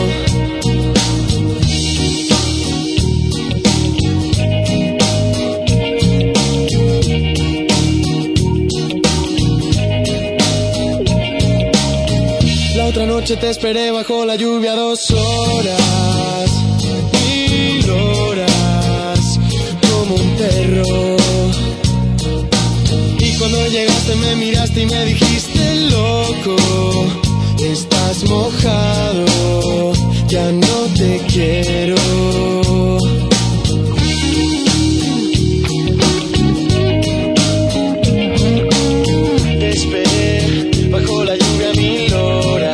La otra noche te esperé bajo la lluvia 2 horas, 1000 horas, como un perro. Y cuando llegaste me miraste y me dijiste loco, estás mojado, ya no te quiero. Te esperé bajo la lluvia 1000 horas.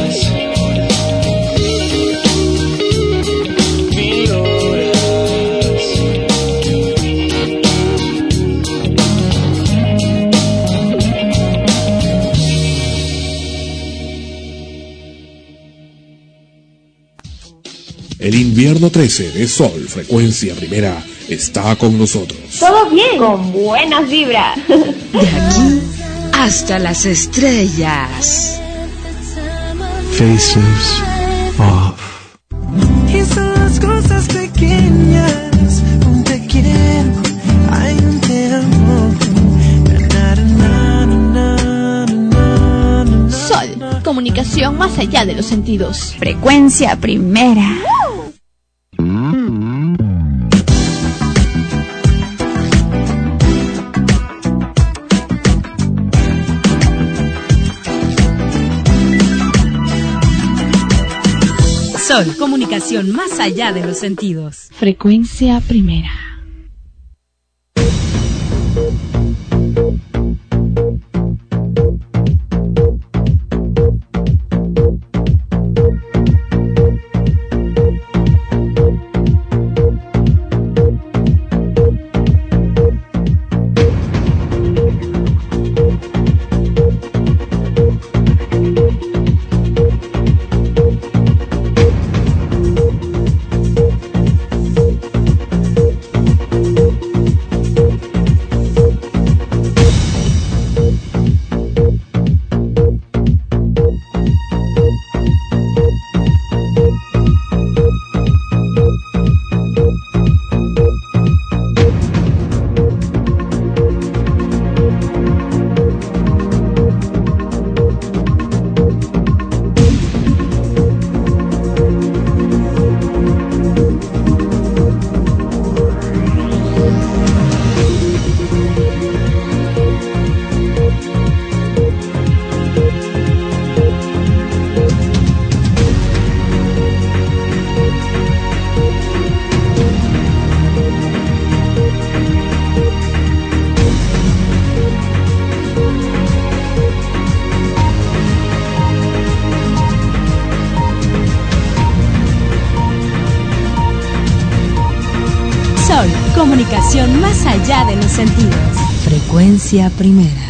El invierno 13 de Sol, frecuencia primera, está con nosotros. Todo bien, con buenas vibras. De aquí hasta las estrellas. Faces off. Y son las cosas pequeñas, un te quiero, hay un te amo. Sol, comunicación más allá de los sentidos. Frecuencia primera. Sol, comunicación más allá de los sentidos. Frecuencia primera. Comunicación más allá de los sentidos. Frecuencia primera.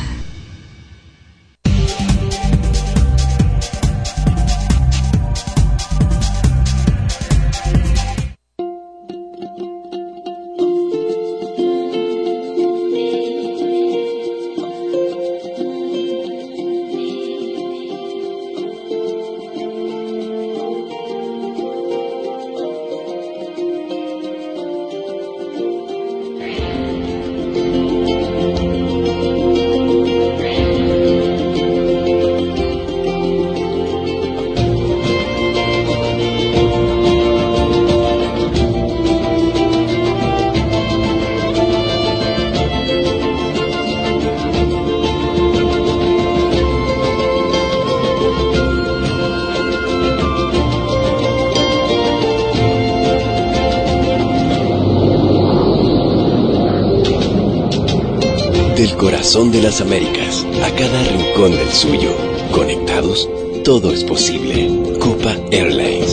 Del corazón de las Américas a cada rincón del suyo. Conectados, todo es posible. Copa Airlines.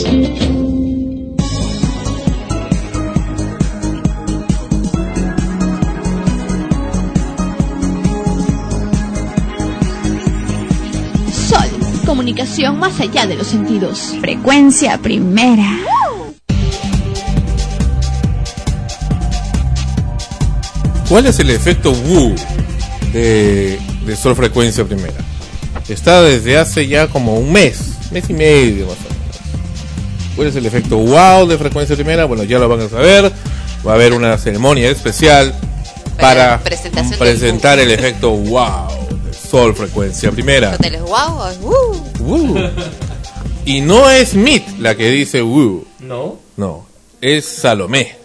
Sol, comunicación más allá de los sentidos. Frecuencia primera. ¿Cuál es el efecto Woo de Sol Frecuencia Primera? Está desde hace ya como un mes y medio más o menos. ¿Cuál es el efecto wow de Frecuencia Primera? Bueno, ya lo van a saber. Va a haber una ceremonia especial para presentar el efecto wow de Sol Frecuencia Primera. ¿Hoteles wow o es woo? Y no es Mit la que dice woo. No, es Salomé.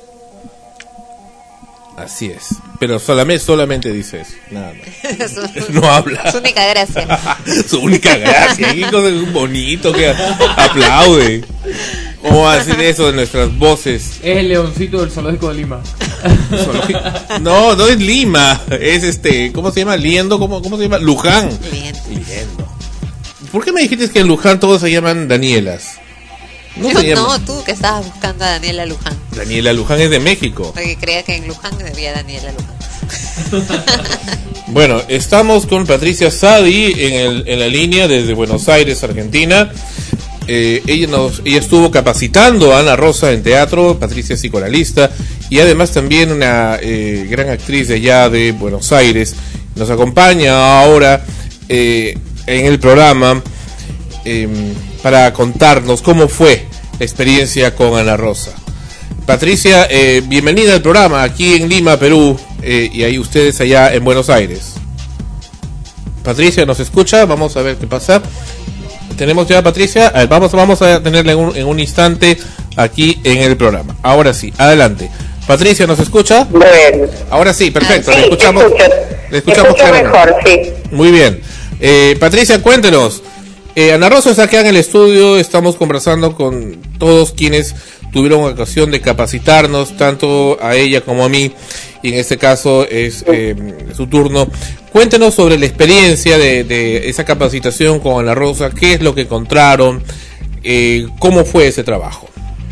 Así es. Pero Salomé solamente dice eso, nada más. No habla. Su única gracia. Su única gracia. Qué cosa bonito que aplaude. ¿Cómo va a decir eso de nuestras voces? es el leoncito del zoológico de Lima. No es Lima. Es ¿cómo se llama? Liendo. ¿Cómo se llama? Luján. Liendo. ¿Por qué me dijiste que en Luján todos se llaman Danielas? No, tú que estabas buscando a Daniela Luján. Daniela Luján es de México. Porque creía que en Luján había Daniela Luján. Bueno, estamos con Patricia Sadi en la línea desde Buenos Aires, Argentina. Ella estuvo capacitando a Ana Rosa en teatro. Patricia es psicoanalista y además también una gran actriz de allá de Buenos Aires. Nos acompaña ahora en el programa para contarnos cómo fue la experiencia con Ana Rosa. Patricia, bienvenida al programa aquí en Lima, Perú, y ahí ustedes allá en Buenos Aires. Patricia, ¿nos escucha? Vamos a ver qué pasa. ¿Tenemos ya a Patricia? A ver, vamos a tenerla en un instante aquí en el programa. Ahora sí, adelante. Patricia, ¿nos escucha? Bueno. Ahora sí, perfecto. Sí, le escuchamos mejor, sí. Muy bien. Patricia, cuéntenos. Ana Rosa está acá en el estudio, estamos conversando con todos quienes tuvieron ocasión de capacitarnos, tanto a ella como a mí, y en este caso es su turno. Cuéntenos sobre la experiencia de esa capacitación con Ana Rosa, qué es lo que encontraron, cómo fue ese trabajo.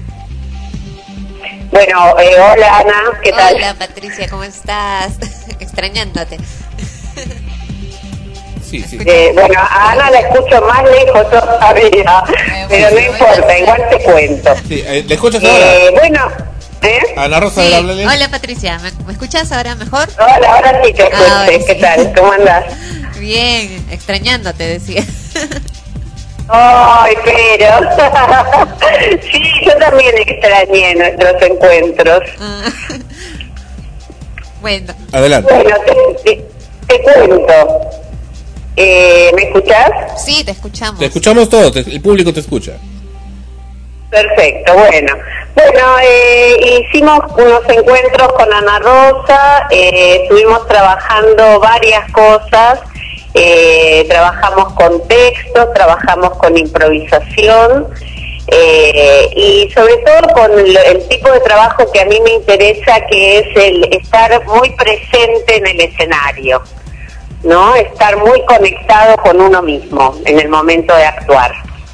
Bueno, hola Ana, ¿qué tal? Hola Patricia, ¿cómo estás? Extrañándote. Sí. Bueno, a Ana la escucho más lejos todavía, pero no importa, igual te cuento. Sí, ¿le escuchas ahora? Bueno, Ana Rosa, sí. háblale. Hola Patricia, ¿me escuchas ahora mejor? Hola, ahora sí te escucho. ¿Qué tal? ¿Cómo andás? Bien, extrañándote, decía. Ay, pero sí, yo también extrañé nuestros encuentros. Bueno. Adelante. Bueno, te cuento. ¿Me escuchás? Sí, te escuchamos. Te escuchamos todos, el público te escucha. Perfecto, bueno, hicimos unos encuentros con Ana Rosa, estuvimos trabajando varias cosas, trabajamos con textos, trabajamos con improvisación, y sobre todo con el tipo de trabajo que a mí me interesa, que es el estar muy presente en el escenario, ¿no? Estar muy conectado con uno mismo en el momento de actuar.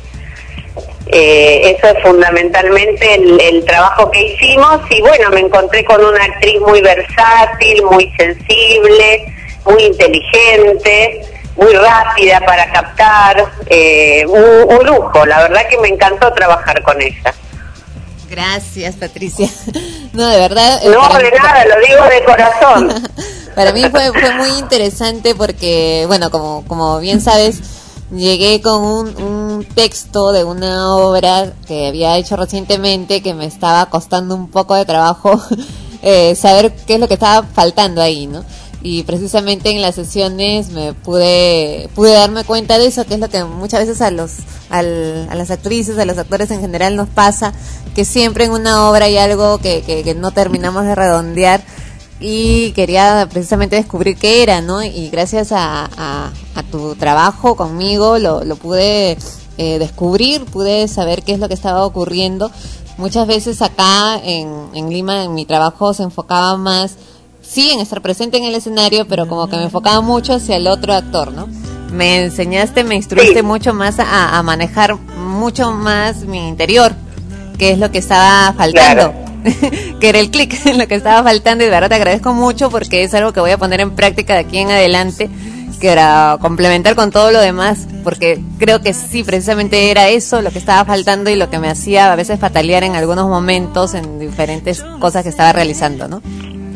Eso es fundamentalmente el trabajo que hicimos, y bueno, me encontré con una actriz muy versátil, muy sensible, muy inteligente, muy rápida para captar, un lujo, la verdad que me encantó trabajar con ella. Gracias, Patricia. No, de verdad. No, de nada, lo digo de corazón. Para mí fue muy interesante porque, bueno, como bien sabes, llegué con un texto de una obra que había hecho recientemente, que me estaba costando un poco de trabajo saber qué es lo que estaba faltando ahí, ¿no? Y precisamente en las sesiones me pude darme cuenta de eso, que es lo que muchas veces a las actrices, a los actores en general nos pasa, que siempre en una obra hay algo que no terminamos de redondear, y quería precisamente descubrir qué era, ¿no? Y gracias a tu trabajo conmigo lo pude descubrir, pude saber qué es lo que estaba ocurriendo. Muchas veces acá en Lima, en mi trabajo, se enfocaba más sí en estar presente en el escenario, pero como que me enfocaba mucho hacia el otro actor, ¿no? Me enseñaste, me instruiste mucho más a manejar mucho más mi interior, que es lo que estaba faltando, que era el clic, lo que estaba faltando, y de verdad te agradezco mucho porque es algo que voy a poner en práctica de aquí en adelante, que era complementar con todo lo demás, porque creo que sí, precisamente era eso lo que estaba faltando y lo que me hacía a veces fatalear en algunos momentos en diferentes cosas que estaba realizando, ¿no?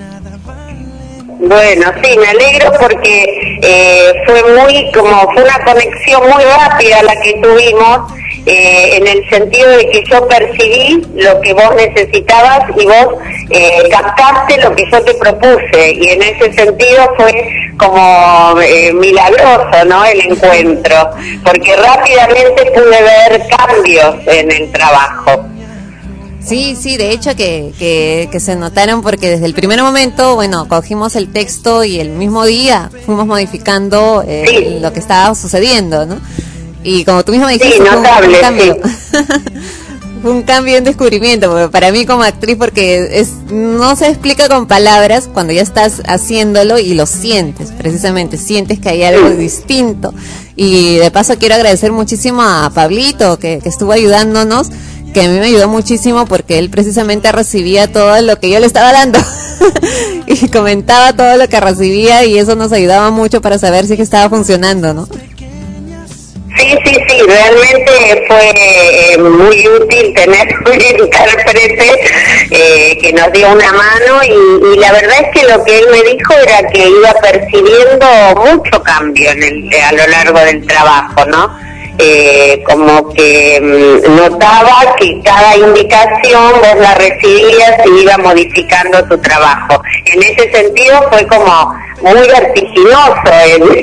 Bueno, sí, me alegro porque fue una conexión muy rápida la que tuvimos, en el sentido de que yo percibí lo que vos necesitabas y vos captaste lo que yo te propuse, y en ese sentido fue como milagroso, ¿no?, el encuentro, porque rápidamente pude ver cambios en el trabajo. Sí, de hecho que se notaron, porque desde el primer momento, bueno, cogimos el texto y el mismo día fuimos modificando lo que estaba sucediendo, ¿no? Y como tú mismo dijiste, sí, notable, fue un cambio. Fue un cambio, un descubrimiento para mí como actriz, porque no se explica con palabras cuando ya estás haciéndolo y lo sientes, precisamente, sientes que hay algo distinto. Y de paso quiero agradecer muchísimo a Pablito, que estuvo ayudándonos, que a mí me ayudó muchísimo porque él precisamente recibía todo lo que yo le estaba dando y comentaba todo lo que recibía, y eso nos ayudaba mucho para saber si es que estaba funcionando, ¿no? Sí, realmente fue muy útil tener un intérprete que nos dio una mano, y la verdad es que lo que él me dijo era que iba percibiendo mucho cambio a lo largo del trabajo, ¿no? Como que notaba que cada indicación vos la recibías y iba modificando tu trabajo. En ese sentido fue como muy vertiginoso,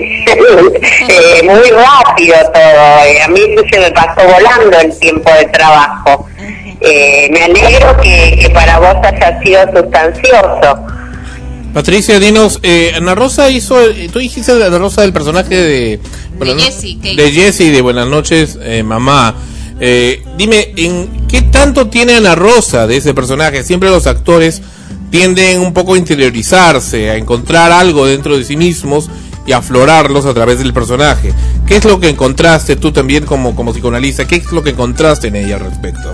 muy rápido todo. A mí se me pasó volando el tiempo de trabajo. Me alegro que para vos haya sido sustancioso. Patricia, dinos, Ana Rosa hizo, tú dijiste de Ana Rosa del personaje de Jessie, de Buenas noches, mamá. Dime, ¿en qué tanto tiene Ana Rosa de ese personaje? Siempre los actores tienden un poco a interiorizarse, a encontrar algo dentro de sí mismos y aflorarlos a través del personaje. ¿Qué es lo que encontraste tú también como psicoanalista? ¿Qué es lo que encontraste en ella al respecto?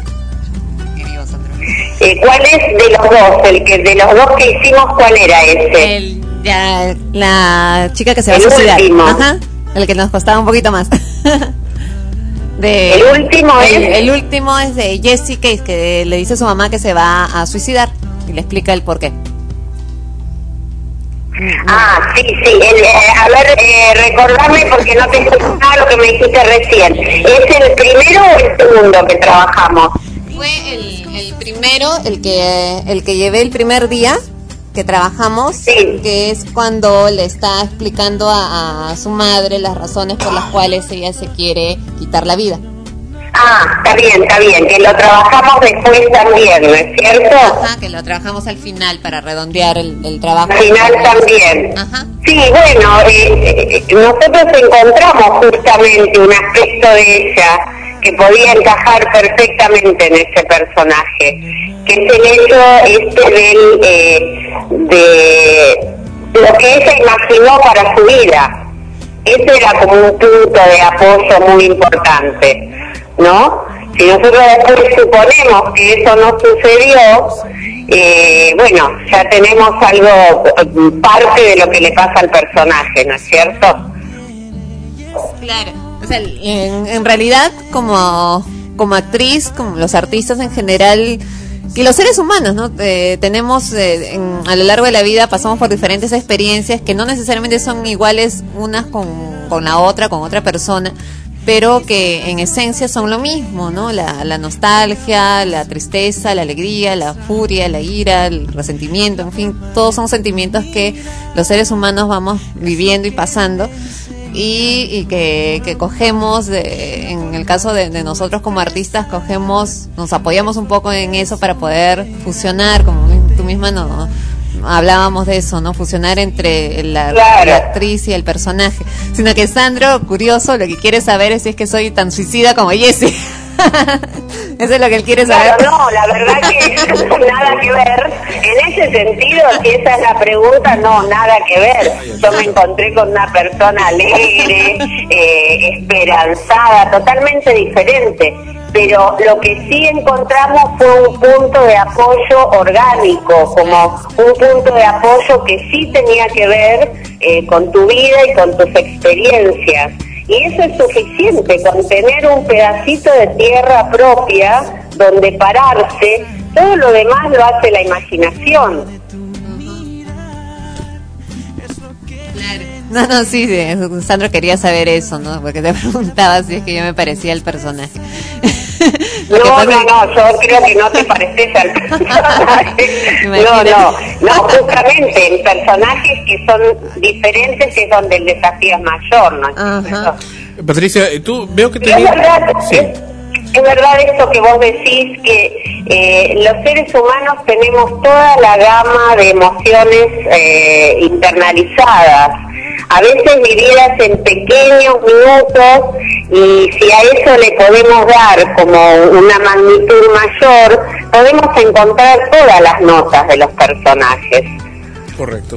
¿Cuál es de los dos? De los dos que hicimos, ¿cuál era ese? La chica que se va a suicidar. Ajá, el que nos costaba un poquito más. ¿El último es? El último es de Jessie Case, que le dice a su mamá que se va a suicidar y le explica el porqué. Sí. A ver, recordame porque no te escuchaba lo que me dijiste recién. ¿Es el primero o el segundo que trabajamos? Fue el primero, el que llevé el primer día que trabajamos, que es cuando le está explicando a su madre las razones por las cuales ella se quiere quitar la vida. Está bien, que lo trabajamos después también, ¿no es cierto? Ajá, que lo trabajamos al final para redondear el trabajo. Al final también. Ajá. Sí, bueno, nosotros encontramos justamente un aspecto de ella que podía encajar perfectamente en ese personaje, que es el hecho de lo que ella imaginó para su vida. Ese era como un punto de apoyo muy importante, ¿no? Si nosotros después suponemos que eso no sucedió, bueno, ya tenemos algo, parte de lo que le pasa al personaje, ¿no es cierto? Claro. O sea, en realidad, como actriz, como los artistas en general, y los seres humanos, ¿no? Tenemos, a lo largo de la vida pasamos por diferentes experiencias que no necesariamente son iguales unas con la otra, con otra persona, pero que en esencia son lo mismo, ¿no? La nostalgia, la tristeza, la alegría, la furia, la ira, el resentimiento, en fin, todos son sentimientos que los seres humanos vamos viviendo y pasando. Y que cogemos, en el caso de nosotros como artistas, nos apoyamos un poco en eso para poder fusionar, como tú misma hablábamos de eso, ¿no? Fusionar entre la actriz y el personaje. Sino que Sandro, curioso, lo que quiere saber es si es que soy tan suicida como Jessie. Eso es lo que él quiere saber. Claro, no, la verdad que nada que ver. En ese sentido, si esa es la pregunta, no, nada que ver. Yo me encontré con una persona alegre, esperanzada, totalmente diferente. Pero lo que sí encontramos fue un punto de apoyo orgánico, como un punto de apoyo que sí tenía que ver con tu vida y con tus experiencias. Y eso es suficiente, con tener un pedacito de tierra propia donde pararse. Todo lo demás lo hace la imaginación. No, sí, Sandro quería saber eso, ¿no? Porque te preguntaba si es que yo me parecía al personaje. No, yo creo que no te pareces al personaje. No, justamente en personajes que son diferentes es donde el desafío es mayor, ¿no? Patricia, tú veo que es verdad esto que vos decís, que los seres humanos tenemos toda la gama de emociones internalizadas, a veces vividas en pequeños minutos, y si a eso le podemos dar como una magnitud mayor, podemos encontrar todas las notas de los personajes. Correcto.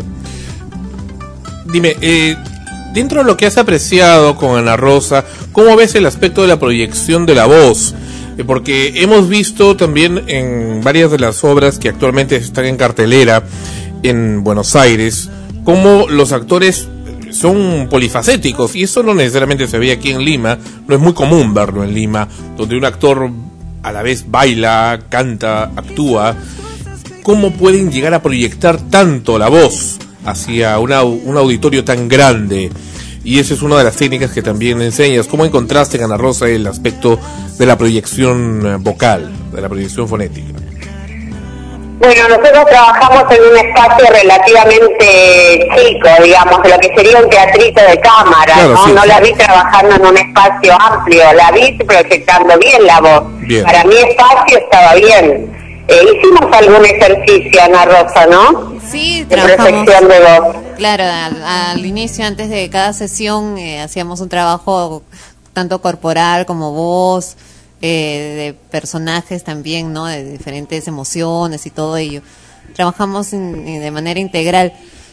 Dime, dentro de lo que has apreciado con Ana Rosa, ¿cómo ves el aspecto de la proyección de la voz? Porque hemos visto también en varias de las obras que actualmente están en cartelera en Buenos Aires, cómo los actores son polifacéticos, y eso no necesariamente se ve aquí en Lima, no es muy común verlo en Lima, donde un actor a la vez baila, canta, actúa. ¿Cómo pueden llegar a proyectar tanto la voz hacia un auditorio tan grande? Y esa es una de las técnicas que también enseñas. ¿Cómo encontraste en Ana Rosa el aspecto de la proyección vocal, de la proyección fonética? Bueno, nosotros trabajamos en un espacio relativamente chico, digamos, de lo que sería un teatrito de cámara, claro, ¿no? Sí, no la vi trabajando en un espacio amplio, la vi proyectando bien la voz. Bien. Para mi espacio estaba bien. Hicimos algún ejercicio, Ana Rosa, ¿no? Sí, de proyección de voz. Claro, al inicio, antes de cada sesión, hacíamos un trabajo tanto corporal como voz, de personajes también, ¿no? De diferentes emociones y todo ello. Trabajamos de manera integral.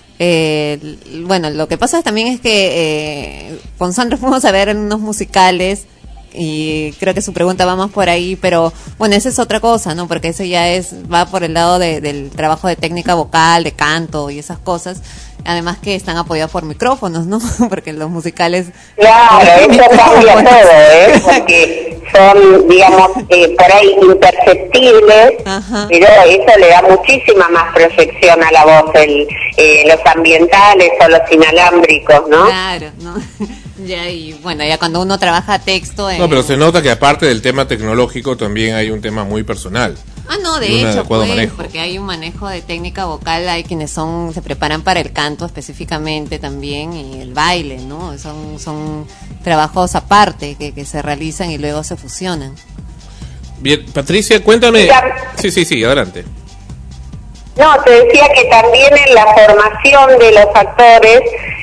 Bueno, lo que pasa también es que con Sandro fuimos a ver unos musicales, y creo que su pregunta va más por ahí, pero bueno, esa es otra cosa, ¿no? Porque eso ya va por el lado del trabajo de técnica vocal, de canto y esas cosas. Además que están apoyados por micrófonos, ¿no? Porque los musicales... Claro, eso cambia todo, porque son, digamos, por ahí imperceptibles, pero eso le da muchísima más proyección a la voz, los ambientales o los inalámbricos, ¿no? Claro, ¿no? Ya, y bueno, ya cuando uno trabaja texto... No, pero se nota que aparte del tema tecnológico también hay un tema muy personal. No, de hecho, pues, porque hay un manejo de técnica vocal, hay quienes se preparan para el canto específicamente también, y el baile, ¿no? Son trabajos aparte que se realizan y luego se fusionan. Bien, Patricia, cuéntame... Sí, adelante. No, te decía que también en la formación de los actores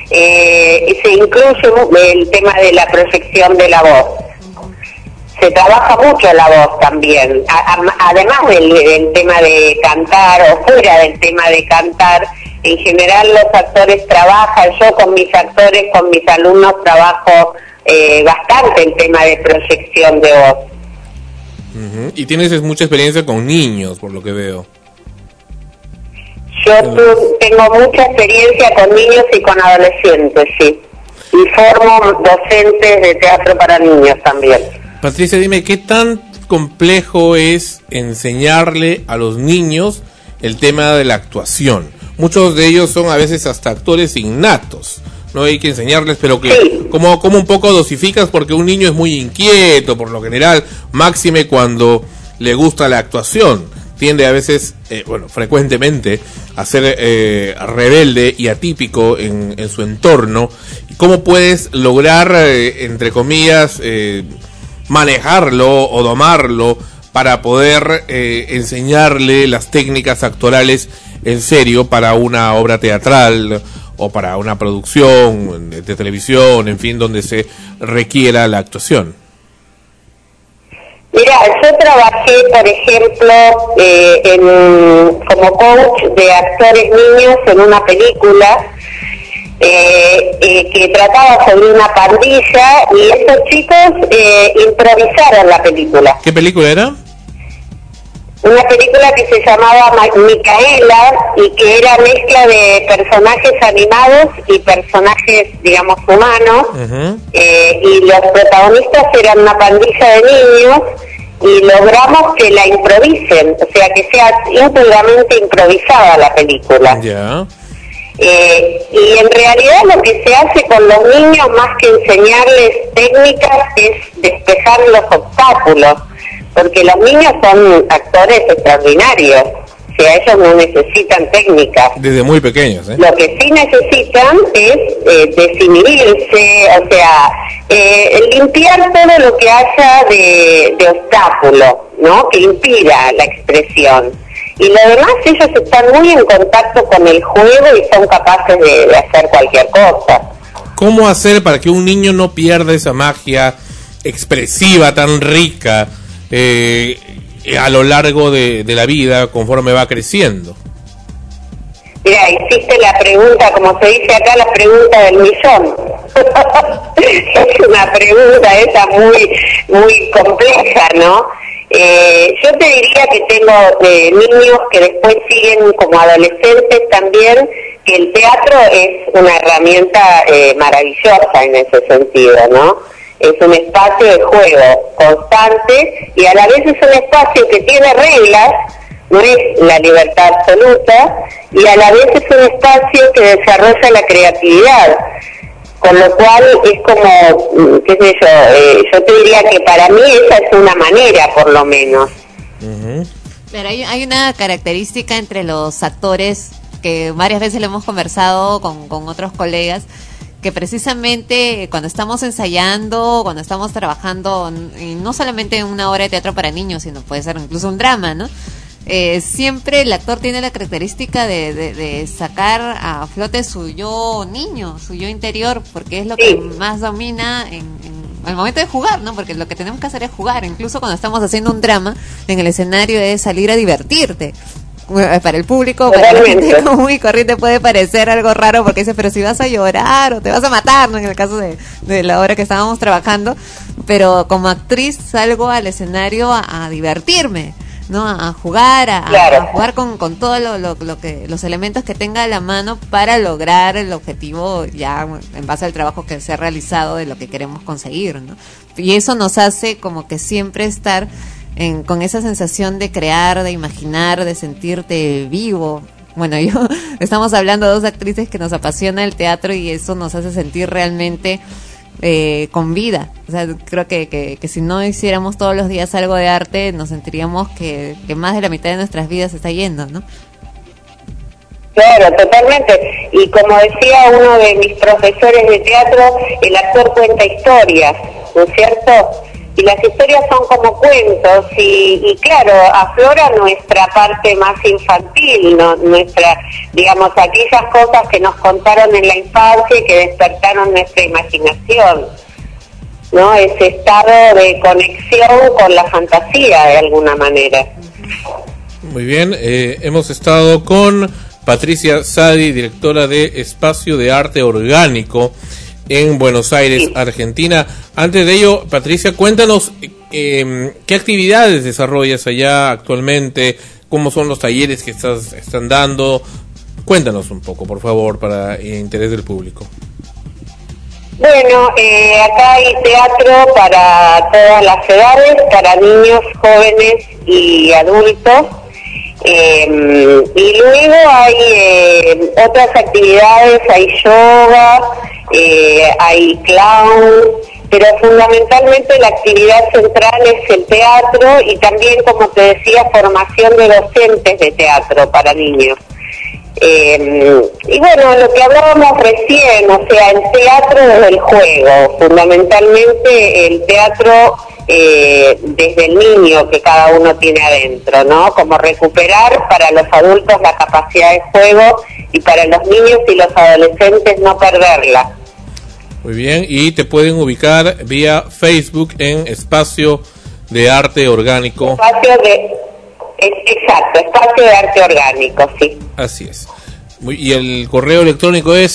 se incluye el tema de la proyección de la voz. Se trabaja mucho la voz también, además del tema de cantar, o fuera del tema de cantar. En general los actores trabajan, yo con mis actores, con mis alumnos trabajo bastante el tema de proyección de voz. Y tienes mucha experiencia con niños, por lo que veo. Yo tengo mucha experiencia con niños y con adolescentes, sí. Y formo docentes de teatro para niños también. Patricia, dime, ¿qué tan complejo es enseñarle a los niños el tema de la actuación? Muchos de ellos son a veces hasta actores innatos, no hay que enseñarles, pero que sí. ¿Cómo un poco dosificas? Porque un niño es muy inquieto, por lo general, máxime cuando le gusta la actuación. Tiende a veces, frecuentemente, a ser rebelde y atípico en su entorno. ¿Cómo puedes lograr, entre comillas, manejarlo o domarlo para poder enseñarle las técnicas actorales en serio para una obra teatral o para una producción de televisión, en fin, donde se requiera la actuación? Mira, yo trabajé, por ejemplo, como coach de actores niños en una película que trataba sobre una pandilla y estos chicos improvisaron la película. ¿Qué película era? Una película que se llamaba Micaela y que era mezcla de personajes animados y personajes, digamos, humanos. Y los protagonistas eran una pandilla de niños y logramos que la improvisen, o sea, que sea íntegramente improvisada la película. Ya. Y en realidad lo que se hace con los niños, más que enseñarles técnicas, es despejar los obstáculos, porque los niños son actores extraordinarios, o sea, ellos no necesitan técnicas. Desde muy pequeños, ¿eh? Lo que sí necesitan es desinhibirse, o sea, limpiar todo lo que haya de obstáculo, ¿no?, que impida la expresión. Y lo demás, ellos están muy en contacto con el juego y son capaces de hacer cualquier cosa. ¿Cómo hacer para que un niño no pierda esa magia expresiva tan rica a lo largo de la vida conforme va creciendo? Mira, hiciste la pregunta, como se dice acá, la pregunta del millón. Es una pregunta esa muy compleja, ¿no? Yo te diría que tengo niños que después siguen como adolescentes también, que el teatro es una herramienta maravillosa en ese sentido, ¿no? Es un espacio de juego constante y a la vez es un espacio que tiene reglas, no es la libertad absoluta, y a la vez es un espacio que desarrolla la creatividad. Con lo cual es como, qué sé yo te diría que para mí esa es una manera, por lo menos. Pero hay una característica entre los actores que varias veces lo hemos conversado con otros colegas, que precisamente cuando estamos ensayando, cuando estamos trabajando, y no solamente en una obra de teatro para niños, sino puede ser incluso un drama, ¿no? Siempre el actor tiene la característica de sacar a flote su yo niño, su yo interior, porque es lo que más domina en el momento de jugar, ¿no? Porque lo que tenemos que hacer es jugar, incluso cuando estamos haciendo un drama, en el escenario es salir a divertirte. Para el público, para la gente muy corriente puede parecer algo raro porque dice, pero si vas a llorar o te vas a matar, ¿no? En el caso de la hora que estábamos trabajando, pero como actriz salgo al escenario a divertirme, ¿no? A jugar, a jugar con todo lo que los elementos que tenga a la mano para lograr el objetivo ya en base al trabajo que se ha realizado de lo que queremos conseguir, ¿no? Y eso nos hace como que siempre estar con esa sensación de crear, de imaginar, de sentirte vivo. Bueno, estamos hablando de dos actrices que nos apasiona el teatro y eso nos hace sentir realmente con vida. O sea, creo que si no hiciéramos todos los días algo de arte, nos sentiríamos que más de la mitad de nuestras vidas se está yendo, ¿no? Claro, totalmente. Y como decía uno de mis profesores de teatro, el actor cuenta historias, ¿no es cierto? Y las historias son como cuentos y claro, aflora nuestra parte más infantil, ¿no? Nuestra, digamos, aquellas cosas que nos contaron en la infancia y que despertaron nuestra imaginación, ¿no? Ese estado de conexión con la fantasía de alguna manera. Muy bien, hemos estado con Patricia Sadi, directora de Espacio de Arte Orgánico en Buenos Aires, Argentina. Antes de ello, Patricia, cuéntanos qué actividades desarrollas allá actualmente, cómo son los talleres que están dando. Cuéntanos un poco, por favor, para interés del público. Bueno, acá hay teatro para todas las edades, para niños, jóvenes y adultos. Y luego hay otras actividades, hay yoga, hay clown, pero fundamentalmente la actividad central es el teatro y también, como te decía, formación de docentes de teatro para niños. Y bueno, lo que hablábamos recién, o sea, el teatro desde el juego, fundamentalmente el teatro desde el niño que cada uno tiene adentro, ¿no? Como recuperar para los adultos la capacidad de juego y para los niños y los adolescentes no perderla. Muy bien, y te pueden ubicar vía Facebook en Espacio de arte orgánico. Exacto, espacio de arte orgánico, sí. Así es. Y el correo electrónico es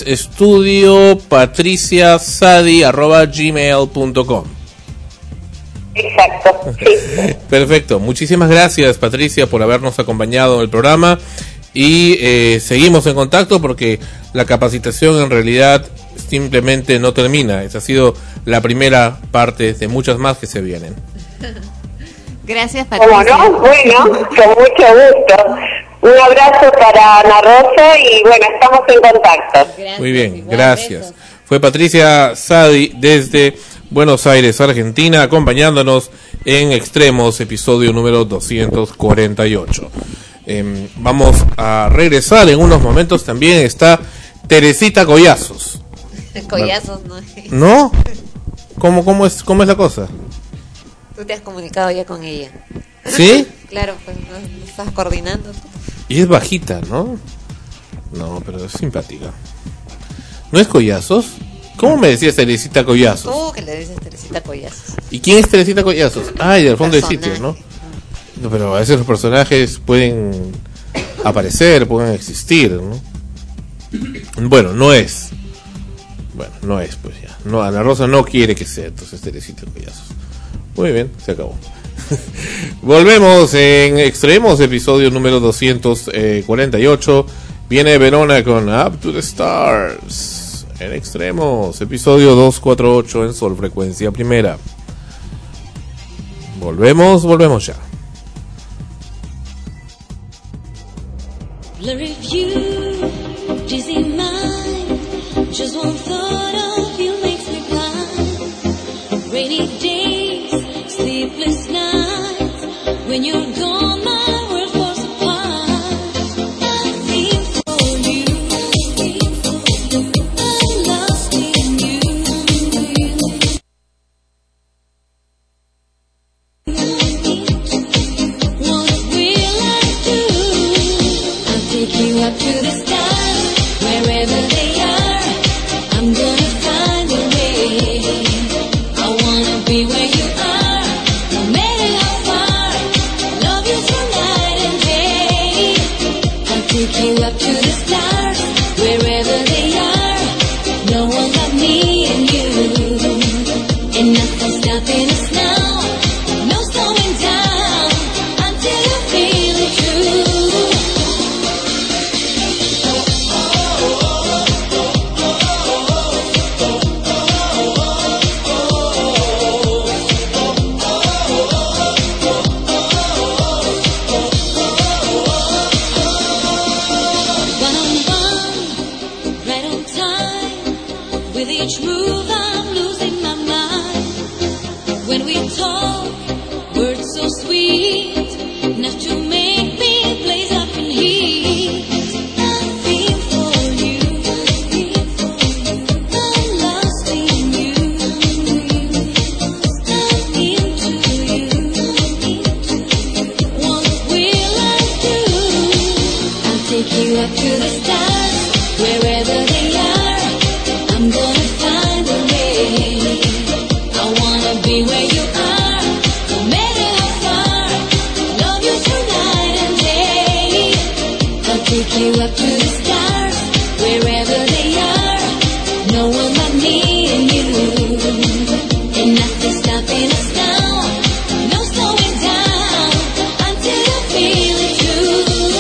estudiopatriciasadi@gmail.com. Exacto, sí. Perfecto. Muchísimas gracias, Patricia, por habernos acompañado en el programa. Y seguimos en contacto porque la capacitación en realidad simplemente no termina. Esa ha sido la primera parte de muchas más que se vienen. Gracias, Patricia. ¿Cómo no? Bueno, con mucho gusto. Un abrazo para Ana Rosa y bueno, estamos en contacto. Gracias, muy bien, igual, gracias. besos. Fue Patricia Sadi desde Buenos Aires, Argentina, acompañándonos en Extremos, episodio número 248. Vamos a regresar en unos momentos. También está Teresita Collazos. Collazos, ¿no? ¿No? ¿Cómo es la cosa? Tú te has comunicado ya con ella. ¿Sí? Claro, pues no estás coordinando. Y es bajita, ¿no? No, pero es simpática. ¿No es Collazos? ¿Cómo me decías Teresita Collazos? Tú que le dices Teresita Collazos. ¿Y quién es Teresita Collazos? Ay, del fondo del sitio, ¿no? No, pero a veces los personajes pueden aparecer, pueden existir, ¿no? Bueno, no es. Bueno, no es, pues ya. No, Ana Rosa no quiere que sea, entonces Teresita Collazos. Muy bien, se acabó. Volvemos en Extremos, episodio número 248. Viene Verona con Up to the Stars. En Extremos, episodio 248 en Sol Frecuencia Primera. Volvemos ya. Blurry view, dizzy mind, just one thought of you makes me blind. Rainy days, sleepless nights, when you're gone my world falls apart. I feel for you, I'm lost in you. What will I do? I'll take you up to the stars, wherever they are. I'm gonna find a way. I wanna be where you are, no matter how far. Love you so night and day. I'll take you up to the stars, wherever they are. No one but me and you, and nothing's stopping us now. No slowing down until you feel it true. Right on time. With each move I'm losing my mind. When we talk, words so sweet, enough to make me blaze up in heat. I feel for you, I'm lost in you, I'm into you. What will I do? I'll take you up to the stars, wherever they are. I'm gonna find a way. I wanna be where you are, no matter how far. Love you so night and day. I'll take you up to the stars, wherever they are. No one but me and you, and nothing's stopping us now. No slowing down until you feel it true.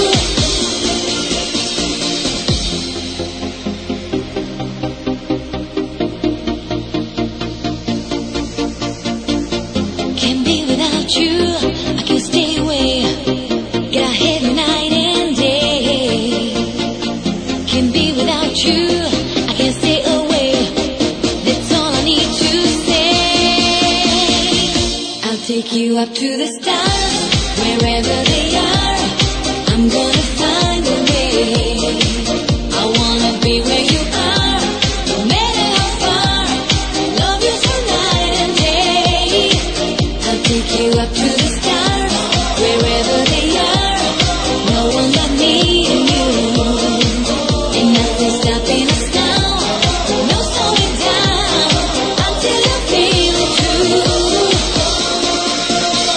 Can't be without you, I can't stay away. Get ahead night and day. Can't be without you, I can't stay away. That's all I need to say. I'll take you up to the stars, wherever they are. I'm gonna find a way. I wanna be where you are, no matter how far. Love you so night and day. I'll take you up to the stars, wherever they are. No one but me and you, and nothing's stopping us now. No slowing down until you feel it true.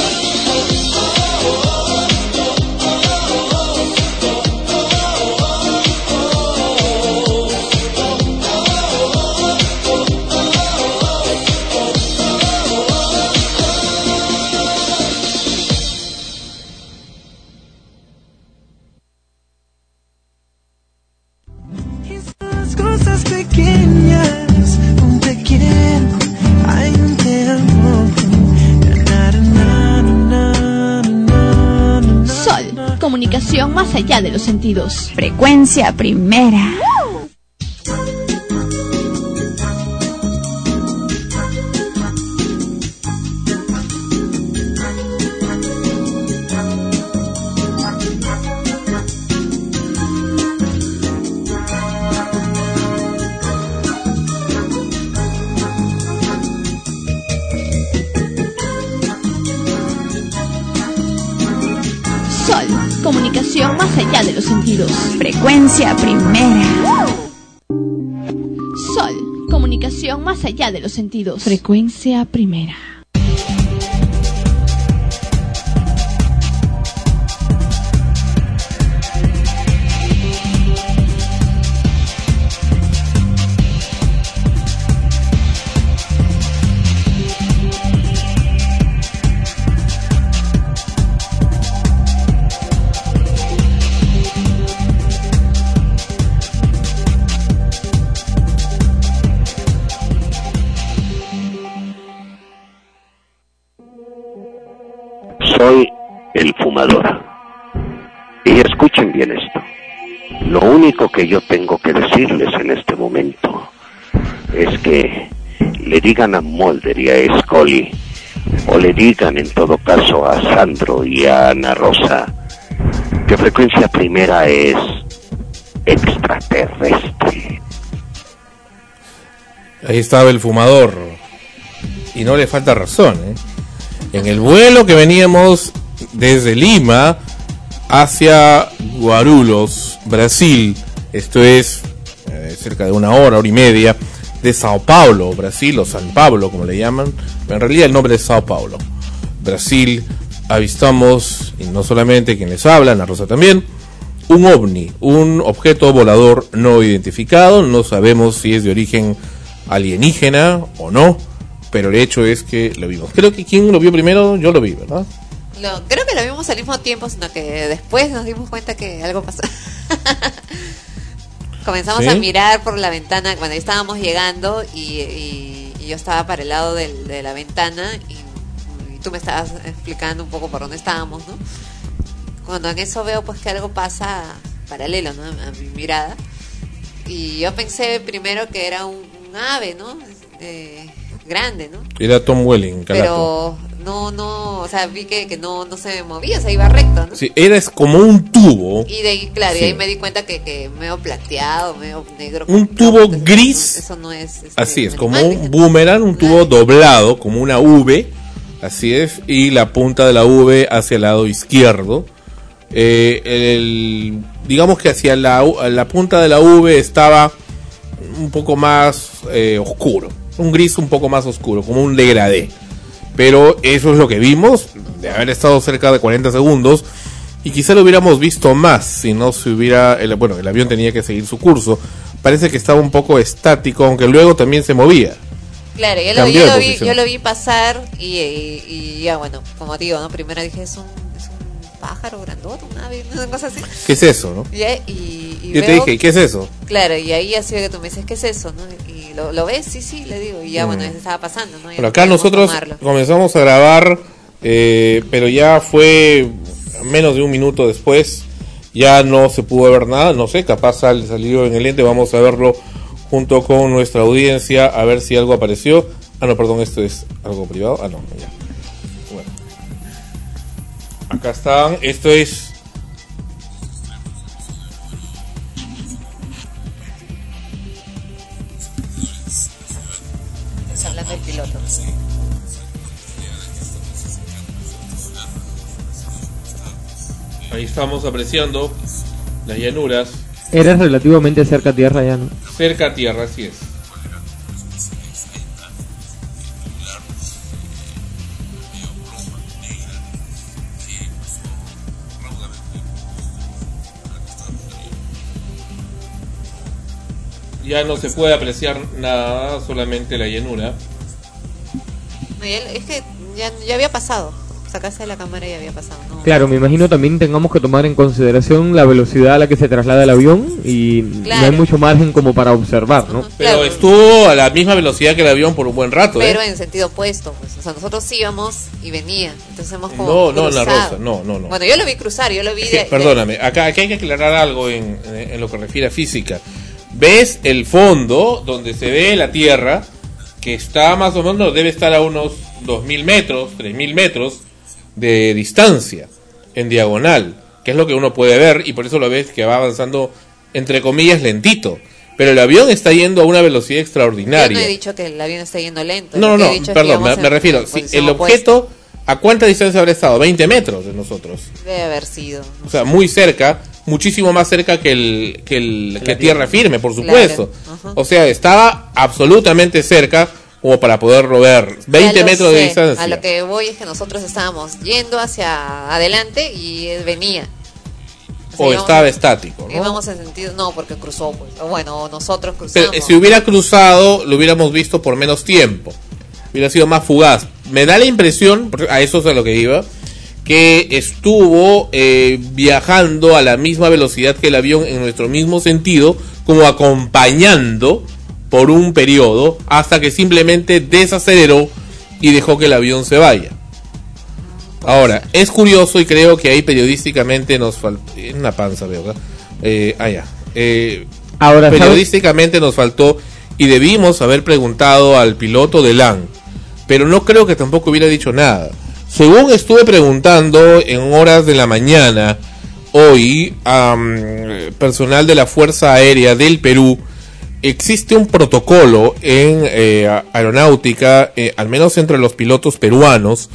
cosas pequeñas, un te quiero, ay, un te amo. Sol, comunicación más allá de los sentidos. Frecuencia primera. Comunicación más allá de los sentidos. Frecuencia primera. Sol, comunicación más allá de los sentidos. Frecuencia primera. Soy el fumador. Y escuchen bien esto. Lo único que yo tengo que decirles en este momento es que le digan a Mulder y a Scully, o le digan en todo caso a Sandro y a Ana Rosa, que Frecuencia Primera es extraterrestre. Ahí estaba el fumador. Y no le falta razón, ¿eh? En el vuelo que veníamos desde Lima hacia Guarulhos, Brasil, esto es cerca de una hora y media, de Sao Paulo, Brasil, o San Pablo como le llaman, pero en realidad el nombre es Sao Paulo, Brasil, avistamos, y no solamente quienes hablan, a Rosa también, un ovni, un objeto volador no identificado, no sabemos si es de origen alienígena o no, pero el hecho es que lo vimos. Creo que quien lo vio primero, yo lo vi, ¿verdad? Creo que lo vimos al mismo tiempo, sino que después nos dimos cuenta que algo pasó. Comenzamos a mirar por la ventana cuando estábamos llegando y yo estaba para el lado de la ventana y tú me estabas explicando un poco por dónde estábamos, ¿no? Cuando en eso veo pues que algo pasa paralelo, ¿no? A mi mirada, y yo pensé primero que era un ave, ¿no? Grande, ¿no? Era Tom Welling, pero no, o sea, vi que no se movía, o sea, iba recto, ¿no? Sí, era como un tubo. Y de ahí, claro, sí. Y ahí me di cuenta que medio plateado, medio negro. Un tubo gris. Eso no es. Así es, como un boomerang, un tubo doblado, como una V. Así es, y la punta de la V hacia el lado izquierdo. Digamos que hacia la punta de la V estaba un poco más oscuro. Un gris un poco más oscuro, como un degradé. Pero eso es lo que vimos, de haber estado cerca de 40 segundos. Y quizá lo hubiéramos visto más si no se hubiera... el avión tenía que seguir su curso. Parece que estaba un poco estático, aunque luego también se movía. Claro, yo lo vi pasar y ya, bueno, como digo, ¿no? Primero dije, es un pájaro grandote, un ave, una cosa así. ¿Qué es eso, no? Y yo te dije, ¿qué es eso? Claro, y ahí así que tú me dices, ¿qué es eso, no? Y lo ves, sí, le digo, y ya, bueno, eso estaba pasando, ¿no? Bueno, acá nosotros comenzamos a grabar, pero ya fue menos de un minuto después, ya no se pudo ver nada, no sé, capaz salió en el lente, vamos a verlo junto con nuestra audiencia, a ver si algo apareció. Ah, no, perdón, esto es algo privado. Ah, no, ya. Bueno. Acá están, esto es... Estás hablando del piloto. Ahí estamos apreciando las llanuras. Eres relativamente cerca a tierra ya, ¿no? Cerca a tierra, así es. Ya no se puede apreciar nada, solamente la llanura. Es que ya había pasado. sacaste la cámara y había pasado. No. Claro, me imagino también tengamos que tomar en consideración la velocidad a la que se traslada el avión y no hay mucho margen como para observar, ¿no? Pero estuvo a la misma velocidad que el avión por un buen rato. Pero en sentido opuesto, pues. O sea, nosotros íbamos y venía. Entonces hemos como No, cruzado. Ana Rosa, no. Bueno, yo lo vi cruzar, yo lo vi perdóname, acá hay que aclarar algo en lo que refiere a física. ¿Ves el fondo donde se ve la Tierra? Que está más o menos, debe estar a unos 2.000 metros, 3.000 metros de distancia, en diagonal, que es lo que uno puede ver, y por eso lo ves que va avanzando, entre comillas, lentito. Pero el avión está yendo a una velocidad extraordinaria. Yo no he dicho que el avión está yendo lento. No, perdón, me refiero, si el objeto, ¿a cuánta distancia habrá estado? 20 metros de nosotros. Debe haber sido. O sea, muy cerca, muchísimo más cerca que tierra firme, por supuesto. Claro. O sea, estaba absolutamente cerca como para poderlo ver. 20 metros de distancia. A lo que voy es que nosotros estábamos yendo hacia adelante y él venía. O estaba estático, ¿no? Íbamos en sentido, no, porque cruzó, pues. O bueno, nosotros cruzamos. Pero si hubiera cruzado, lo hubiéramos visto por menos tiempo. Hubiera sido más fugaz. Me da la impresión, a eso es a lo que iba, que estuvo viajando a la misma velocidad que el avión en nuestro mismo sentido, como acompañando por un periodo, hasta que simplemente desaceleró y dejó que el avión se vaya. Ahora, es curioso y creo que ahí periodísticamente nos faltó... Una panza, veo, ¿verdad? Ahora, periodísticamente nos faltó y debimos haber preguntado al piloto de LAN, pero no creo que tampoco hubiera dicho nada. Según estuve preguntando en horas de la mañana, hoy, personal de la Fuerza Aérea del Perú, existe un protocolo en aeronáutica, al menos entre los pilotos peruanos.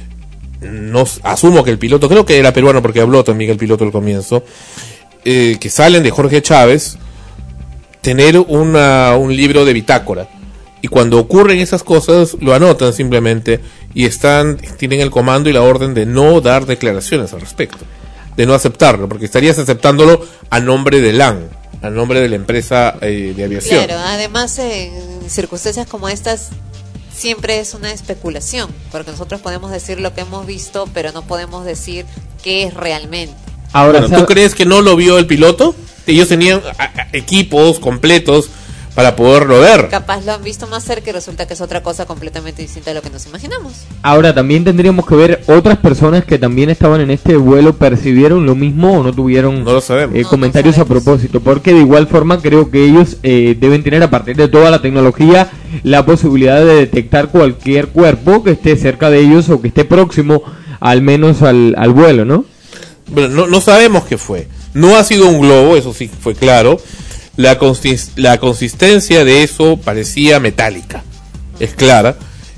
No asumo que el piloto, creo que era peruano porque habló también el piloto al comienzo, que salen de Jorge Chávez, tener un libro de bitácora, y cuando ocurren esas cosas lo anotan simplemente y tienen el comando y la orden de no dar declaraciones al respecto, de no aceptarlo, porque estarías aceptándolo a nombre de LAN, a nombre de la empresa de aviación. Claro, además en circunstancias como estas siempre es una especulación, porque nosotros podemos decir lo que hemos visto, pero no podemos decir qué es realmente. Ahora, bueno, ¿tú crees que no lo vio el piloto? Ellos tenían equipos completos para poderlo ver. Capaz lo han visto más cerca y resulta que es otra cosa completamente distinta a lo que nos imaginamos. Ahora, también tendríamos que ver otras personas que también estaban en este vuelo, percibieron lo mismo o no tuvieron no lo sabemos. Comentarios a propósito, porque de igual forma creo que ellos deben tener, a partir de toda la tecnología, la posibilidad de detectar cualquier cuerpo que esté cerca de ellos o que esté próximo al menos al vuelo, ¿no? Bueno, no sabemos qué fue. No ha sido un globo, eso sí fue claro. La consistencia de eso parecía metálica, es clara.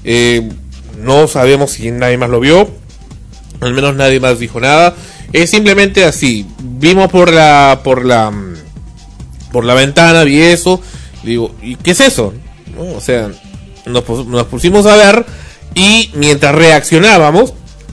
No sabemos si nadie más lo vio, al menos nadie más dijo nada. Es simplemente así. Vimos por la ventana, vi eso, digo, ¿y qué es eso? ¿No? O sea, nos pusimos a ver y mientras reaccionábamos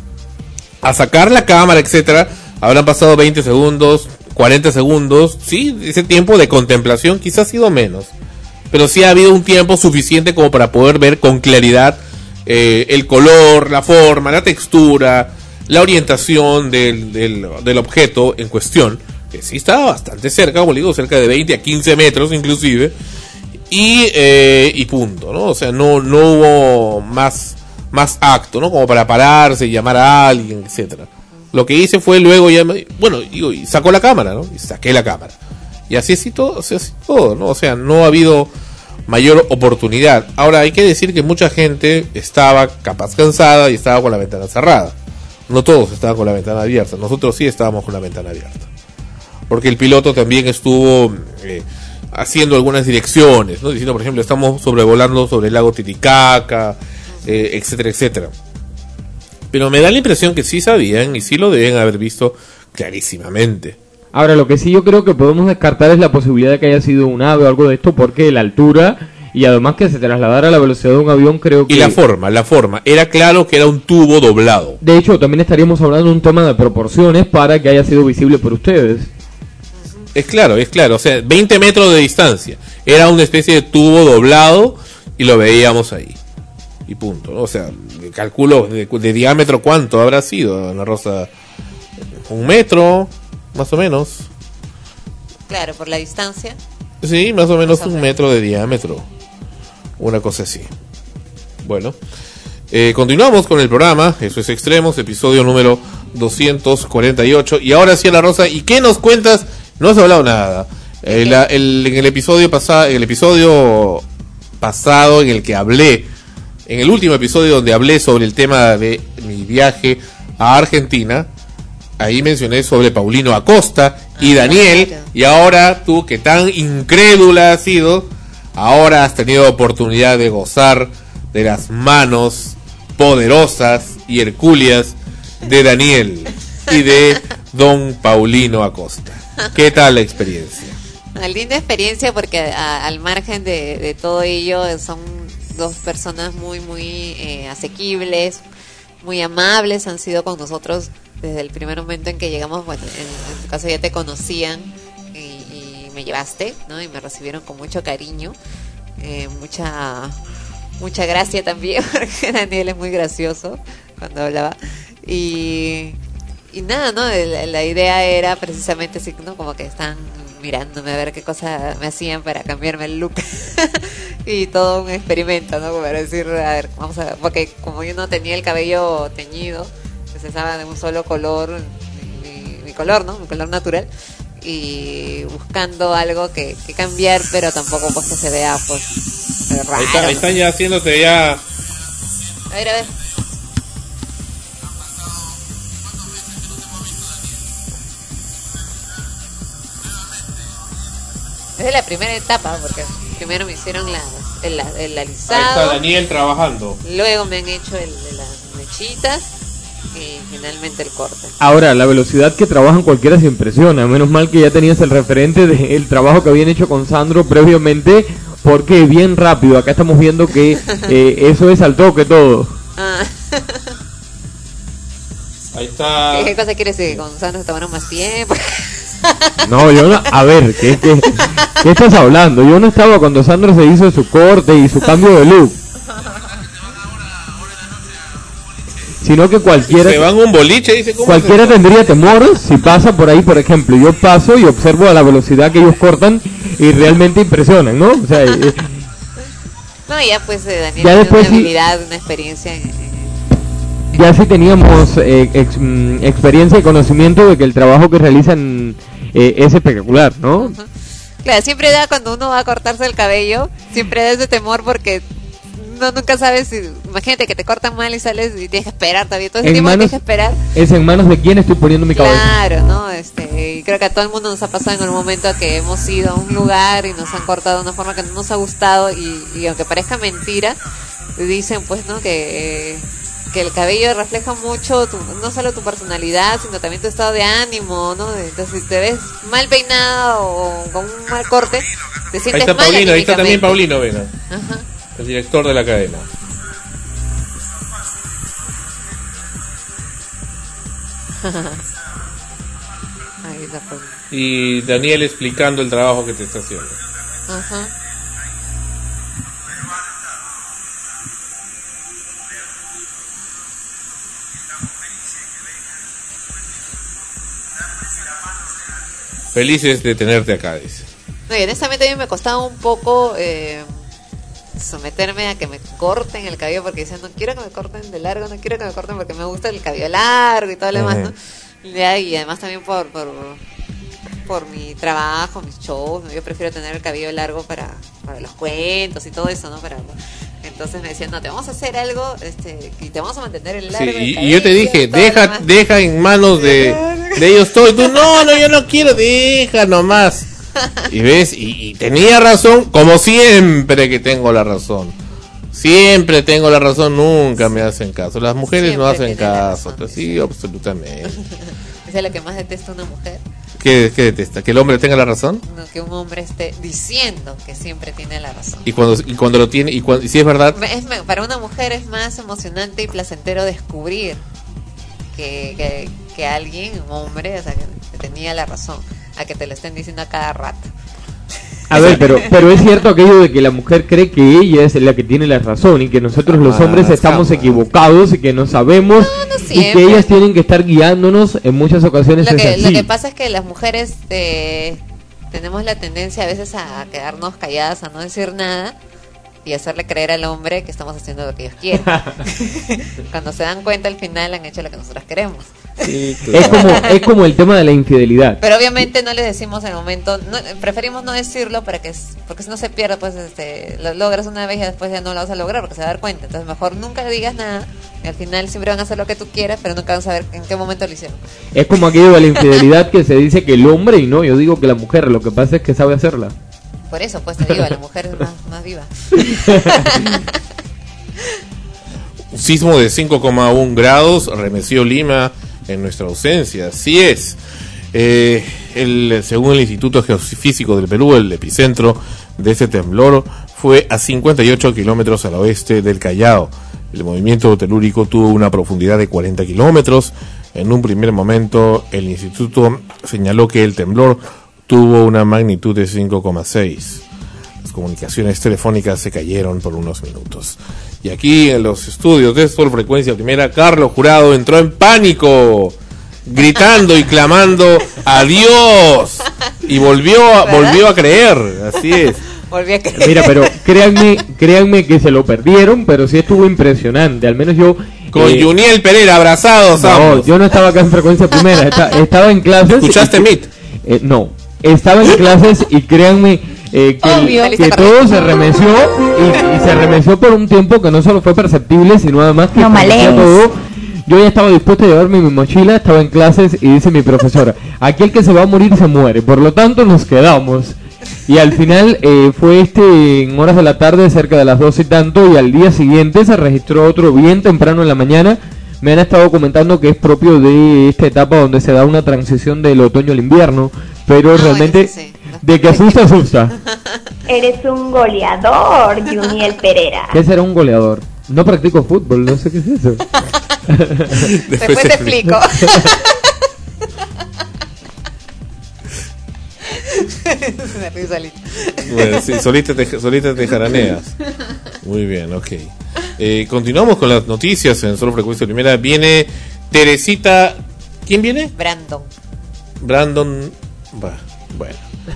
a sacar la cámara, etcétera, habrán pasado 20 segundos, 40 segundos, sí, ese tiempo de contemplación quizás ha sido menos, pero sí ha habido un tiempo suficiente como para poder ver con claridad el color, la forma, la textura, la orientación del objeto en cuestión, que sí estaba bastante cerca, como digo, cerca de 20 a 15 metros inclusive, y punto, ¿no? O sea, no hubo más acto, ¿no? Como para pararse y llamar a alguien, etcétera. Lo que hice fue luego y sacó la cámara, ¿no? Y saqué la cámara. Y así todo, ¿no? O sea, no ha habido mayor oportunidad. Ahora hay que decir que mucha gente estaba capaz cansada y estaba con la ventana cerrada. No todos estaban con la ventana abierta. Nosotros sí estábamos con la ventana abierta. Porque el piloto también estuvo haciendo algunas direcciones, ¿no? Diciendo, por ejemplo, estamos sobrevolando sobre el lago Titicaca, etcétera, etcétera. Pero me da la impresión que sí sabían y sí lo deben haber visto clarísimamente. Ahora, lo que sí yo creo que podemos descartar es la posibilidad de que haya sido un ave o algo de esto, porque la altura y además que se trasladara a la velocidad de un avión, creo que... Y la forma, era claro que era un tubo doblado. De hecho, también estaríamos hablando de un tema de proporciones para que haya sido visible por ustedes. Es claro, o sea, 20 metros de distancia, era una especie de tubo doblado y lo veíamos ahí. y punto, ¿no? O sea, calculo de diámetro cuánto habrá sido, Ana Rosa, 1 metro, más o menos. Claro, por la distancia. Sí, más o menos 1 metro de diámetro, una cosa así. Bueno, continuamos con el programa, eso es Extremos, episodio número 248, y ahora sí, Ana Rosa, ¿y qué nos cuentas? No has hablado nada. En el episodio pasado, en el que hablé, en el último episodio donde hablé sobre el tema de mi viaje a Argentina, ahí mencioné sobre Paulino Acosta y Daniel, claro. Y ahora tú, que tan incrédula has sido, ahora has tenido oportunidad de gozar de las manos poderosas y hercúleas de Daniel y de don Paulino Acosta. ¿Qué tal la experiencia? Una linda experiencia porque al margen de todo ello son dos personas muy asequibles, muy amables, han sido con nosotros desde el primer momento en que llegamos. Bueno, en tu caso ya te conocían y me llevaste, ¿no? Y me recibieron con mucho cariño, mucha gracia también, porque Daniel es muy gracioso cuando hablaba y nada, ¿no? La idea era precisamente así, ¿no? Como que están mirándome a ver qué cosa me hacían para cambiarme el look y todo un experimento, ¿no? Para decir, a ver, vamos a ver, porque como yo no tenía el cabello teñido, pues estaba de un solo color, mi color, ¿no? Mi color natural, y buscando algo que cambiar, pero tampoco pues que se vea pues raro. Ahí están ya haciéndote ya. A ver. Es de la primera etapa, porque primero me hicieron el alisado. Ahí está Daniel trabajando. Luego me han hecho las mechitas y finalmente el corte. Ahora, la velocidad que trabajan cualquiera se impresiona. Menos mal que ya tenías el referente del trabajo que habían hecho con Sandro previamente, porque bien rápido. Acá estamos viendo que eso es al toque todo. Ahí está. ¿Qué cosa quiere decir? ¿Con Sandro se tomaron más tiempo? No, yo no, a ver, ¿qué estás hablando? Yo no estaba cuando Sandro se hizo su corte y su cambio de look. Sino que cualquiera... Se van a un boliche, dice, ¿cómo cualquiera tendría temor si pasa por ahí, por ejemplo. Yo paso y observo a la velocidad que ellos cortan y realmente impresionan, ¿no? O sea... no, ya pues Daniel ya después una habilidad, una experiencia ya sí teníamos experiencia y conocimiento de que el trabajo que realizan es espectacular, ¿no? Uh-huh. Claro, siempre da cuando uno va a cortarse el cabello, siempre da ese temor porque nunca sabes si, imagínate que te cortan mal y sales y tienes que esperar todavía, todo ese tiempo tienes que esperar. Es en manos de quién estoy poniendo mi cabello. Claro, ¿no? Y creo que a todo el mundo nos ha pasado en algún momento que hemos ido a un lugar y nos han cortado de una forma que no nos ha gustado y aunque parezca mentira, dicen pues, ¿no? Que el cabello refleja mucho no solo tu personalidad, sino también tu estado de ánimo, ¿no? Entonces, si te ves mal peinado o con un mal corte, te sientes ahí está mal. Paulino, ahí está también Paulino Vena, ajá, el director de la cadena. Ahí está Paulino. Y Daniel explicando el trabajo que te está haciendo. Ajá. Felices de tenerte acá, dice. No, y honestamente a mí me costaba un poco someterme a que me corten el cabello, porque decían, no quiero que me corten de largo, no quiero que me corten porque me gusta el cabello largo y todo lo demás, ¿no? Y además también por mi trabajo, mis shows, ¿no? Yo prefiero tener el cabello largo para los cuentos y todo eso, ¿no? Entonces me decían, no, te vamos a hacer algo y te vamos a mantener el largo. Sí, y yo te dije, deja en manos de ellos todo. Y tú, no, yo no quiero, deja nomás. Y ves, y tenía razón, como siempre que tengo la razón. Siempre tengo la razón, nunca me hacen caso. Las mujeres siempre no hacen caso, pues, sí, absolutamente. ¿Esa es lo que más detesta una mujer? ¿Qué detesta? ¿Que el hombre tenga la razón? No, que un hombre esté diciendo que siempre tiene la razón. Y cuando lo tiene, y si es verdad. Para una mujer es más emocionante y placentero descubrir que alguien, un hombre, o sea, que tenía la razón, a que te lo estén diciendo a cada rato. A ver, pero es cierto aquello de que la mujer cree que ella es la que tiene la razón y que nosotros los hombres estamos equivocados y que no sabemos y que ellas tienen que estar guiándonos en muchas ocasiones. Lo que pasa es que las mujeres tenemos la tendencia a veces a quedarnos calladas, a no decir nada y hacerle creer al hombre que estamos haciendo lo que ellos quieren. Cuando se dan cuenta al final han hecho lo que nosotros queremos. Sí, es como el tema de la infidelidad. Pero obviamente no les decimos en el momento, preferimos no decirlo porque si no se pierde, pues lo logras una vez y después ya no lo vas a lograr porque se va a dar cuenta. Entonces mejor nunca le digas nada y al final siempre van a hacer lo que tú quieras, pero nunca van a saber en qué momento lo hicieron. Es como aquello de la infidelidad que se dice que el hombre, y no, yo digo que la mujer, lo que pasa es que sabe hacerla. Por eso, pues te digo, la mujer es más viva. Un sismo de 5,1 grados remeció Lima en nuestra ausencia. Así es. Según el Instituto Geofísico del Perú, el epicentro de ese temblor fue a 58 kilómetros al oeste del Callao. El movimiento telúrico tuvo una profundidad de 40 kilómetros. En un primer momento, el instituto señaló que el temblor tuvo una magnitud de 5,6. Las comunicaciones telefónicas se cayeron por unos minutos. Y aquí en los estudios de Sol Frecuencia Primera, Carlos Jurado entró en pánico, gritando y clamando a Dios. Y volvió a creer, así es. Volví a creer. Mira, pero créanme que se lo perdieron, pero sí estuvo impresionante. Al menos yo... Con Juniel Pereira, abrazados. No, yo no estaba acá en Frecuencia Primera, estaba en clases. ¿Escuchaste MIT? No, estaba en clases y créanme que todo se remeció y se remeció por un tiempo que no solo fue perceptible, sino además que todo. Yo ya estaba dispuesto a llevarme mi mochila, estaba en clases y dice mi profesora, aquí el que se va a morir se muere, por lo tanto nos quedamos. Y al final fue en horas de la tarde, cerca de las 12 y tanto, y al día siguiente se registró otro bien temprano en la mañana. Me han estado comentando que es propio de esta etapa donde se da una transición del otoño al invierno, pero realmente sí. De que asusta. Eres un goleador, Juniel Pereira. ¿Qué será un goleador? No practico fútbol, no sé qué es eso. Después te explico. Me río solita. Bueno, sí, solita te jaraneas. Muy bien, ok. Continuamos con las noticias en Solo Frecuencia Primera. Viene Teresita. ¿Quién viene? Brandon. Bueno.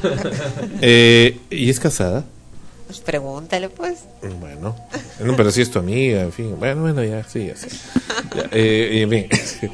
¿Y es casada? Pues pregúntale, pues. Bueno, no, pero si es tu amiga, en fin. Bueno, ya, sí, así. Bien.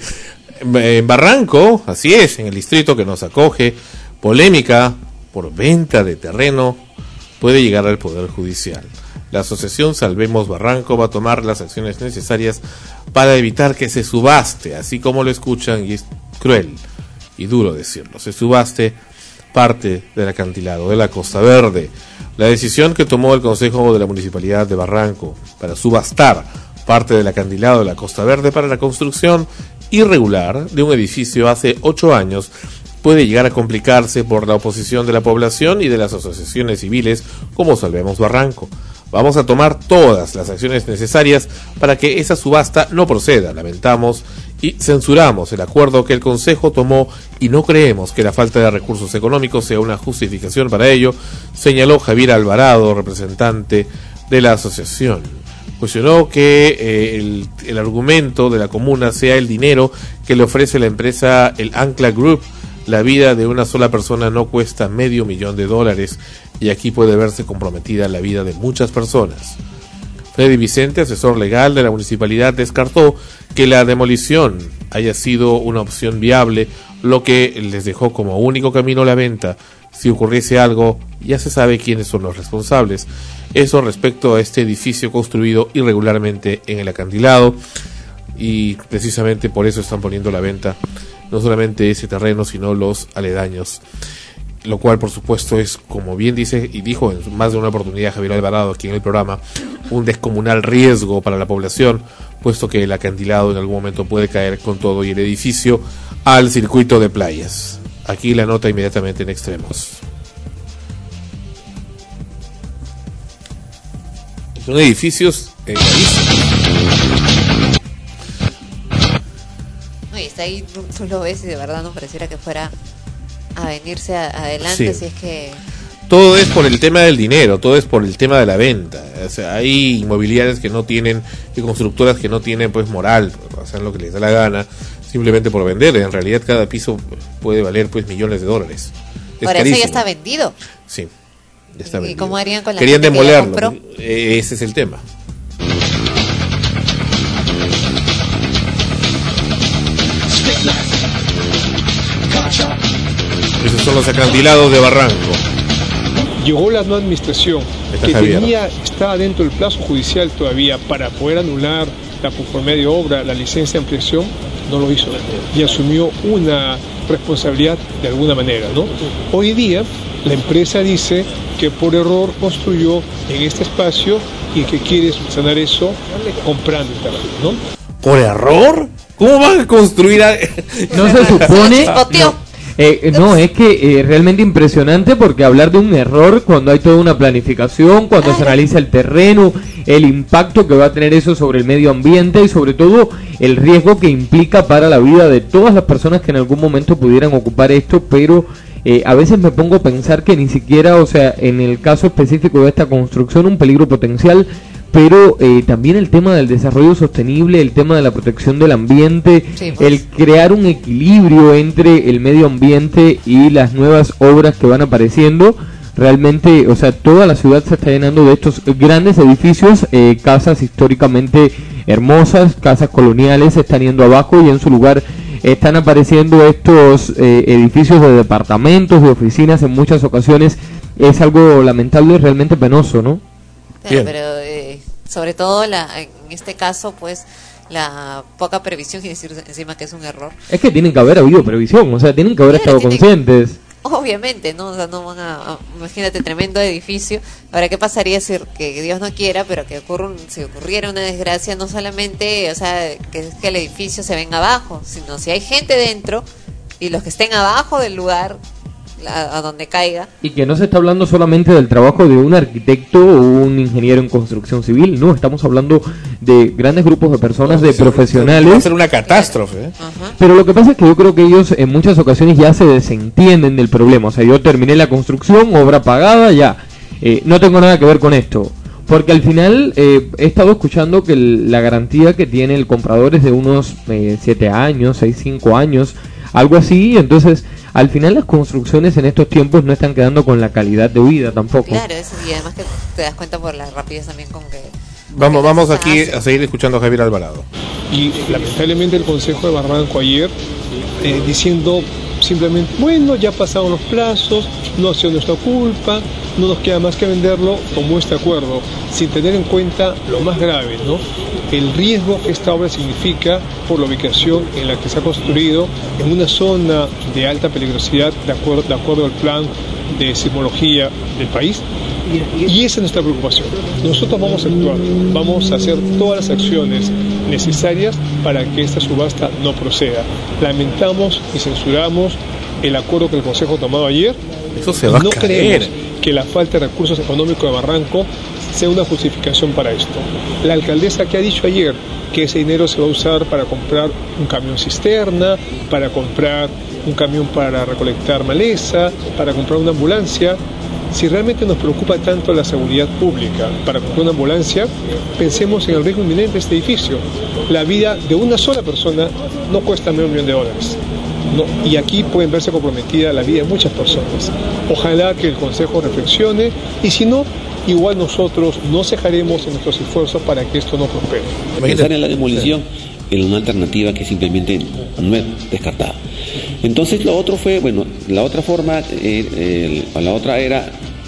En Barranco, así es, en el distrito que nos acoge, polémica por venta de terreno puede llegar al Poder Judicial. La asociación Salvemos Barranco va a tomar las acciones necesarias para evitar que se subaste, así como lo escuchan, y es cruel y duro decirlo, se subaste parte del acantilado de la Costa Verde. La decisión que tomó el Consejo de la Municipalidad de Barranco para subastar parte del acantilado de la Costa Verde para la construcción irregular de un edificio hace 8 años puede llegar a complicarse por la oposición de la población y de las asociaciones civiles como Salvemos Barranco. Vamos a tomar todas las acciones necesarias para que esa subasta no proceda, lamentamos y censuramos el acuerdo que el Consejo tomó y no creemos que la falta de recursos económicos sea una justificación para ello, señaló Javier Alvarado, representante de la asociación. Cuestionó que el argumento de la comuna sea el dinero que le ofrece la empresa el Ancla Group. La vida de una sola persona no cuesta $500,000 y aquí puede verse comprometida la vida de muchas personas. Freddy Vicente, asesor legal de la municipalidad, descartó que la demolición haya sido una opción viable, lo que les dejó como único camino la venta. Si ocurriese algo, ya se sabe quiénes son los responsables. Eso respecto a este edificio construido irregularmente en el acantilado, y precisamente por eso están poniendo a la venta no solamente ese terreno, sino los aledaños, lo cual por supuesto es, como bien dice y dijo en más de una oportunidad Javier Alvarado aquí en el programa, un descomunal riesgo para la población, puesto que el acantilado en algún momento puede caer con todo y el edificio al circuito de playas. Aquí la nota inmediatamente en Extremos. Son edificios no, y está ahí, tú lo ves y de verdad no pareciera que fuera a venirse adelante, sí. Si es que todo es por el tema del dinero, todo es por el tema de la venta. O sea, hay inmobiliarias que no tienen, y constructoras que no tienen pues moral, hacen lo que les da la gana, simplemente por vender. En realidad cada piso puede valer pues millones de dólares. Es Por carísimo. eso ya está vendido. Sí, ya está ¿Y vendido. cómo harían con la Querían gente que ya demolerlo, compró? ese es el tema. Esos son los acantilados de Barranco. Llegó la nueva administración Está que Javier. estaba dentro del plazo judicial todavía para poder anular la conformidad de obra, la licencia de ampliación, no lo hizo y asumió una responsabilidad de alguna manera, ¿no? Hoy día la empresa dice que por error construyó en este espacio y que quiere subsanar eso comprando el terreno, ¿no? ¿Por error? ¿Cómo van a construir? No se supone. No, es que realmente impresionante porque hablar de un error cuando hay toda una planificación, cuando se analiza el terreno, el impacto que va a tener eso sobre el medio ambiente y sobre todo el riesgo que implica para la vida de todas las personas que en algún momento pudieran ocupar esto, pero a veces me pongo a pensar que ni siquiera, o sea, en el caso específico de esta construcción, un peligro potencial, pero también el tema del desarrollo sostenible, el tema de la protección del ambiente, Sí, pues. el crear un equilibrio entre el medio ambiente y las nuevas obras que van apareciendo. Realmente, o sea, toda la ciudad se está llenando de estos grandes edificios, casas históricamente hermosas, casas coloniales se están yendo abajo y en su lugar están apareciendo estos edificios de departamentos, de oficinas en muchas ocasiones. Es algo lamentable y realmente penoso, ¿no? Claro, pero sobre todo en este caso, pues, la poca previsión y decir encima que es un error. Es que tienen que haber habido previsión, o sea, tienen que haber estado conscientes. Obviamente, ¿no? O sea, no van imagínate, tremendo edificio. Ahora, ¿qué pasaría si, que Dios no quiera, pero que si ocurriera una desgracia, no solamente, o sea, que el edificio se venga abajo, sino si hay gente dentro y los que estén abajo del lugar a donde caiga. Y que no se está hablando solamente del trabajo de un arquitecto o un ingeniero en construcción civil, no, estamos hablando de grandes grupos de personas, de profesionales. Va a ser una catástrofe. Pero lo que pasa es que yo creo que ellos en muchas ocasiones ya se desentienden del problema. O sea, yo terminé la construcción, obra pagada, ya. No tengo nada que ver con esto. Porque al final he estado escuchando que la garantía que tiene el comprador es de unos 7 años, 5 años, algo así. Entonces, al final las construcciones en estos tiempos no están quedando con la calidad de vida tampoco. Claro, eso, y además que te das cuenta por la rapidez también con que... Vamos aquí a seguir escuchando a Javier Alvarado. Y lamentablemente el Consejo de Barranco ayer diciendo simplemente, bueno, ya pasaron los plazos, no ha sido nuestra culpa, no nos queda más que venderlo como este acuerdo, sin tener en cuenta lo más grave, ¿no? El riesgo que esta obra significa por la ubicación en la que se ha construido en una zona de alta peligrosidad de acuerdo al plan de sismología del país. Y esa es nuestra preocupación. Nosotros vamos a actuar, vamos a hacer todas las acciones necesarias para que esta subasta no proceda. Lamentamos y censuramos el acuerdo que el Consejo ha tomado ayer. Eso se va no a caer. creemos que la falta de recursos económicos de Barranco sea una justificación para esto. La alcaldesa que ha dicho ayer que ese dinero se va a usar para comprar un camión cisterna, para comprar un camión para recolectar maleza, para comprar una ambulancia. Si realmente nos preocupa tanto la seguridad pública para comprar una ambulancia, pensemos en el riesgo inminente de este edificio. La vida de una sola persona no cuesta medio $1 millón. No, y aquí pueden verse comprometida la vida de muchas personas. Ojalá que el Consejo reflexione y si no, igual nosotros no cejaremos en nuestros esfuerzos para que esto no prospere. Pensar en la demolición en una alternativa que simplemente no es descartada. Entonces lo otro fue, bueno, la otra forma, la otra era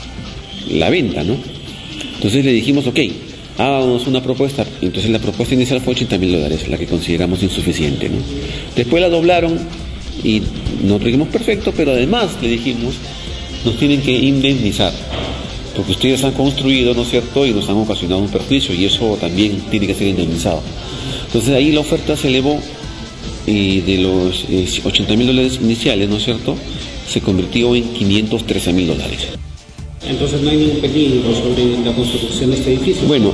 la venta, ¿no? Entonces le dijimos, ok, hagamos una propuesta. Entonces la propuesta inicial fue $80,000, la que consideramos insuficiente, ¿no? Después la doblaron y nosotros dijimos perfecto, pero además le dijimos, nos tienen que indemnizar, porque ustedes han construido, ¿no es cierto?, y nos han ocasionado un perjuicio y eso también tiene que ser indemnizado. Entonces ahí la oferta se elevó y de los $80,000 iniciales, ¿no es cierto?, se convirtió en $513,000. Entonces no hay ningún peligro sobre la construcción de este edificio. Bueno,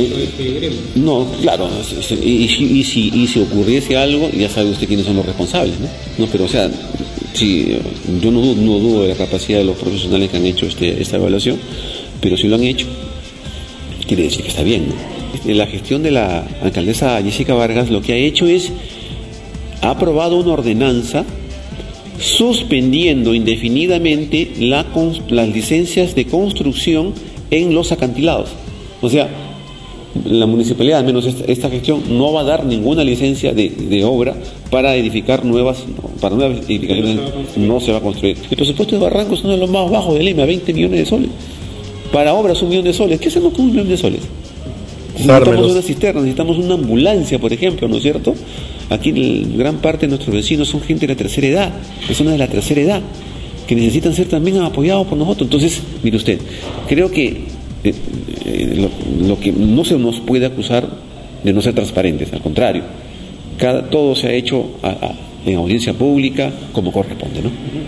no, claro, y si ocurriese algo, ya sabe usted quiénes son los responsables, ¿no? No, pero o sea, Sí, yo no dudo de la capacidad de los profesionales que han hecho esta evaluación, pero si lo han hecho, quiere decir que está bien, ¿no? La gestión de la alcaldesa Jessica Vargas lo que ha hecho es, ha aprobado una ordenanza suspendiendo indefinidamente las licencias de construcción en los acantilados. O sea, la municipalidad, al menos esta gestión, no va a dar ninguna licencia de obra para edificar nuevas edificaciones, no se va a construir. El presupuesto de Barranco es uno de los más bajos de Lima, 20 millones de soles. Para obras, 1 millón de soles. ¿Qué hacemos con 1 millón de soles? Necesitamos una cisterna, necesitamos una ambulancia, por ejemplo, ¿no es cierto? Aquí gran parte de nuestros vecinos son gente de la tercera edad, personas de la tercera edad, que necesitan ser también apoyados por nosotros. Entonces, mire usted, creo que lo que no se nos puede acusar de no ser transparentes, al contrario, todo se ha hecho en audiencia pública como corresponde, ¿no?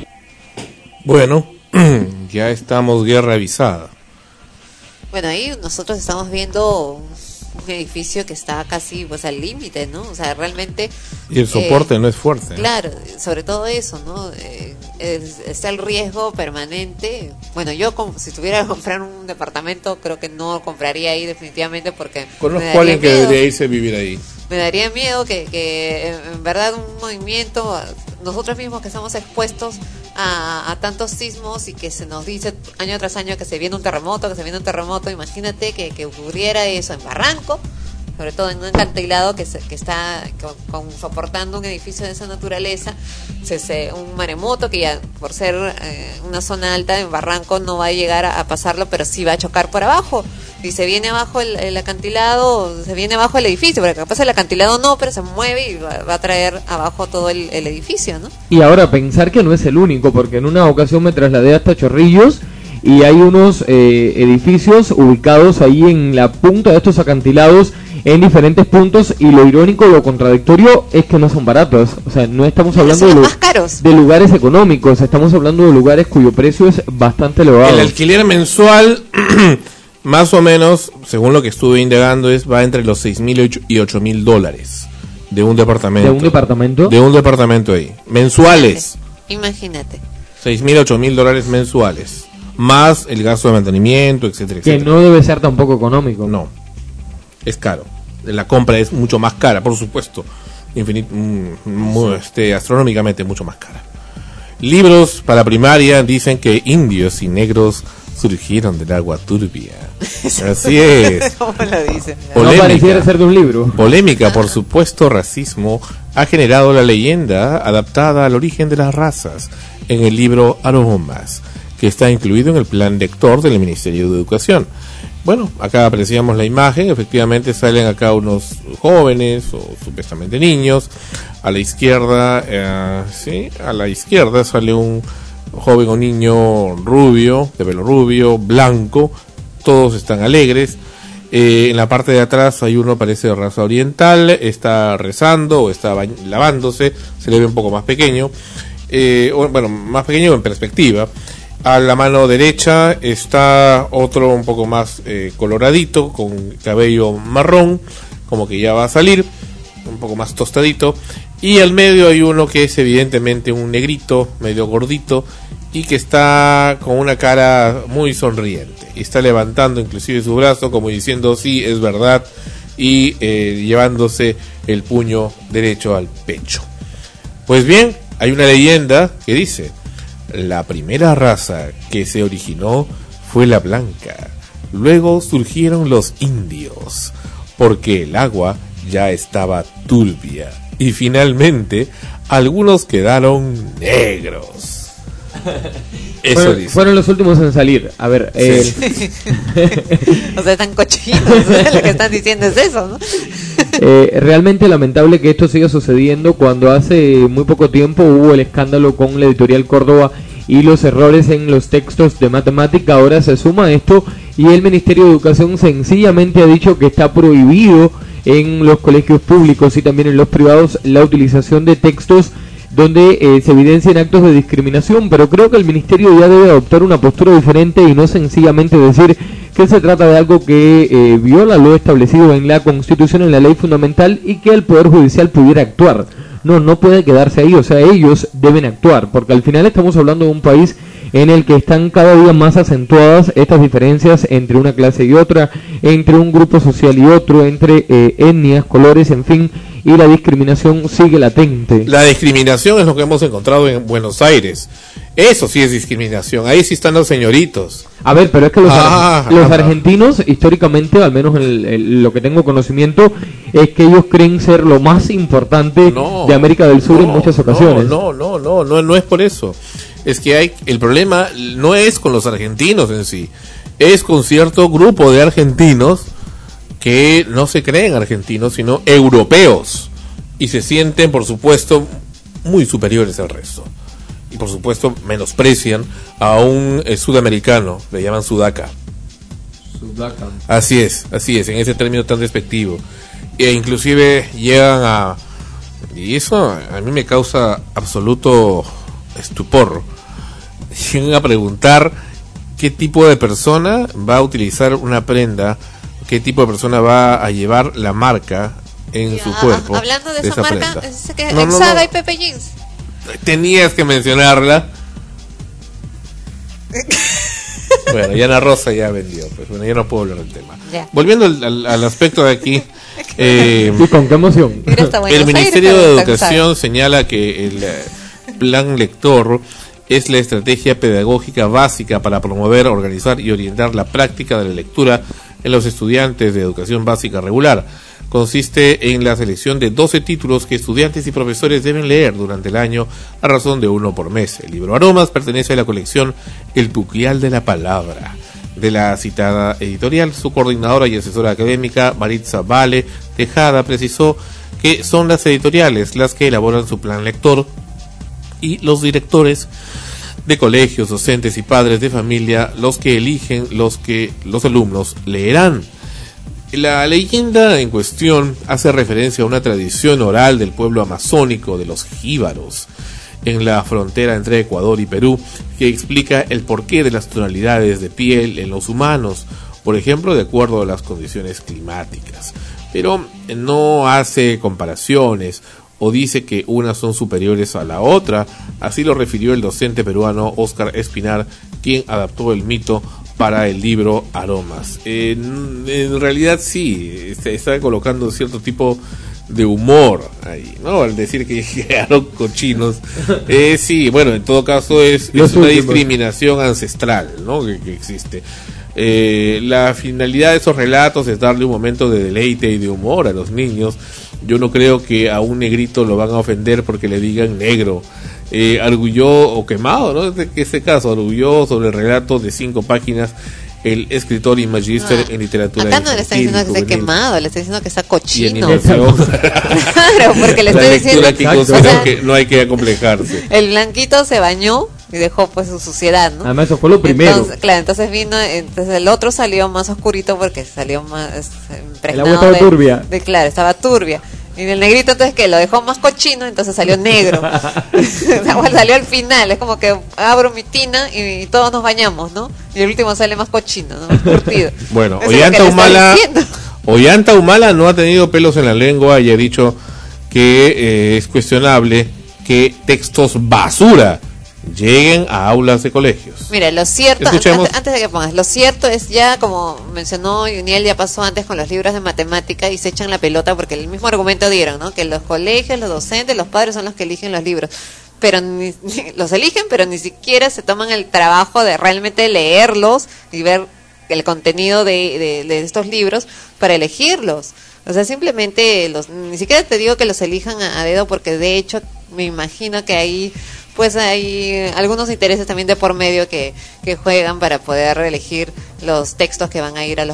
Bueno, ya estamos guerra avisada. Bueno, ahí nosotros estamos viendo un edificio que está casi pues al límite, ¿no? O sea, realmente... Y el soporte no es fuerte. Claro, sobre todo eso, ¿no? Está el riesgo permanente. Bueno, yo si tuviera que comprar un departamento, creo que no compraría ahí definitivamente porque... Conozco a alguien que debería irse a vivir ahí. Me daría miedo que en verdad un movimiento, nosotros mismos que estamos expuestos a tantos sismos y que se nos dice año tras año que se viene un terremoto, imagínate que ocurriera eso en Barranco, sobre todo en un acantilado que está soportando un edificio de esa naturaleza, un maremoto que ya por ser una zona alta en Barranco no va a llegar a pasarlo, pero sí va a chocar por abajo. Y se viene abajo el acantilado, se viene abajo el edificio, porque capaz el acantilado no, pero se mueve y va a traer abajo todo el edificio, ¿no? Y ahora pensar que no es el único, porque en una ocasión me trasladé hasta Chorrillos y hay unos edificios ubicados ahí en la punta de estos acantilados en diferentes puntos, y lo irónico, lo contradictorio es que no son baratos. O sea, no estamos hablando de lugares económicos, estamos hablando de lugares cuyo precio es bastante elevado. El alquiler mensual... Más o menos, según lo que estuve indagando, va entre los $6,000 y $8,000 de un departamento. ¿De un departamento? De un departamento ahí. Mensuales. Imagínate. $6,000, $8,000 mensuales. Más el gasto de mantenimiento, etcétera, etcétera. Que no debe ser tampoco económico. No. Es caro. La compra es mucho más cara, por supuesto. Astronómicamente mucho más cara. Libros para primaria dicen que indios y negros surgieron del agua turbia. Así es. ¿Cómo lo dicen? No pareciera ser de un libro. Polémica por supuesto racismo ha generado la leyenda adaptada al origen de las razas en el libro Aromas, que está incluido en el plan lector del Ministerio de Educación. Bueno, acá apreciamos la imagen, efectivamente salen acá unos jóvenes o supuestamente niños. A la izquierda, a la izquierda sale un joven o niño rubio, de pelo rubio, blanco, todos están alegres. En la parte de atrás hay uno, parece de raza oriental, está rezando o está lavándose, se le ve un poco más pequeño, más pequeño en perspectiva. A la mano derecha está otro un poco más coloradito, con cabello marrón, como que ya va a salir, un poco más tostadito. Y al medio hay uno que es evidentemente un negrito, medio gordito, y que está con una cara muy sonriente. Y está levantando inclusive su brazo como diciendo sí, es verdad, y llevándose el puño derecho al pecho. Pues bien, hay una leyenda que dice: la primera raza que se originó fue la blanca. Luego surgieron los indios, porque el agua ya estaba turbia. Y finalmente, algunos quedaron negros. Eso dice. Fueron los últimos en salir. A ver, sí. O sea, están cochinos. Lo que están diciendo es eso, ¿no? Realmente lamentable que esto siga sucediendo cuando hace muy poco tiempo hubo el escándalo con la editorial Córdoba y los errores en los textos de matemática. Ahora se suma esto y el Ministerio de Educación sencillamente ha dicho que está prohibido en los colegios públicos y también en los privados la utilización de textos donde se evidencian actos de discriminación, pero creo que el Ministerio ya debe adoptar una postura diferente y no sencillamente decir que se trata de algo que viola lo establecido en la Constitución, en la ley fundamental, y que el Poder Judicial pudiera actuar. no puede quedarse ahí, o sea, ellos deben actuar, porque al final estamos hablando de un país en el que están cada día más acentuadas estas diferencias entre una clase y otra, entre un grupo social y otro, entre etnias, colores, en fin, y la discriminación sigue latente. La discriminación es lo que hemos encontrado en Buenos Aires. Eso sí es discriminación. Ahí sí están los señoritos. A ver, pero es que los argentinos, históricamente, al menos lo que tengo conocimiento, es que ellos creen ser lo más importante de América del Sur en muchas ocasiones. No es por eso. Es que el problema no es con los argentinos en sí, es con cierto grupo de argentinos que no se creen argentinos, sino europeos, y se sienten, por supuesto, muy superiores al resto. Y por supuesto menosprecian a un sudamericano, le llaman sudaca. Así es, en ese término tan despectivo. E inclusive llegan y eso a mí me causa absoluto estupor, llegan a preguntar qué tipo de persona va a utilizar una prenda, qué tipo de persona va a llevar la marca en su cuerpo. Hablando de esa marca, es que no. Saga y Pepe Jeans. Tenías que mencionarla. Bueno, Yana Rosa ya vendió, pues bueno, ya no puedo hablar del tema. Ya. Volviendo al aspecto de aquí, ¿y con qué emoción? El Ministerio de Educación señala que el plan lector es la estrategia pedagógica básica para promover, organizar y orientar la práctica de la lectura en los estudiantes de educación básica regular. Consiste en la selección de 12 títulos que estudiantes y profesores deben leer durante el año a razón de uno por mes. El libro Aromas pertenece a la colección El Puquial de la Palabra de la citada editorial. Su coordinadora y asesora académica, Maritza Vale Tejada, precisó que son las editoriales las que elaboran su plan lector y los directores de colegios, docentes y padres de familia los que eligen los que los alumnos leerán. La leyenda en cuestión hace referencia a una tradición oral del pueblo amazónico de los jíbaros en la frontera entre Ecuador y Perú, que explica el porqué de las tonalidades de piel en los humanos, por ejemplo, de acuerdo a las condiciones climáticas, pero no hace comparaciones o dice que unas son superiores a la otra. Así lo refirió el docente peruano Óscar Espinar, quien adaptó el mito para el libro Aromas. En realidad sí, está colocando cierto tipo de humor ahí, ¿no? Al decir que llegaron cochinos. Sí, bueno, en todo caso es una discriminación ancestral, ¿no? Que existe. La finalidad de esos relatos es darle un momento de deleite y de humor a los niños. Yo no creo que a un negrito lo van a ofender porque le digan negro. Arguyó o quemado, ¿no? En este caso, arguyó sobre el relato de 5 páginas el escritor y magíster en literatura. Acá no le está diciendo que esté quemado, le está diciendo que está cochino. Claro, porque le estoy diciendo que no hay que acomplejarse. El blanquito se bañó y dejó pues su suciedad, ¿no? Además eso fue lo primero. Entonces vino, entonces el otro salió más oscurito porque salió más impregnado. El agua estaba turbia. Claro, estaba turbia. Y el negrito entonces que lo dejó más cochino, entonces salió negro. Salió al final, es como que abro mi tina y todos nos bañamos, ¿no? Y el último sale más cochino, ¿no? Más curtido. Bueno, Ollanta Humala no ha tenido pelos en la lengua y ha dicho que es cuestionable que textos basura lleguen a aulas de colegios. Mira, lo cierto, antes de que pongas, lo cierto es ya, como mencionó Yuniel, ya pasó antes con los libros de matemática y se echan la pelota porque el mismo argumento dieron, ¿no? Que los colegios, los docentes, los padres son los que eligen los libros. Pero los eligen, pero ni siquiera se toman el trabajo de realmente leerlos y ver el contenido de estos libros para elegirlos. O sea, simplemente ni siquiera te digo que los elijan a dedo, porque de hecho me imagino que ahí pues hay algunos intereses también de por medio que juegan para poder elegir los textos que van a ir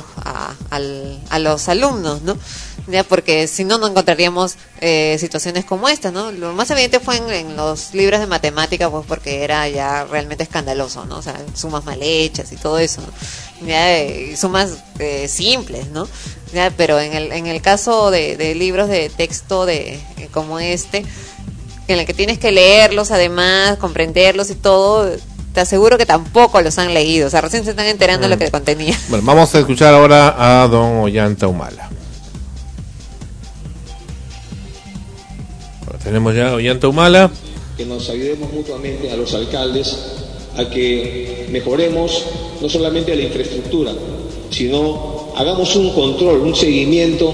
a los alumnos, ¿no? Ya, porque si no encontraríamos situaciones como esta, ¿no? Lo más evidente fue en los libros de matemática, pues porque era ya realmente escandaloso, ¿no? O sea, sumas mal hechas y todo eso, ¿no? Ya, sumas simples, ¿no? Ya, pero en el caso de libros de texto como este, en el que tienes que leerlos, además, comprenderlos y todo, te aseguro que tampoco los han leído. O sea, recién se están enterando de lo que contenía. Bueno, vamos a escuchar ahora a don Ollanta Humala. Tenemos ya Ollanta Humala. Que nos ayudemos mutuamente a los alcaldes a que mejoremos no solamente la infraestructura, sino hagamos un control, un seguimiento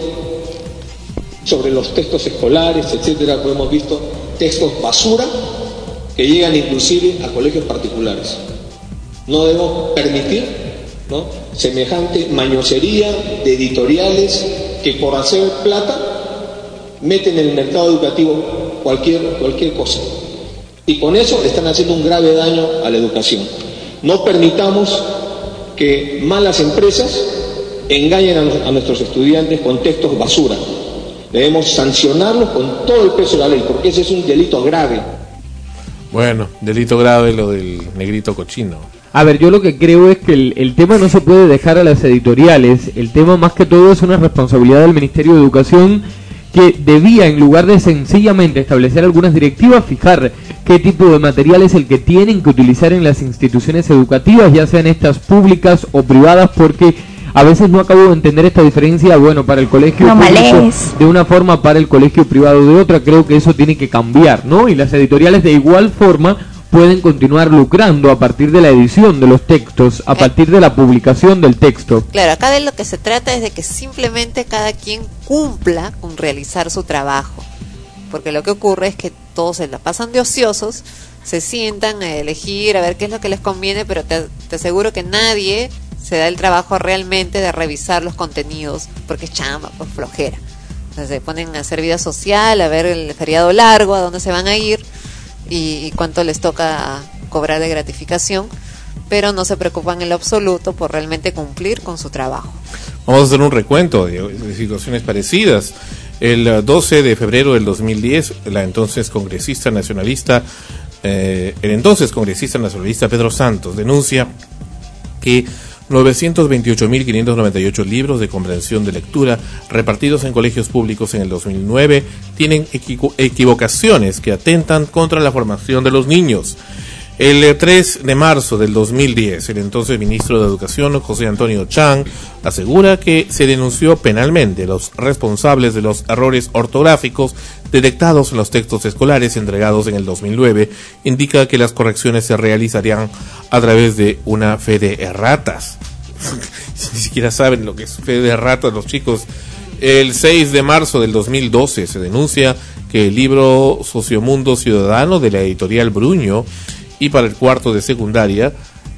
sobre los textos escolares, etcétera. Pues hemos visto textos basura que llegan inclusive a colegios particulares. No debemos permitir, ¿no?, semejante mañosería de editoriales que por hacer plata meten en el mercado educativo cualquier cosa. Y con eso están haciendo un grave daño a la educación. No permitamos que malas empresas engañen a nuestros estudiantes con textos basura. Debemos sancionarlos con todo el peso de la ley, porque ese es un delito grave. Bueno, delito grave lo del negrito cochino. A ver, yo lo que creo es que el tema no se puede dejar a las editoriales. El tema más que todo es una responsabilidad del Ministerio de Educación, que debía, en lugar de sencillamente establecer algunas directivas, fijar qué tipo de material es el que tienen que utilizar en las instituciones educativas, ya sean estas públicas o privadas, porque a veces no acabo de entender esta diferencia, bueno, para el colegio público de una forma, para el colegio privado de otra. Creo que eso tiene que cambiar, ¿no? Y las editoriales de igual forma pueden continuar lucrando a partir de la edición de los textos, a partir de la publicación del texto. Claro, acá de lo que se trata es de que simplemente cada quien cumpla con realizar su trabajo, porque lo que ocurre es que todos se la pasan de ociosos, se sientan a elegir, a ver qué es lo que les conviene, pero te aseguro que nadie se da el trabajo realmente de revisar los contenidos, porque es chamba, pues flojera. Entonces se ponen a hacer vida social, a ver el feriado largo, a dónde se van a ir y cuánto les toca cobrar de gratificación, pero no se preocupan en lo absoluto por realmente cumplir con su trabajo. Vamos a hacer un recuento de situaciones parecidas. El 12 de febrero del 2010, el entonces congresista nacionalista Pedro Santos denuncia que 928.598 libros de comprensión de lectura repartidos en colegios públicos en el 2009 tienen equivocaciones que atentan contra la formación de los niños. El 3 de marzo del 2010, el entonces ministro de Educación, José Antonio Chang, asegura que se denunció penalmente a los responsables de los errores ortográficos detectados en los textos escolares entregados en el 2009. Indica que las correcciones se realizarían a través de una fe de erratas. Ni siquiera saben lo que es fe de erratas los chicos. El 6 de marzo del 2012 se denuncia que el libro Sociomundo Ciudadano de la editorial Bruño, y para el cuarto de secundaria,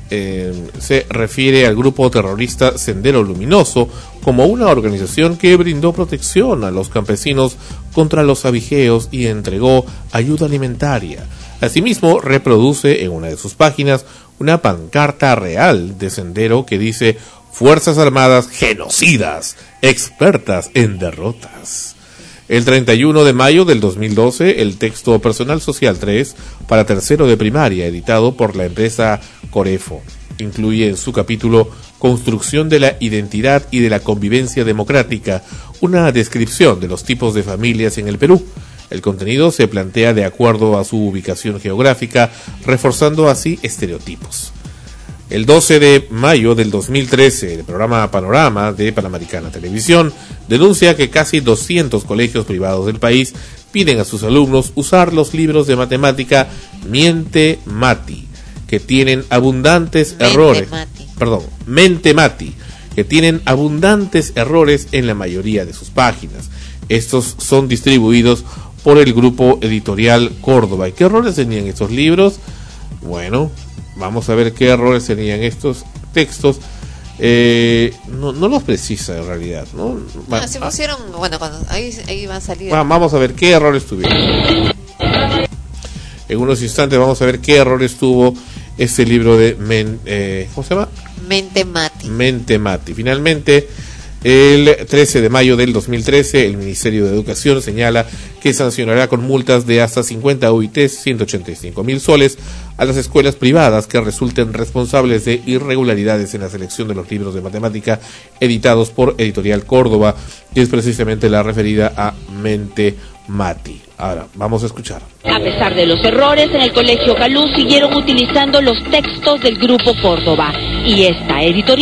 se refiere al grupo terrorista Sendero Luminoso como una organización que brindó protección a los campesinos contra los abigeos y entregó ayuda alimentaria. Asimismo, reproduce en una de sus páginas una pancarta real de Sendero que dice: Fuerzas Armadas genocidas, expertas en derrotas. El 31 de mayo del 2012, el texto Personal Social 3 para tercero de primaria, editado por la empresa Corefo, incluye en su capítulo Construcción de la Identidad y de la Convivencia Democrática una descripción de los tipos de familias en el Perú. El contenido se plantea de acuerdo a su ubicación geográfica, reforzando así estereotipos. El 12 de mayo del 2013, el programa Panorama de Panamericana Televisión denuncia que casi 200 colegios privados del país piden a sus alumnos usar los libros de matemática Mente Mati, que tienen abundantes errores. Mente Mati, que tienen abundantes errores en la mayoría de sus páginas. Estos son distribuidos por el grupo editorial Córdoba. ¿Y qué errores tenían estos libros? Bueno, vamos a ver qué errores tenían estos textos. No los precisa en realidad, ¿no? Se pusieron, bueno, cuando ahí va a salir. Vamos a ver qué errores tuvieron. En unos instantes vamos a ver qué errores tuvo este libro de ¿cómo se llama? Mente Mati. Mente Mati. Finalmente, el 13 de mayo del 2013, el Ministerio de Educación señala que sancionará con multas de hasta 50 UITs, 185.000 soles, a las escuelas privadas que resulten responsables de irregularidades en la selección de los libros de matemática editados por Editorial Córdoba, que es precisamente la referida a Mente Mati. Ahora, vamos a escuchar. A pesar de los errores, en el Colegio Calú siguieron utilizando los textos del Grupo Córdoba, y esta editorial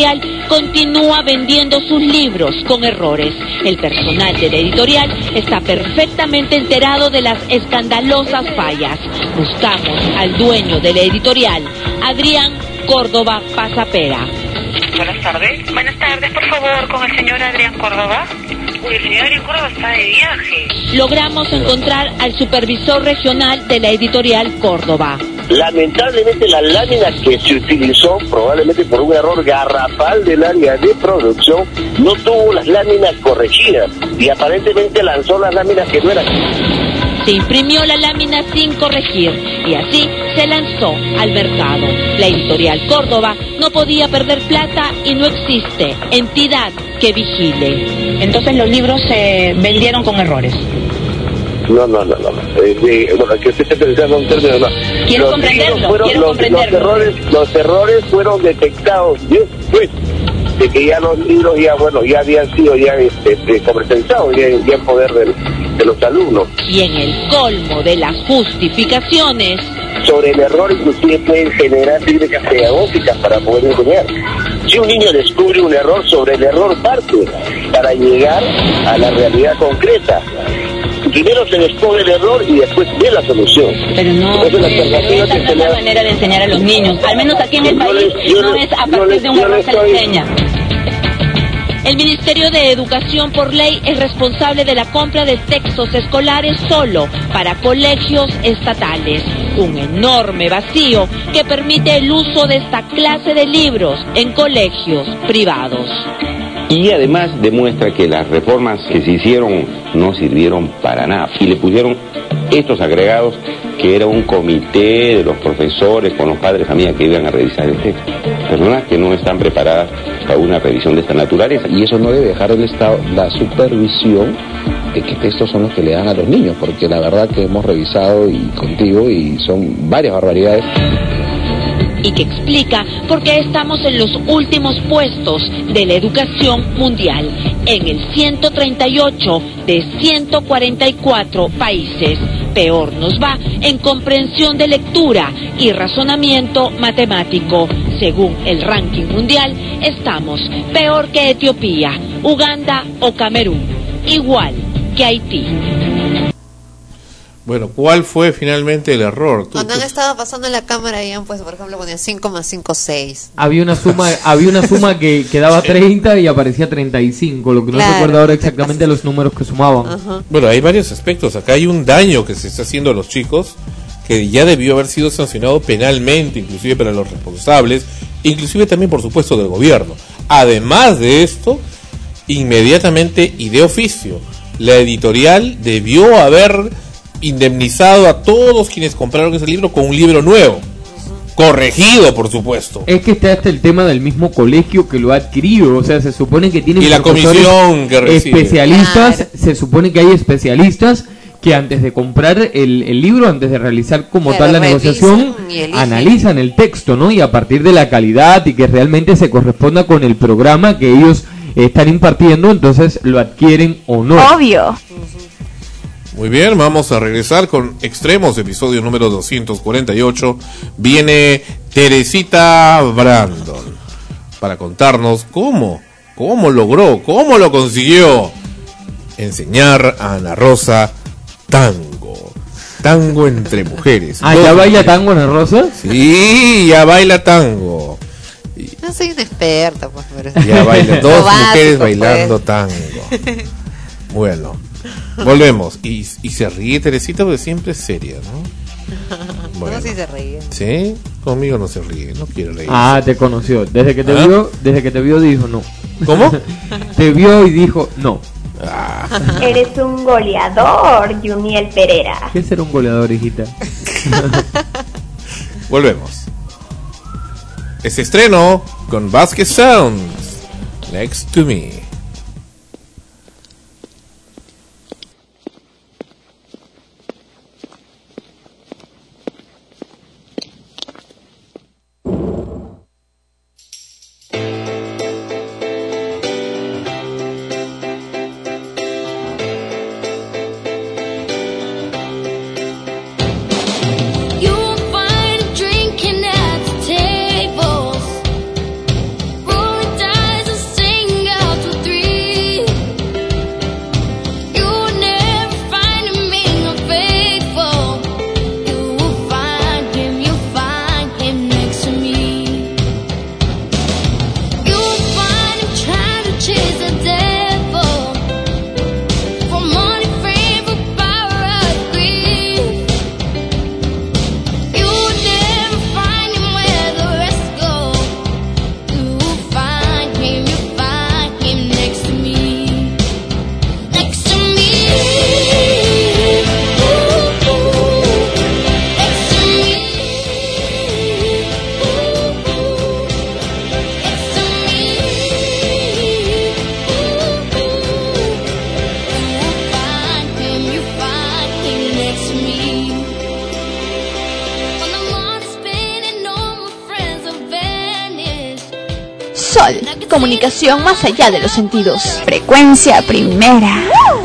continúa vendiendo sus libros con errores. El personal de la editorial está perfectamente enterado de las escandalosas fallas. Buscamos al dueño de la editorial, Adrián Córdoba Pasapera. Buenas tardes. Buenas tardes, por favor, con el señor Adrián Córdoba. Uy, el señor Adrián Córdoba está de viaje. Logramos encontrar al supervisor regional de la editorial Córdoba. Lamentablemente la lámina que se utilizó, probablemente por un error garrafal del área de producción, no tuvo las láminas corregidas y aparentemente lanzó las láminas que no eran. Se imprimió la lámina sin corregir y así se lanzó al mercado. La editorial Córdoba no podía perder plata y no existe entidad que vigile. Entonces los libros se vendieron con errores. No. Bueno, que usted esté pensando un término, no. Quiero comprenderlo. Los errores fueron detectados después de que ya los libros ya habían sido comercializados ya en poder de los alumnos. Y en el colmo de las justificaciones, sobre el error inclusive pueden generar técnicas pedagógicas para poder enseñar. Si un niño descubre un error, sobre el error parte para llegar a la realidad concreta. Primero se descubre el error y después ve la solución. Pero no, esa no es la manera de enseñar a los niños. Al menos aquí en el país no es a partir de un error se le enseña. El Ministerio de Educación por ley es responsable de la compra de textos escolares solo para colegios estatales. Un enorme vacío que permite el uso de esta clase de libros en colegios privados. Y además demuestra que las reformas que se hicieron no sirvieron para nada. Y le pusieron estos agregados que era un comité de los profesores con los padres de familia que iban a revisar el texto. Personas que no están preparadas para una revisión de esta naturaleza. Y eso no debe dejar el Estado la supervisión de qué textos son los que le dan a los niños, porque la verdad que hemos revisado y contigo y son varias barbaridades. Y que explica por qué estamos en los últimos puestos de la educación mundial, en el 138 de 144 países. Peor nos va en comprensión de lectura y razonamiento matemático. Según el ranking mundial, estamos peor que Etiopía, Uganda o Camerún, igual que Haití. Bueno, ¿cuál fue finalmente el error? Cuando han estado pasando en la cámara y han puesto, por ejemplo, ponía 5 más 5, 6. Había una suma que daba 30 y aparecía 35, lo que no recuerdo ahora exactamente los números que sumaban. Ajá. Bueno, hay varios aspectos. Acá hay un daño que se está haciendo a los chicos que ya debió haber sido sancionado penalmente, inclusive para los responsables, inclusive también, por supuesto, del gobierno. Además de esto, inmediatamente y de oficio, la editorial debió haber indemnizado a todos quienes compraron ese libro con un libro nuevo, corregido, por supuesto. Es que está hasta el tema del mismo colegio que lo ha adquirido, o sea, se supone que tienen y la comisión que recibe. Especialistas, se supone que hay especialistas que antes de comprar el libro, antes de realizar como tal la negociación, analizan el texto, ¿no? Y a partir de la calidad y que realmente se corresponda con el programa que ellos están impartiendo, entonces lo adquieren o no. Obvio. Muy bien, vamos a regresar con Extremos, episodio número 248. Viene Teresita Brandon para contarnos cómo lo consiguió enseñar a Ana Rosa tango entre mujeres. ¿Ya baila tango Ana Rosa? Sí, ya baila tango. No soy una experta, pues. Ya baila, dos mujeres bailando tango. Bueno. Volvemos. Y se ríe Teresita porque siempre es seria, ¿no? Bueno. No, sí se ríe. ¿Sí? Conmigo no se ríe, no quiere reír. Te conoció. Desde que te vio dijo no. ¿Cómo? Te vio y dijo no. Eres un goleador, Juniel Pereira. ¿Qué es ser un goleador, hijita? Volvemos. Este estreno con Basket Sounds, Next to Me. Rolling dice Sol, comunicación más allá de los sentidos. Frecuencia primera.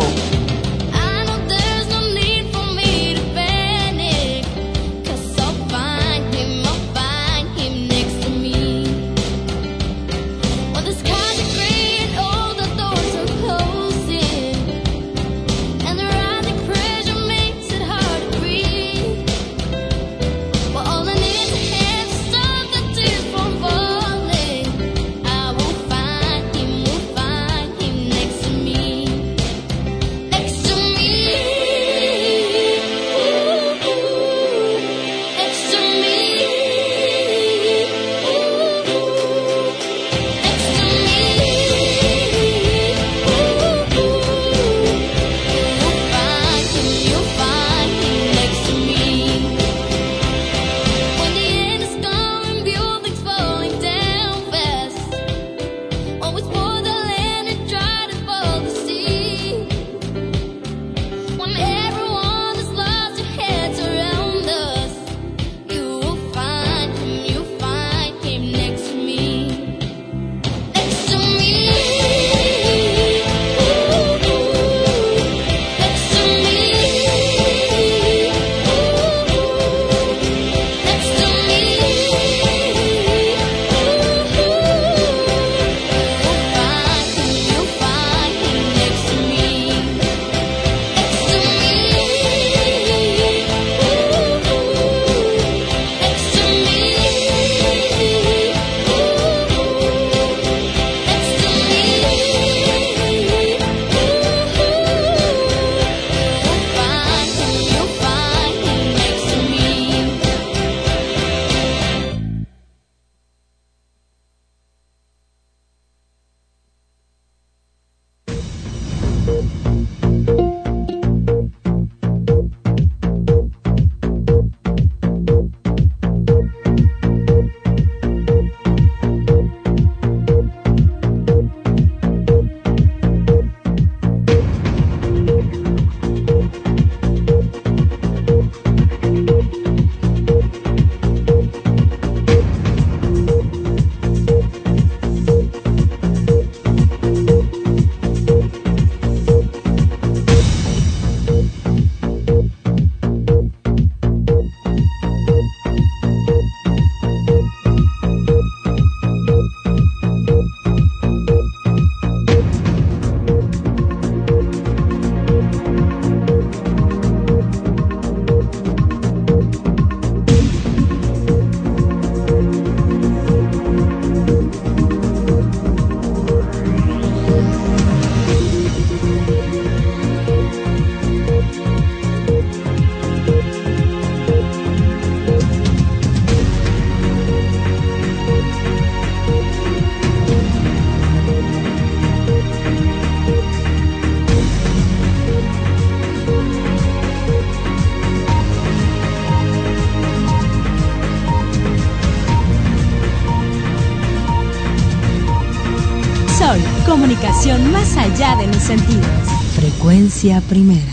Comunicación más allá de los sentidos. Frecuencia primera.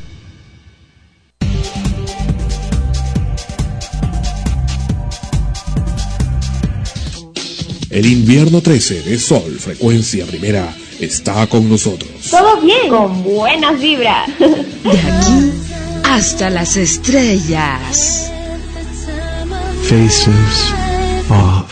El invierno 13 de Sol, Frecuencia Primera, está con nosotros. Todo bien, con buenas vibras. De aquí hasta las estrellas. Faces off.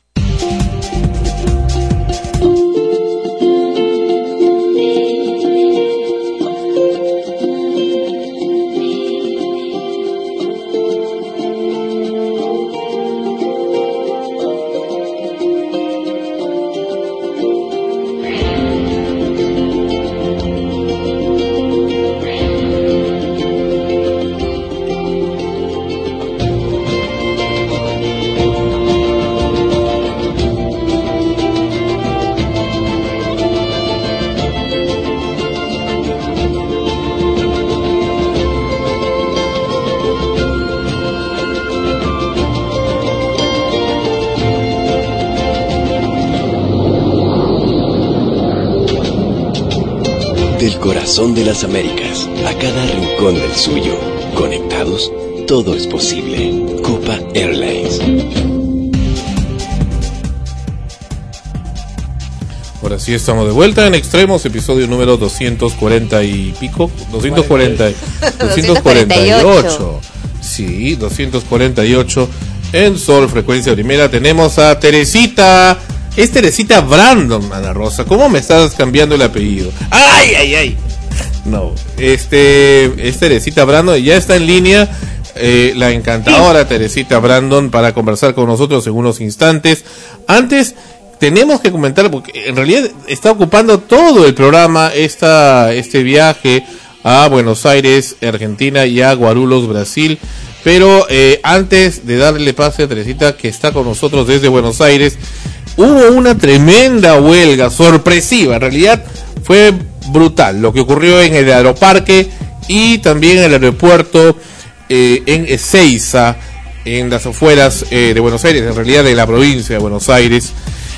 Corazón de las Américas, a cada rincón del suyo. Conectados, todo es posible. Copa Airlines. Ahora sí estamos de vuelta en Extremos, episodio número 240 y pico, 248. Sí, 248 en Sol, frecuencia primera. Tenemos a Teresita. Es Teresita Brandon, Ana Rosa. ¿Cómo me estás cambiando el apellido? ¡Ay! No, es Teresita Brandon. Ya está en línea la encantadora Teresita Brandon para conversar con nosotros en unos instantes. Antes tenemos que comentar, porque en realidad está ocupando todo el programa este viaje a Buenos Aires, Argentina, y a Guarulhos, Brasil. Pero antes de darle pase a Teresita, que está con nosotros desde Buenos Aires, hubo una tremenda huelga, sorpresiva. En realidad fue brutal lo que ocurrió en el Aeroparque y también en el aeropuerto en Ezeiza, en las afueras de Buenos Aires, en realidad de la provincia de Buenos Aires,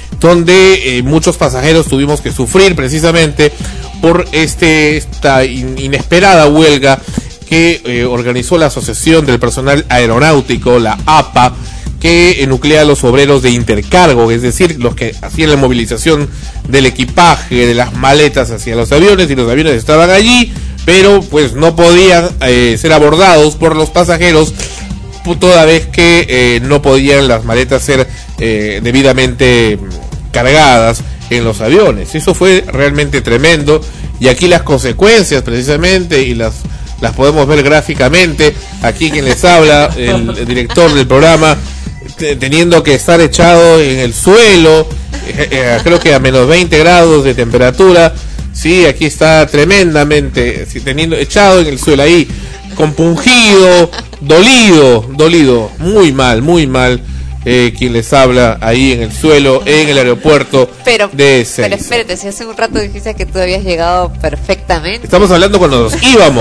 donde muchos pasajeros tuvimos que sufrir precisamente por esta inesperada huelga que organizó la Asociación del Personal Aeronáutico, la APA, que nuclea a los obreros de intercargo, es decir, los que hacían la movilización del equipaje, de las maletas hacia los aviones, y los aviones estaban allí, pero pues no podían ser abordados por los pasajeros, toda vez que no podían las maletas ser debidamente cargadas en los aviones. Eso fue realmente tremendo, y aquí las consecuencias precisamente, y las podemos ver gráficamente. Aquí quien les habla, el director del programa, teniendo que estar echado en el suelo, creo que a menos 20 grados de temperatura. Sí, aquí está tremendamente, echado en el suelo ahí, compungido, dolido, muy mal. Quien les habla ahí en el suelo, en el aeropuerto de Ezeiza. Pero espérate, si hace un rato dijiste que tú habías llegado perfectamente. Estamos hablando cuando nos íbamos.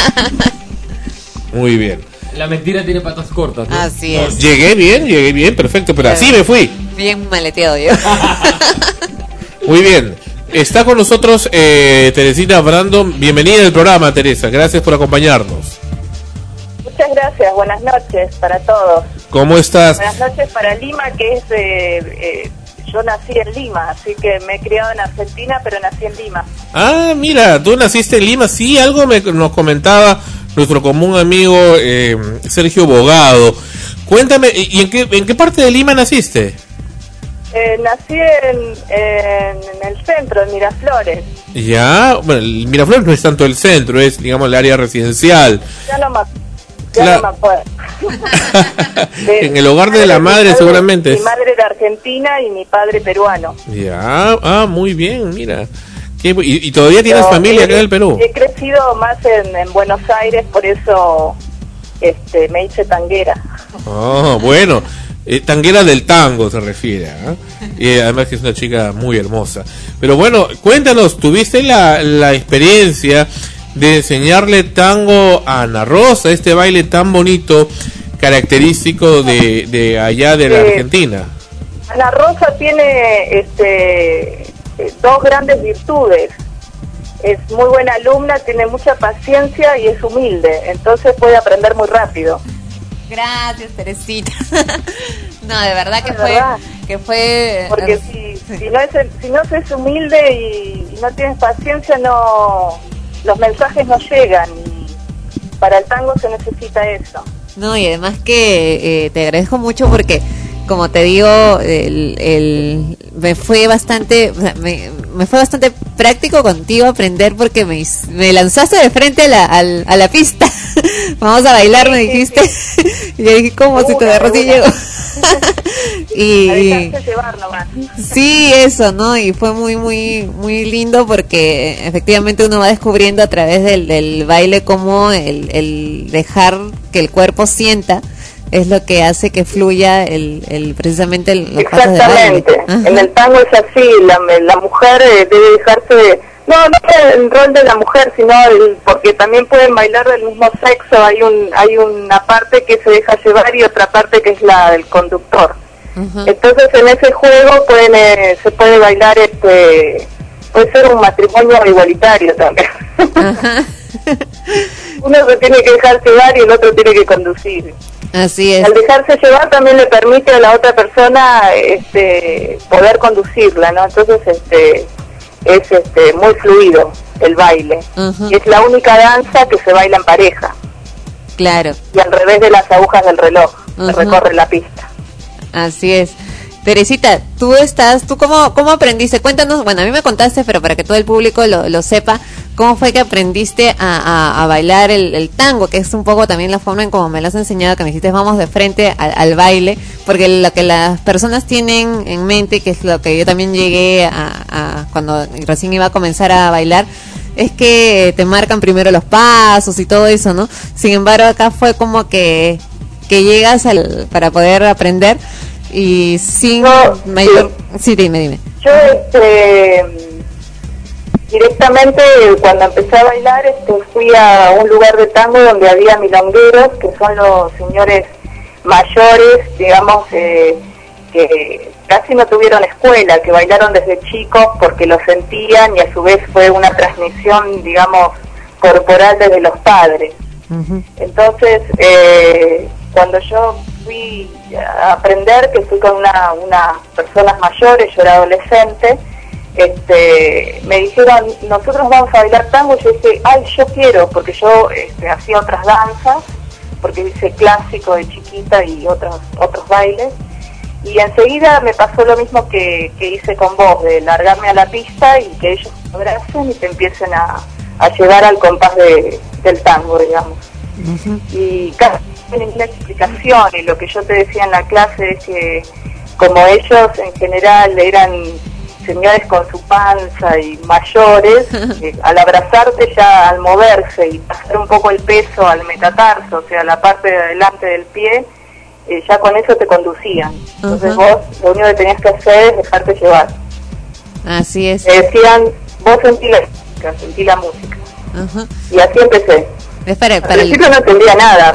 Muy bien. La mentira tiene patas cortas, ¿no? Así es. Llegué bien, perfecto, pero así me fui. Bien maleteado yo. Muy bien. Está con nosotros Teresita Brandon. Bienvenida al programa, Teresa. Gracias por acompañarnos. Muchas gracias, buenas noches para todos. ¿Cómo estás? Buenas noches para Lima, que es yo nací en Lima, así que me he criado en Argentina, pero nací en Lima. Ah, mira, tú naciste en Lima. Sí, algo nos comentaba nuestro común amigo Sergio Bogado. Cuéntame, ¿y en qué parte de Lima naciste? Nací en el centro, en Miraflores. Ya, bueno, el Miraflores no es tanto el centro, es, digamos, el área residencial. Ya no me acuerdo. En el hogar de la madre seguramente. Mi madre era argentina y mi padre peruano. Ya, muy bien, mira. ¿Y todavía tienes familia acá en el Perú? He crecido más en Buenos Aires, por eso me hice tanguera. Oh, bueno, tanguera del tango se refiere, y además que es una chica muy hermosa. Pero bueno, cuéntanos, ¿tuviste la experiencia de enseñarle tango a Ana Rosa, este baile tan bonito, característico de allá de la Argentina? Ana Rosa tiene dos grandes virtudes. Es muy buena alumna, tiene mucha paciencia y es humilde, entonces puede aprender muy rápido. Gracias, Teresita. No, de verdad que fue porque si no es humilde y no tienes paciencia, los mensajes no llegan, y para el tango se necesita eso. No, y además que te agradezco mucho porque, como te digo, me fue bastante práctico contigo aprender, porque me lanzaste de frente a la pista. Vamos a bailar, me dijiste. Y yo dije, ¿cómo si te agarro si llego? y llevar nomás. Sí, eso, ¿no? Y fue muy lindo, porque efectivamente uno va descubriendo a través del baile cómo el dejar que el cuerpo sienta es lo que hace que fluya precisamente los pasos de baile. Exactamente. En el tango es así, la mujer debe dejarse, no el rol de la mujer, sino porque también pueden bailar del mismo sexo. Hay una parte que se deja llevar y otra parte que es la del conductor. Entonces en ese juego se puede bailar, puede ser un matrimonio igualitario también. Uno se tiene que dejar llevar y el otro tiene que conducir. Así es. Al dejarse llevar también le permite a la otra persona poder conducirla, ¿no? Entonces es muy fluido el baile. Uh-huh. Y es la única danza que se baila en pareja. Claro. Y al revés de las agujas del reloj, Uh-huh. se recorre la pista. Así es. Teresita, ¿tú cómo aprendiste? Cuéntanos, bueno, a mí me contaste, pero para que todo el público lo sepa, ¿cómo fue que aprendiste a bailar el tango? Que es un poco también la forma en como me lo has enseñado, que me dijiste vamos de frente al baile, porque lo que las personas tienen en mente, que es lo que yo también llegué a cuando recién iba a comenzar a bailar, es que te marcan primero los pasos y todo eso, ¿no? Sin embargo, acá fue como que llegas para poder aprender y sin mayor... Sí, dime. Yo directamente cuando empecé a bailar fui a un lugar de tango donde había milongueros, que son los señores mayores, digamos, que casi no tuvieron escuela, que bailaron desde chicos porque lo sentían y a su vez fue una transmisión, digamos, corporal desde los padres. Uh-huh. Entonces, cuando yo fui a aprender, que fui con unas personas mayores, yo era adolescente, me dijeron, nosotros vamos a bailar tango, y yo dije, ay, yo quiero, porque yo hacía otras danzas, porque hice clásico de chiquita y otros bailes, y enseguida me pasó lo mismo que hice con vos, de largarme a la pista y que ellos te abracen y te empiecen a llevar al compás del tango, digamos. Uh-huh. Y casi tienen una explicación, y lo que yo te decía en la clase es que como ellos en general eran señores con su panza y mayores, al abrazarte ya, al moverse y pasar un poco el peso al metatarso, o sea, la parte de adelante del pie, ya con eso te conducían. Entonces Uh-huh. vos lo único que tenías que hacer es dejarte llevar. Así es. Te decían, vos sentí la música. Uh-huh. Y así empecé. Es para al principio no entendía nada.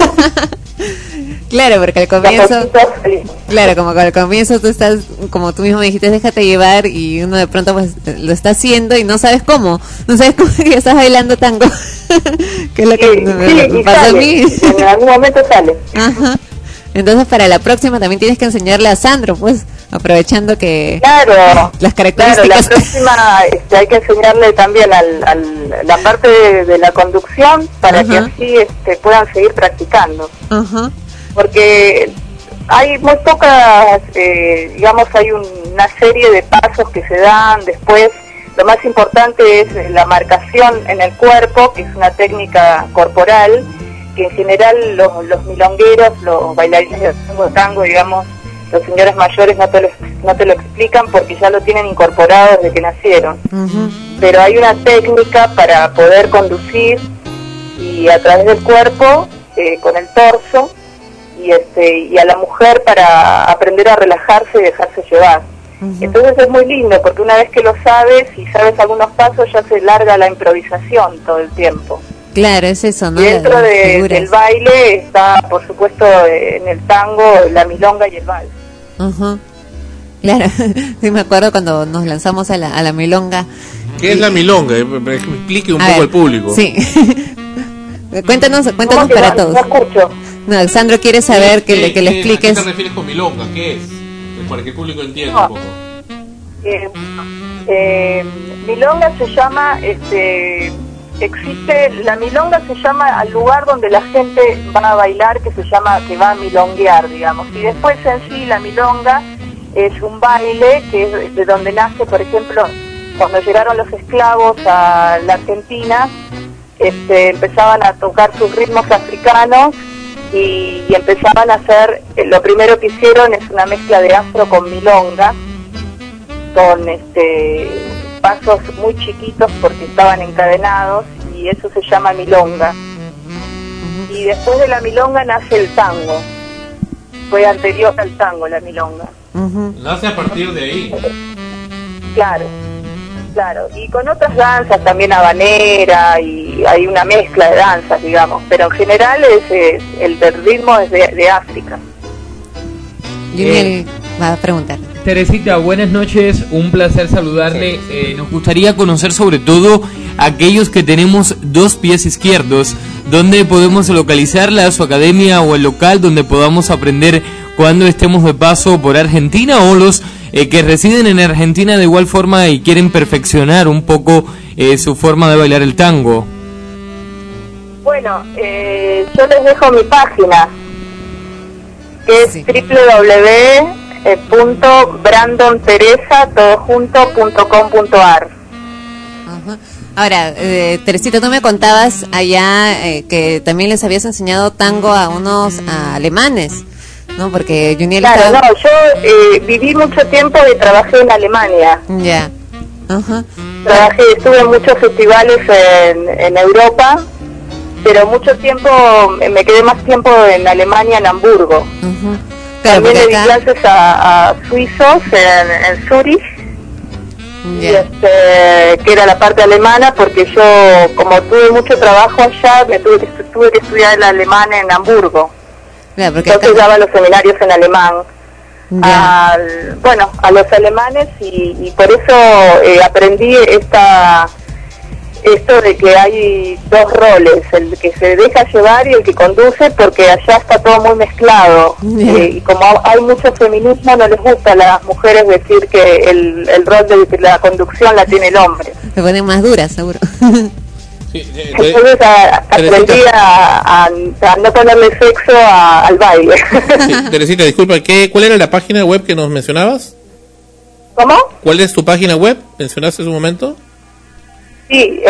Claro, porque al comienzo, claro, como al comienzo tú estás, como tú mismo me dijiste, déjate llevar, y uno de pronto pues lo está haciendo y no sabes cómo que estás bailando tango. Que es lo que me pasó sale, a mí. en algún momento sale. Ajá. Entonces para la próxima también tienes que enseñarle a Sandro, pues, aprovechando que claro, las características. Claro, la próxima hay que enseñarle también la parte de la conducción para que así puedan seguir practicando. Ajá. Porque hay muy pocas, digamos, hay una serie de pasos que se dan después. Lo más importante es la marcación en el cuerpo, que es una técnica corporal, que en general los milongueros, los bailarines de tango, digamos, los señores mayores no te lo explican porque ya lo tienen incorporado desde que nacieron. Uh-huh. Pero hay una técnica para poder conducir y a través del cuerpo, con el torso, y a la mujer para aprender a relajarse y dejarse llevar. Uh-huh. Entonces es muy lindo porque una vez que lo sabes y sabes algunos pasos, ya se larga la improvisación todo el tiempo. Claro, es eso, ¿no? Y dentro del baile está, por supuesto, en el tango, la milonga y el vals. Uh-huh. Claro, sí me acuerdo cuando nos lanzamos a la milonga. ¿Qué es la milonga? Me explique un poco al público. Sí. Cuéntanos para todos. No escucho. No, Sandro quiere saber que le expliques. ¿A qué te refieres con milonga? ¿Qué es? Para que el público entienda un poco. Milonga se llama, la milonga se llama al lugar donde la gente va a bailar, que va a milonguear, digamos. Y después en sí la milonga es un baile que es de donde nace, por ejemplo, cuando llegaron los esclavos a la Argentina, empezaban a tocar sus ritmos africanos y empezaban a hacer, lo primero que hicieron es una mezcla de afro con milonga, con pasos muy chiquitos porque estaban encadenados, y eso se llama milonga. Y después de la milonga nace el tango, fue anterior al tango la milonga. Nace a partir de ahí. Claro, y con otras danzas también, habanera, y hay una mezcla de danzas, digamos, pero en general el ritmo es de África. Juniel va a preguntar. Teresita, buenas noches, un placer saludarle. Nos gustaría conocer sobre todo aquellos que tenemos dos pies izquierdos, ¿dónde podemos localizarla, su academia o el local donde podamos aprender cuando estemos de paso por Argentina, o los que residen en Argentina de igual forma y quieren perfeccionar un poco su forma de bailar el tango? Bueno, yo les dejo mi página, que es www.brandonteresa.com.ar. Ahora, Teresita, tú me contabas allá que también les habías enseñado tango a unos alemanes, ¿no? Porque Juniel Claro, yo viví mucho tiempo y trabajé en Alemania. Ya. Ajá. Estuve en muchos festivales en Europa, pero mucho tiempo, me quedé más tiempo en Alemania, en Hamburgo. Claro, también le di acá... clases a suizos en Zurich, que era la parte alemana, porque yo, como tuve mucho trabajo allá, tuve que estudiar el alemán en Hamburgo. Claro, porque entonces acá... daba los seminarios en alemán a los alemanes, y por eso aprendí esto de que hay dos roles, el que se deja llevar y el que conduce, porque allá está todo muy mezclado. Y como hay mucho feminismo, no les gusta a las mujeres decir que el rol de la conducción la tiene el hombre. Se ponen más duras, seguro. Entonces aprendí a no ponerle sexo al baile. Sí, Teresita, disculpa, ¿cuál era la página web que nos mencionabas? ¿Cómo? ¿Cuál es tu página web? ¿Mencionaste hace un momento? Sí,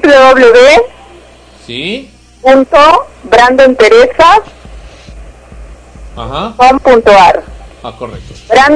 www.brandonteresa.com.ar. Correcto.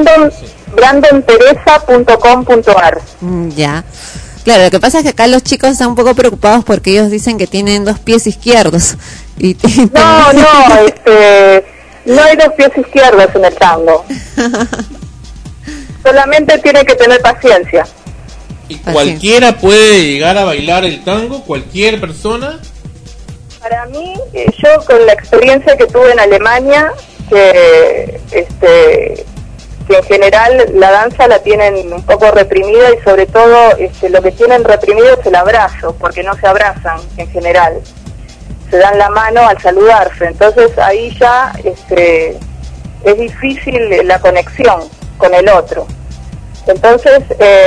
brandonteresa.com.ar. Ya. Claro, lo que pasa es que acá los chicos están un poco preocupados porque ellos dicen que tienen 2 pies izquierdos. No hay 2 pies izquierdos en el tango. Solamente tiene que tener paciencia. ¿Y cualquiera puede llegar a bailar el tango? ¿Cualquier persona? Para mí, yo con la experiencia que tuve en Alemania, que en general la danza la tienen un poco reprimida, y sobre todo lo que tienen reprimido es el abrazo, porque no se abrazan en general, se dan la mano al saludarse, entonces ahí ya es difícil la conexión con el otro. Entonces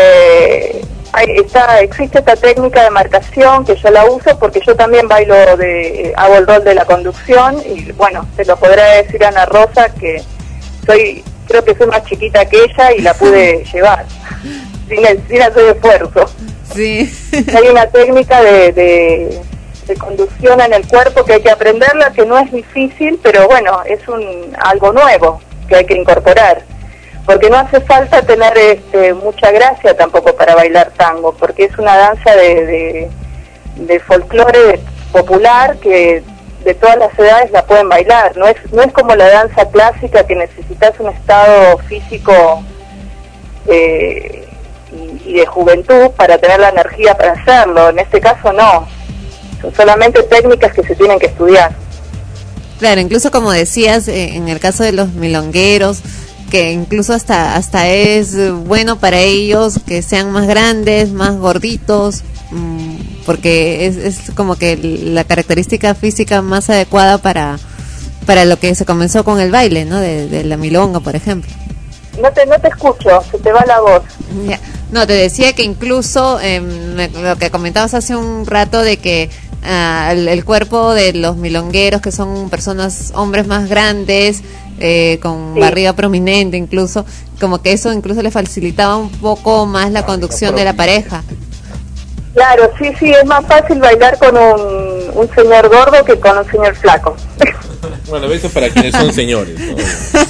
existe esta técnica de marcación que yo la uso, porque yo también hago el rol de la conducción, y bueno, se lo podrá decir Ana Rosa, que creo que soy más chiquita que ella y la pude llevar sin hacer esfuerzo. Sí. Hay una técnica de conducción en el cuerpo que hay que aprenderla, que no es difícil, pero bueno, es algo nuevo que hay que incorporar, porque no hace falta tener mucha gracia tampoco para bailar tango, porque es una danza de folclore popular que de todas las edades la pueden bailar. No es como la danza clásica, que necesitas un estado físico y de juventud para tener la energía para hacerlo. En este caso no, son solamente técnicas que se tienen que estudiar. Claro, incluso como decías, en el caso de los milongueros, que incluso hasta es bueno para ellos que sean más grandes, más gorditos, porque es como que la característica física más adecuada para lo que se comenzó con el baile, ¿no? De la milonga, por ejemplo. No te escucho, se te va la voz. Ya. No, te decía que incluso lo que comentabas hace un rato de que el cuerpo de los milongueros, que son hombres más grandes, con barriga prominente, incluso, como que eso incluso le facilitaba un poco más la conducción de la pareja. Claro, sí, es más fácil bailar con un señor gordo que con un señor flaco. Bueno, eso para quienes son señores, ¿no?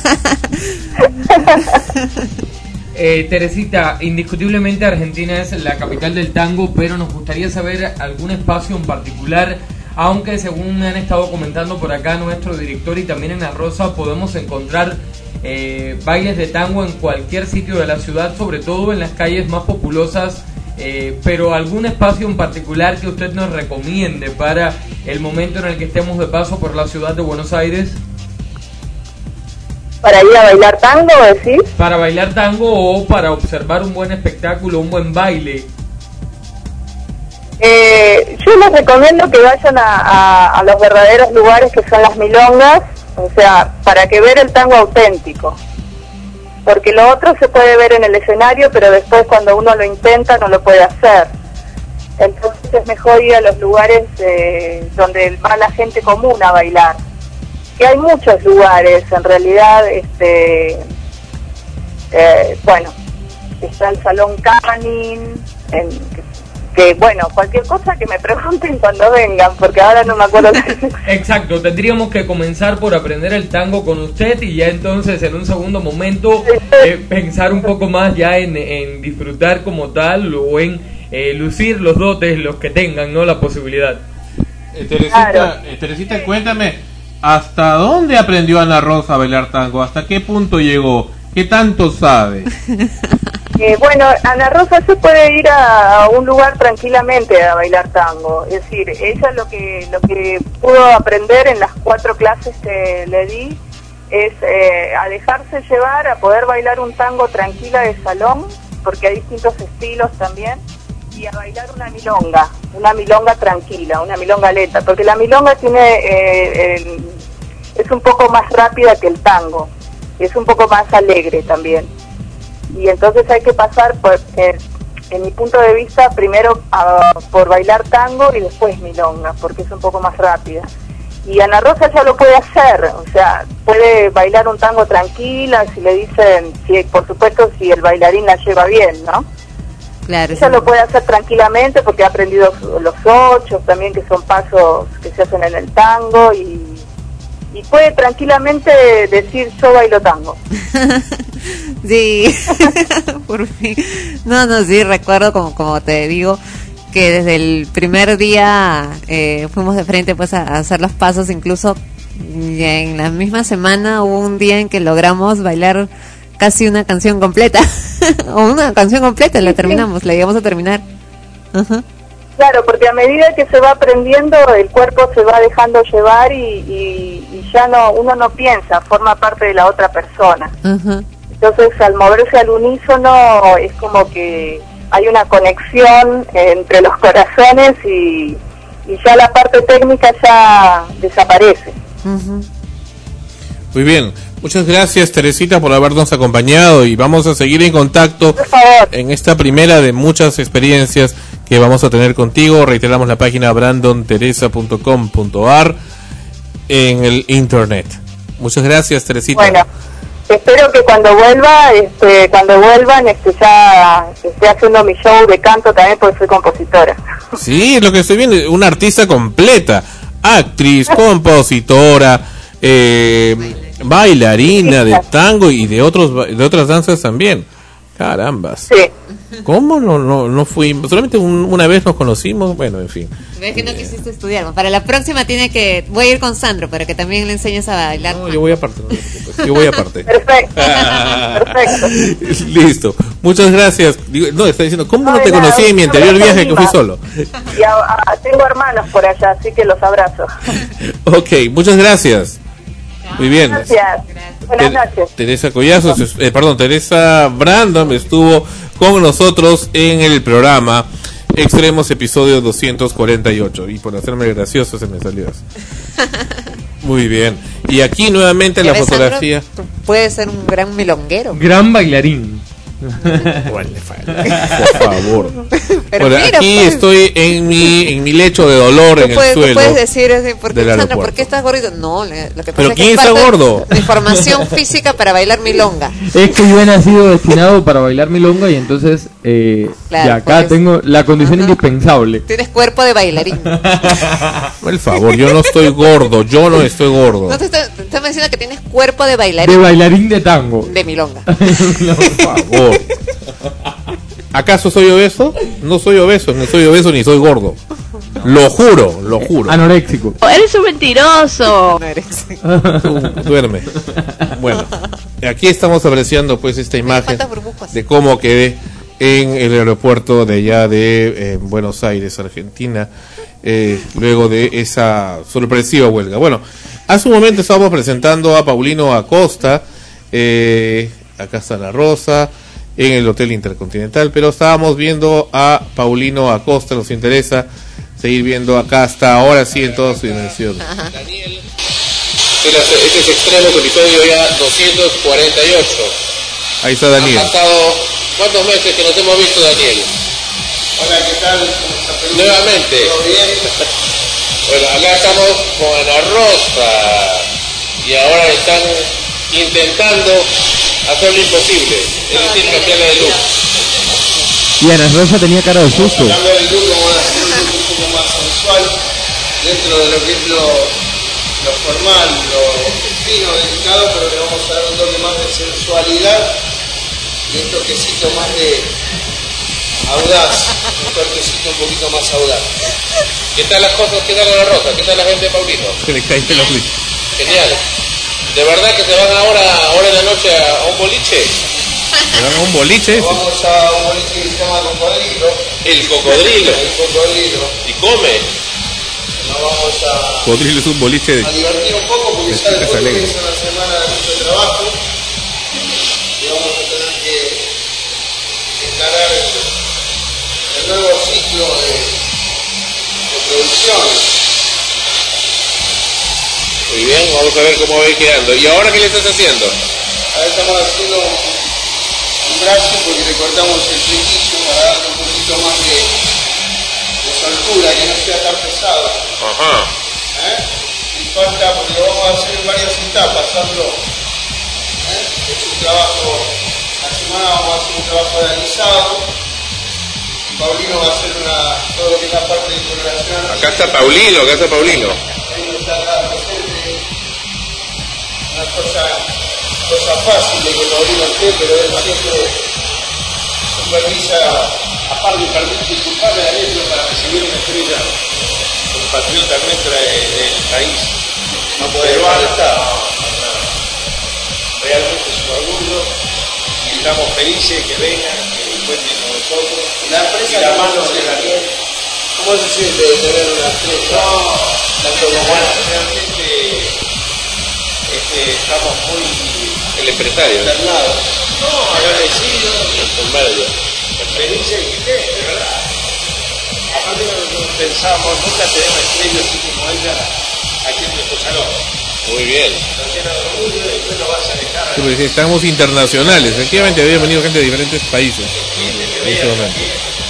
Teresita, indiscutiblemente Argentina es la capital del tango, pero nos gustaría saber algún espacio en particular, aunque según me han estado comentando por acá nuestro director y también en La Rosa, podemos encontrar bailes de tango en cualquier sitio de la ciudad, sobre todo en las calles más populosas, pero algún espacio en particular que usted nos recomiende para el momento en el que estemos de paso por la ciudad de Buenos Aires. ¿Para ir a bailar tango, decís? Para bailar tango o para observar un buen espectáculo, un buen baile. Yo les recomiendo que vayan a los verdaderos lugares que son las milongas, o sea, para que ver el tango auténtico. Porque lo otro se puede ver en el escenario, pero después cuando uno lo intenta no lo puede hacer. Entonces es mejor ir a los lugares donde va la gente común a bailar. Que hay muchos lugares, en realidad, bueno, está el Salón Canning, que bueno, cualquier cosa que me pregunten cuando vengan, porque ahora no me acuerdo. Exacto, tendríamos que comenzar por aprender el tango con usted y ya entonces en un segundo momento pensar un poco más ya en disfrutar como tal o en lucir los dotes, los que tengan, ¿no? La posibilidad. Teresita, cuéntame, ¿hasta dónde aprendió Ana Rosa a bailar tango? ¿Hasta qué punto llegó? ¿Qué tanto sabe? Bueno, Ana Rosa se puede ir a un lugar tranquilamente a bailar tango. Es decir, ella lo que pudo aprender en las 4 clases que le di es a dejarse llevar, a poder bailar un tango tranquila de salón, porque hay distintos estilos también, y a bailar una milonga tranquila, una milonga lenta, porque la milonga tiene es un poco más rápida que el tango, y es un poco más alegre también. Y entonces hay que pasar por, en mi punto de vista, primero por bailar tango y después milonga, porque es un poco más rápida. Y Ana Rosa ya lo puede hacer, o sea, puede bailar un tango tranquila, si le dicen, por supuesto, si el bailarín la lleva bien, ¿no? Claro. Ella lo puede hacer tranquilamente porque ha aprendido los 8 también, que son pasos que se hacen en el tango, y puede tranquilamente decir, yo bailo tango. Sí, por fin. No, sí, recuerdo como te digo, que desde el primer día fuimos de frente pues a hacer los pasos, incluso en la misma semana hubo un día en que logramos bailar casi una canción completa, o una canción completa, la terminamos, la llegamos a terminar. Ajá. Claro, porque a medida que se va aprendiendo, el cuerpo se va dejando llevar y ya uno no piensa, forma parte de la otra persona. Uh-huh. Entonces, al moverse al unísono, es como que hay una conexión entre los corazones y ya la parte técnica ya desaparece. Uh-huh. Muy bien, muchas gracias, Teresita, por habernos acompañado, y vamos a seguir en contacto en esta primera de muchas experiencias que vamos a tener contigo. Reiteramos la página brandonteresa.com.ar en el internet. Muchas gracias, Teresita. Bueno, espero que cuando vuelvan ya esté haciendo mi show de canto también, porque soy compositora. Sí, es lo que estoy viendo, una artista completa, actriz, compositora, bailarina de tango y de otras danzas también. Carambas. Sí. ¿Cómo no fui? Solamente una vez nos conocimos, bueno, en fin. Ves que no quisiste estudiar. Para la próxima voy a ir con Sandro para que también le enseñes a bailar. No, yo voy aparte. Perfecto. Listo. Muchas gracias. Está diciendo, ¿cómo no te conocí en mi anterior viaje que fui solo? Y tengo hermanos por allá, así que los abrazo. Ok, muchas gracias. Muy bien. Gracias. Buenas noches. Teresa Collazos, Teresa Brandon estuvo con nosotros en el programa Extremos, episodio 248. Y por hacerme gracioso se me salió eso. Muy bien. Y aquí nuevamente la fotografía. Sandro, tú puedes ser un gran milonguero. Gran bailarín. Bueno, por favor. Pero bueno, mira, aquí pues, estoy en mi lecho de dolor en el suelo. Tú puedes decir, ¿por qué, Sandra, aeropuerto. ¿por qué estás gordito? No, lo que pasa ¿Pero es quién que está gordo? Mi formación física para bailar milonga. Es que yo he nacido destinado para bailar milonga y entonces Claro, ya acá pues, tengo la condición indispensable. Tienes cuerpo de bailarín. Por favor, yo no estoy gordo. No te estoy diciendo que tienes cuerpo de bailarín. De bailarín de tango. De milonga. Por favor. ¿Acaso soy obeso? No soy obeso ni soy gordo. Lo juro. Anoréxico. Eres un mentiroso. Duerme. Bueno, aquí estamos apreciando pues esta imagen de cómo quedé en el aeropuerto de allá de Buenos Aires, Argentina, luego de esa sorpresiva huelga. Bueno, hace un momento estábamos presentando a Paulino Acosta, acá está Ana Rosa, en el Hotel Intercontinental. Pero estábamos viendo a Paulino Acosta, nos interesa seguir viendo acá hasta ahora sí en toda su dimensión. Daniel, este es Extremos, episodio ya 248. Ahí está Daniel. Han pasado ¿cuántos meses que nos hemos visto, Daniel? Hola, ¿qué tal? Nuevamente. ¿Todo bien? Bueno, acá estamos con Ana Rosa y ahora están intentando hacer lo imposible, es decir, cambiarle de look. Y Ana Rosa tenía cara de susto. Cambiar el look, vamos a hacer un look un poco más sensual dentro de lo que es lo formal, lo fino, delicado, pero le vamos a dar un toque más de sensualidad y un toquecito más de audaz, un toquecito un poquito más audaz. ¿Qué tal las cosas? ¿Qué tal Ana Rosa? ¿Qué tal la gente de Paulino? Se le cae el ojo. Genial. ¿De verdad que se van ahora en la noche a un boliche? ¿Se van a un boliche? Vamos a un boliche que se llama Cocodrilo. El Cocodrilo. El Cocodrilo. ¿Y come? Nos vamos a... Cocodrilo es un boliche de... a divertir un poco porque ya después comienza una semana de mucho trabajo y vamos a tener que encarar el nuevo ciclo de producciones. Muy bien, vamos a ver cómo va quedando. ¿Y ahora qué le estás haciendo? Ahora estamos haciendo un brazo porque le cortamos el flequillo para darle un poquito más de soltura, que no sea tan pesado. Ajá. Y falta, porque lo vamos a hacer en varias etapas, Sandro. Es un trabajo, la semana vamos a hacer un trabajo de alisado. Paulino va a hacer todo lo que es la parte de coloración. Acá está Paulino. Ahí nos está presente una cosa fácil de que Paulino esté, pero él siempre supervisa. Aparte, permite disculparme a ellos para recibir una estrella compatriota nuestra del país. No puede faltar. Realmente es un orgullo y estamos felices que vengan, que cuenten con nosotros. La empresa y la mano de Daniel. ¿Cómo se siente de tener una estrella? Realmente estamos muy... El empresario. No, agradecidos. El manager. Felices y de verdad. Aparte nosotros pensamos, nunca tenemos estrellas así como ella aquí en nuestro salón. Muy bien. Nos llena de orgullo y después lo vas a dejar. Sí, pues, estamos internacionales, efectivamente había venido gente de diferentes países en ese momento.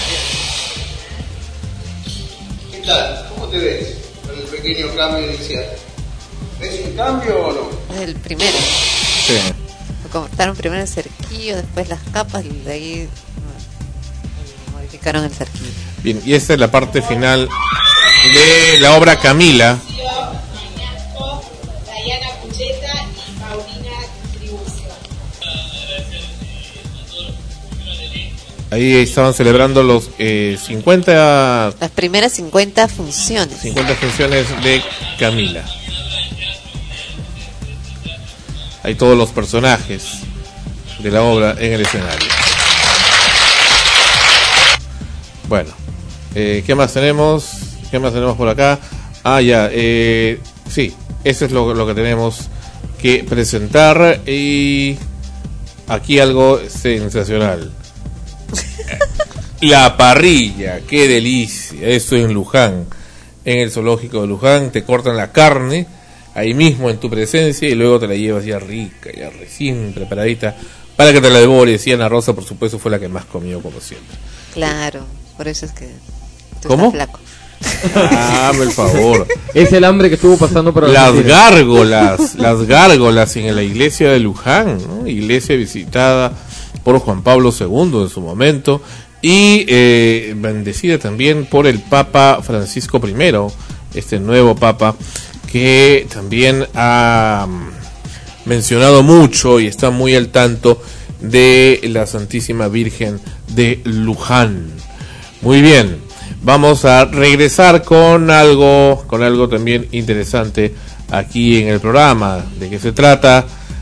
¿Qué tal? ¿Cómo te ves con el pequeño cambio inicial? ¿Ves un cambio o no? El primero. Sí. Cortaron primero el cerquillo, después las capas y de ahí modificaron el cerquillo. Bien, y esta es la parte final de la obra Camila. Ahí estaban celebrando los 50... Las primeras 50 funciones. 50 funciones de Camila. Hay todos los personajes de la obra en el escenario. Bueno, ¿qué más tenemos? ¿Qué más tenemos por acá? Sí, eso es lo que tenemos que presentar. Y aquí algo sensacional. La parrilla, qué delicia. Esto en Luján, en el zoológico de Luján. Te cortan la carne ahí mismo en tu presencia y luego te la llevas ya rica, ya recién preparadita para que te la devores. Y Ana Rosa, por supuesto, fue la que más comió, como siempre. Claro, por eso es que tú ¿cómo? estás flaco. Dame el favor. Es el hambre que estuvo pasando por las gárgolas en la iglesia de Luján, ¿no? Iglesia visitada por Juan Pablo II en su momento y bendecida también por el Papa Francisco I, este nuevo Papa que también ha mencionado mucho y está muy al tanto de la Santísima Virgen de Luján. Muy bien, vamos a regresar con algo también interesante aquí en el programa. ¿De qué se trata?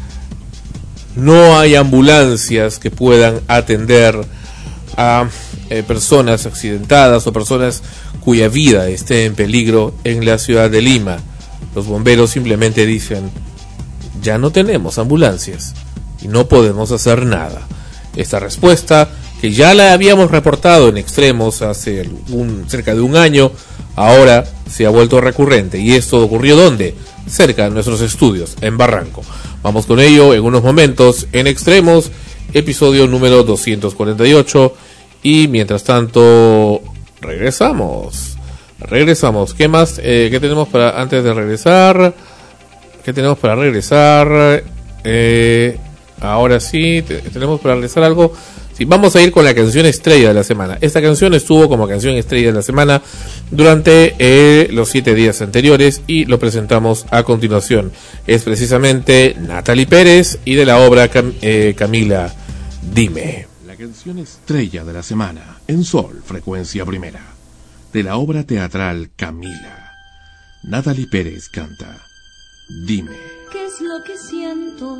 No hay ambulancias que puedan atender a personas accidentadas o personas cuya vida esté en peligro en la ciudad de Lima. Los bomberos simplemente dicen: ya no tenemos ambulancias y no podemos hacer nada. esta respuesta que ya la habíamos reportado en Extremos hace cerca de un año, ahora se ha vuelto recurrente. ¿Y esto ocurrió dónde? Cerca de nuestros estudios, en Barranco. Vamos con ello en unos momentos en Extremos, episodio número 248. Y mientras tanto, regresamos. ¿Qué más? ¿Qué tenemos para antes de regresar? ¿Qué tenemos para regresar? Ahora sí, tenemos para regresar algo. Sí, vamos a ir con la canción estrella de la semana. Esta canción estuvo como canción estrella de la semana durante los 7 días anteriores y lo presentamos a continuación. Es precisamente Natalie Pérez y de la obra Camila, Dime. La canción estrella de la semana en Sol, frecuencia primera. De la obra teatral Camila, Natalie Pérez canta Dime. ¿Qué es lo que siento?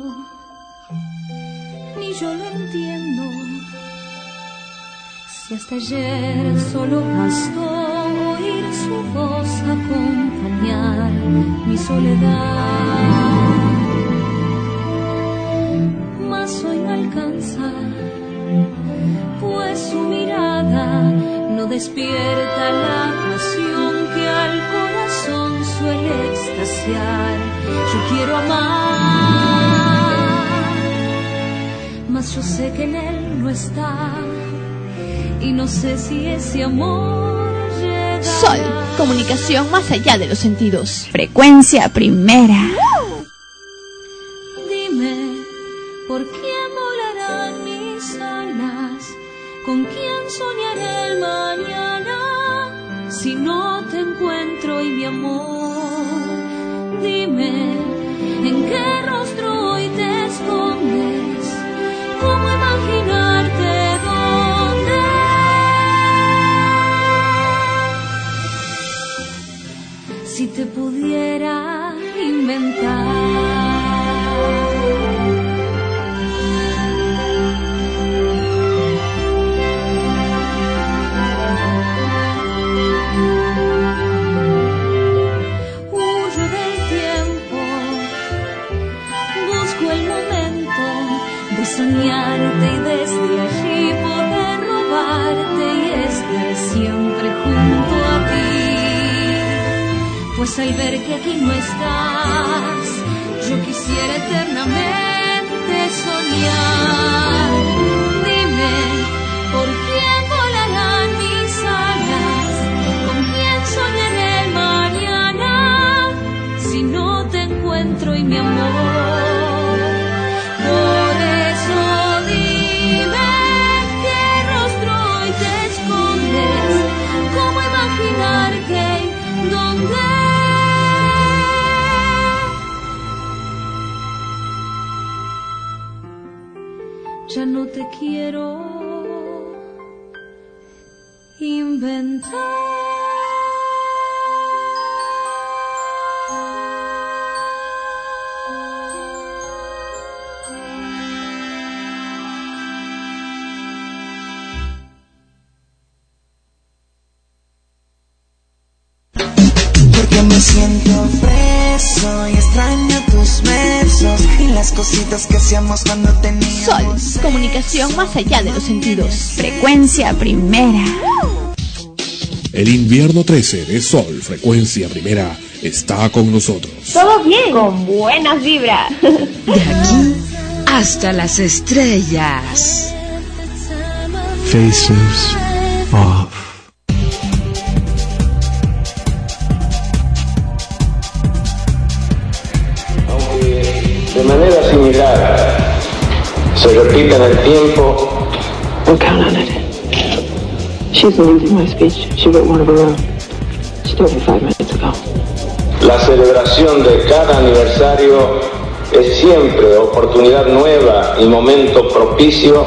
Ni yo lo entiendo. Si hasta ayer solo bastó oír su voz acompañar mi soledad, mas hoy no alcanza, pues su mirada no despierta la pasión que al corazón suele extasiar. Yo quiero amar, mas yo sé que en él no está, y no sé si ese amor llegará. Sol, comunicación más allá de los sentidos. Frecuencia primera. Dime, ¿por quién volarán mis alas? ¿Con quién soñaré el mañana? Si no te encuentro y mi amor, dime, ¿en qué rostro hoy te escondes? ¿Cómo imaginarte dónde? Si te pudiera inventar. Soñarte y desde allí poder robarte y estar siempre junto a ti. Pues al ver que aquí no estás, yo quisiera eternamente soñar. Dime, ¿por quién volarán mis alas? ¿Con quién soñaré el mañana? Si no te encuentro y mi amor. Ya no te quiero inventar. Porque me siento preso y extraño tus besos y las cositas que hacíamos cuando teníamos. Sol, comunicación más allá de los sentidos. Frecuencia primera. El invierno 13 de Sol, frecuencia primera, está con nosotros. Todo bien, con buenas vibras. De aquí hasta las estrellas. Faces off. De manera similar, se repita en el tiempo. Don't count on it. She's losing my speech. She wrote one of her own. She told me 5 minutes ago. La celebración de cada aniversario es siempre oportunidad nueva y momento propicio.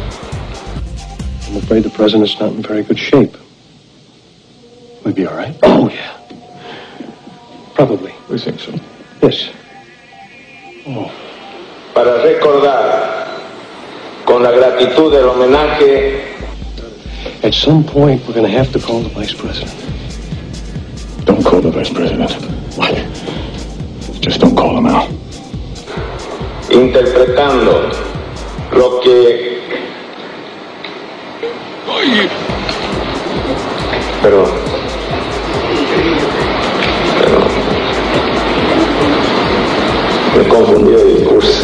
I'm afraid the president's not in very good shape. We'll be all right. Oh, yeah. Probably. We think so. Yes. Oh. Para recordar con la gratitud del homenaje. At some point, we're going to have to call the vice president. Don't call the vice president. What? Just don't call him out. Interpretando lo que Pero me confundió el discurso.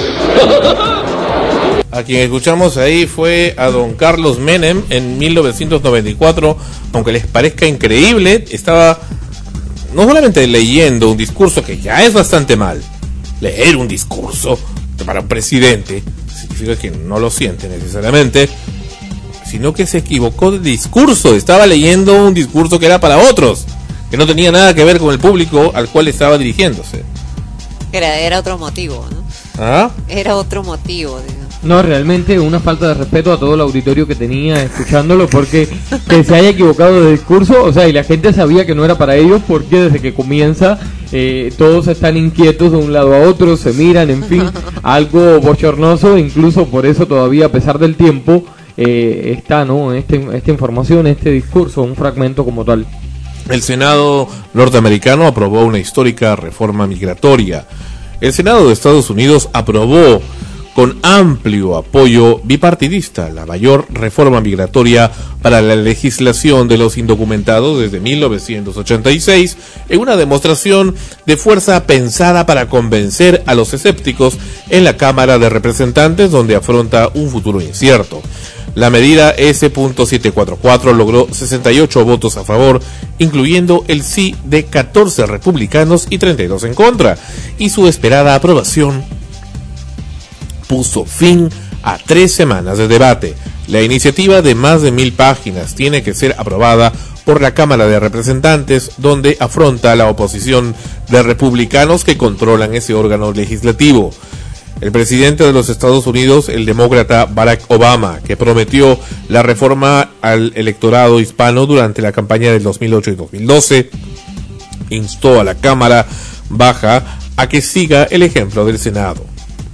A quien escuchamos ahí fue a don Carlos Menem en 1994. Aunque les parezca increíble, estaba no solamente leyendo un discurso, que ya es bastante mal. Leer un discurso para un presidente significa que no lo siente necesariamente, sino que se equivocó de discurso. Estaba leyendo un discurso que era para otros, que no tenía nada que ver con el público al cual estaba dirigiéndose. Era otro motivo, ¿no? ¿Ah? Era otro motivo, digamos. No, realmente una falta de respeto a todo el auditorio que tenía escuchándolo, porque que se haya equivocado de discurso, o sea, y la gente sabía que no era para ellos, porque desde que comienza todos están inquietos de un lado a otro, se miran, en fin, algo bochornoso. Incluso por eso todavía, a pesar del tiempo, está, ¿no?, esta información, este discurso, un fragmento como tal. El Senado norteamericano aprobó una histórica reforma migratoria. El Senado de Estados Unidos aprobó con amplio apoyo bipartidista la mayor reforma migratoria para la legislación de los indocumentados desde 1986, en una demostración de fuerza pensada para convencer a los escépticos en la Cámara de Representantes, donde afronta un futuro incierto. La medida S.744 logró 68 votos a favor, incluyendo el sí de 14 republicanos y 32 en contra, y su esperada aprobación puso fin a 3 semanas de debate. La iniciativa, de más de 1000 páginas, tiene que ser aprobada por la Cámara de Representantes, donde afronta la oposición de republicanos que controlan ese órgano legislativo. El presidente de los Estados Unidos, el demócrata Barack Obama, que prometió la reforma al electorado hispano durante la campaña del 2008 y 2012, instó a la Cámara Baja a que siga el ejemplo del Senado.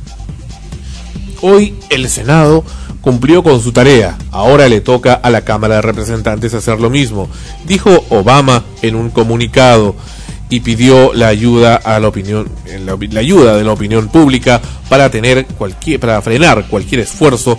Hoy el Senado cumplió con su tarea, ahora le toca a la Cámara de Representantes hacer lo mismo, dijo Obama en un comunicado, y pidió la ayuda a la opinión, la ayuda de la opinión pública para frenar cualquier esfuerzo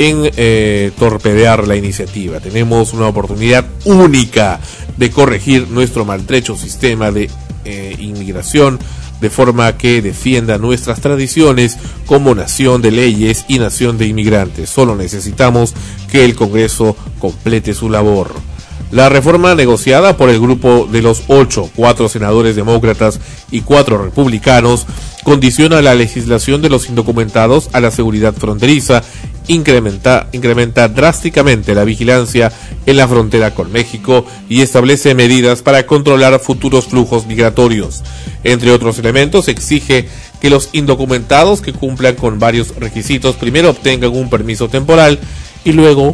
en torpedear la iniciativa. Tenemos una oportunidad única de corregir nuestro maltrecho sistema de inmigración, de forma que defienda nuestras tradiciones como nación de leyes y nación de inmigrantes. Solo necesitamos que el Congreso complete su labor. La reforma negociada por el grupo de los 4 senadores demócratas y 4 republicanos, condiciona la legislación de los indocumentados a la seguridad fronteriza, incrementa drásticamente la vigilancia en la frontera con México y establece medidas para controlar futuros flujos migratorios. Entre otros elementos, exige que los indocumentados que cumplan con varios requisitos primero obtengan un permiso temporal y luego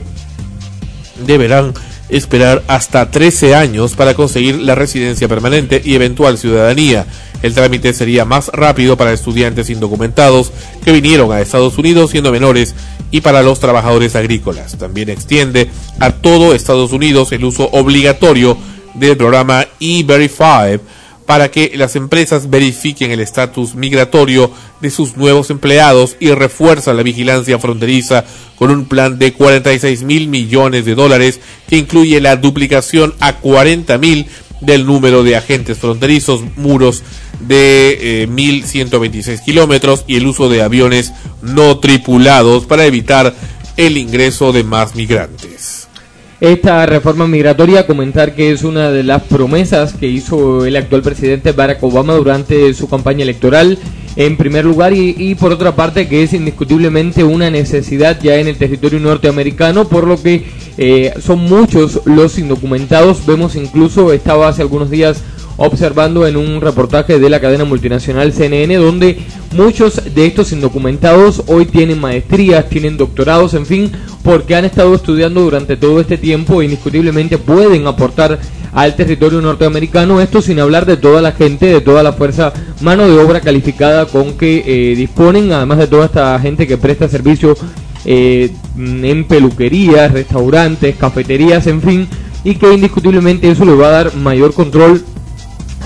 deberán esperar hasta 13 años para conseguir la residencia permanente y eventual ciudadanía. El trámite sería más rápido para estudiantes indocumentados que vinieron a Estados Unidos siendo menores y para los trabajadores agrícolas. También extiende a todo Estados Unidos el uso obligatorio del programa E-Verify para que las empresas verifiquen el estatus migratorio de sus nuevos empleados y refuerza la vigilancia fronteriza con un plan de $46,000 millones que incluye la duplicación a 40,000 del número de agentes fronterizos, muros de 1.126 kilómetros y el uso de aviones no tripulados para evitar el ingreso de más migrantes. Esta reforma migratoria, comentar que es una de las promesas que hizo el actual presidente Barack Obama durante su campaña electoral, en primer lugar, y por otra parte que es indiscutiblemente una necesidad ya en el territorio norteamericano, por lo que son muchos los indocumentados. Vemos incluso, estaba hace algunos días observando en un reportaje de la cadena multinacional CNN, donde muchos de estos indocumentados hoy tienen maestrías, tienen doctorados, en fin, porque han estado estudiando durante todo este tiempo e indiscutiblemente pueden aportar al territorio norteamericano. Esto sin hablar de toda la gente, de toda la fuerza, mano de obra calificada con que disponen, además de toda esta gente que presta servicio en peluquerías, restaurantes, cafeterías, en fin, y que indiscutiblemente eso le va a dar mayor control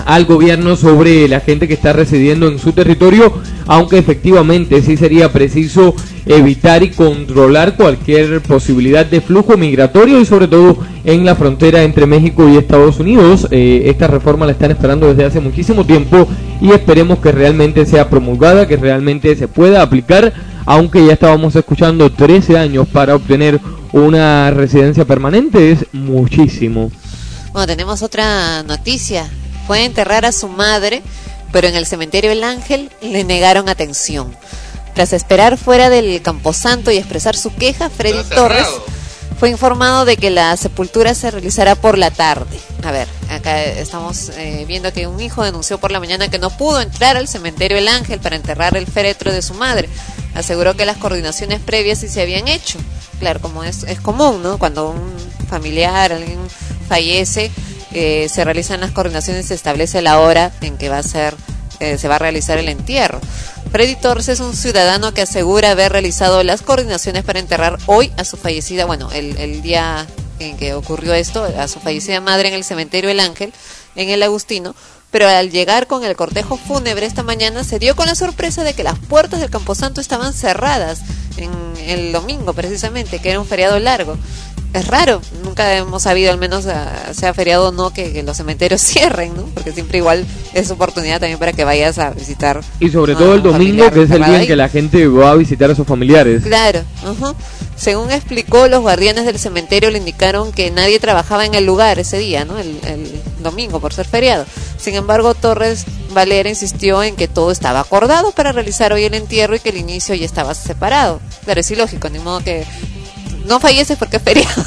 al gobierno sobre la gente que está residiendo en su territorio, aunque efectivamente sí sería preciso evitar y controlar cualquier posibilidad de flujo migratorio y sobre todo en la frontera entre México y Estados Unidos. Esta reforma la están esperando desde hace muchísimo tiempo y esperemos que realmente sea promulgada, que realmente se pueda aplicar, aunque ya estábamos escuchando 13 años para obtener una residencia permanente, es muchísimo. Bueno, tenemos otra noticia. Fue a enterrar a su madre, pero en el cementerio El Ángel le negaron atención. Tras esperar fuera del Camposanto y expresar su queja, Freddy Torres fue informado de que la sepultura se realizará por la tarde. A ver, acá estamos viendo que un hijo denunció por la mañana que no pudo entrar al cementerio El Ángel para enterrar el féretro de su madre. Aseguró que las coordinaciones previas sí se habían hecho. Claro, como es común, ¿no? Cuando un familiar, alguien fallece, se realizan las coordinaciones, se establece la hora en que se va a realizar el entierro. Freddy Torres es un ciudadano que asegura haber realizado las coordinaciones para enterrar hoy a su fallecida, el día en que ocurrió esto, a su fallecida madre en el cementerio El Ángel, en el Agustino, pero al llegar con el cortejo fúnebre esta mañana se dio con la sorpresa de que las puertas del Camposanto estaban cerradas en el domingo precisamente, que era un feriado largo. Es raro, nunca hemos sabido, al menos sea feriado o no, que los cementerios cierren, ¿no? Porque siempre igual es oportunidad también para que vayas a visitar. Y sobre todo el domingo, que es el día en que la gente va a visitar a sus familiares. Claro, según explicó, los guardianes del cementerio le indicaron que nadie trabajaba en el lugar ese día, ¿no? El domingo, por ser feriado. Sin embargo, Torres Valera insistió en que todo estaba acordado para realizar hoy el entierro y que el inicio ya estaba separado. Claro, es ilógico, ni modo que no falleces porque es feriado.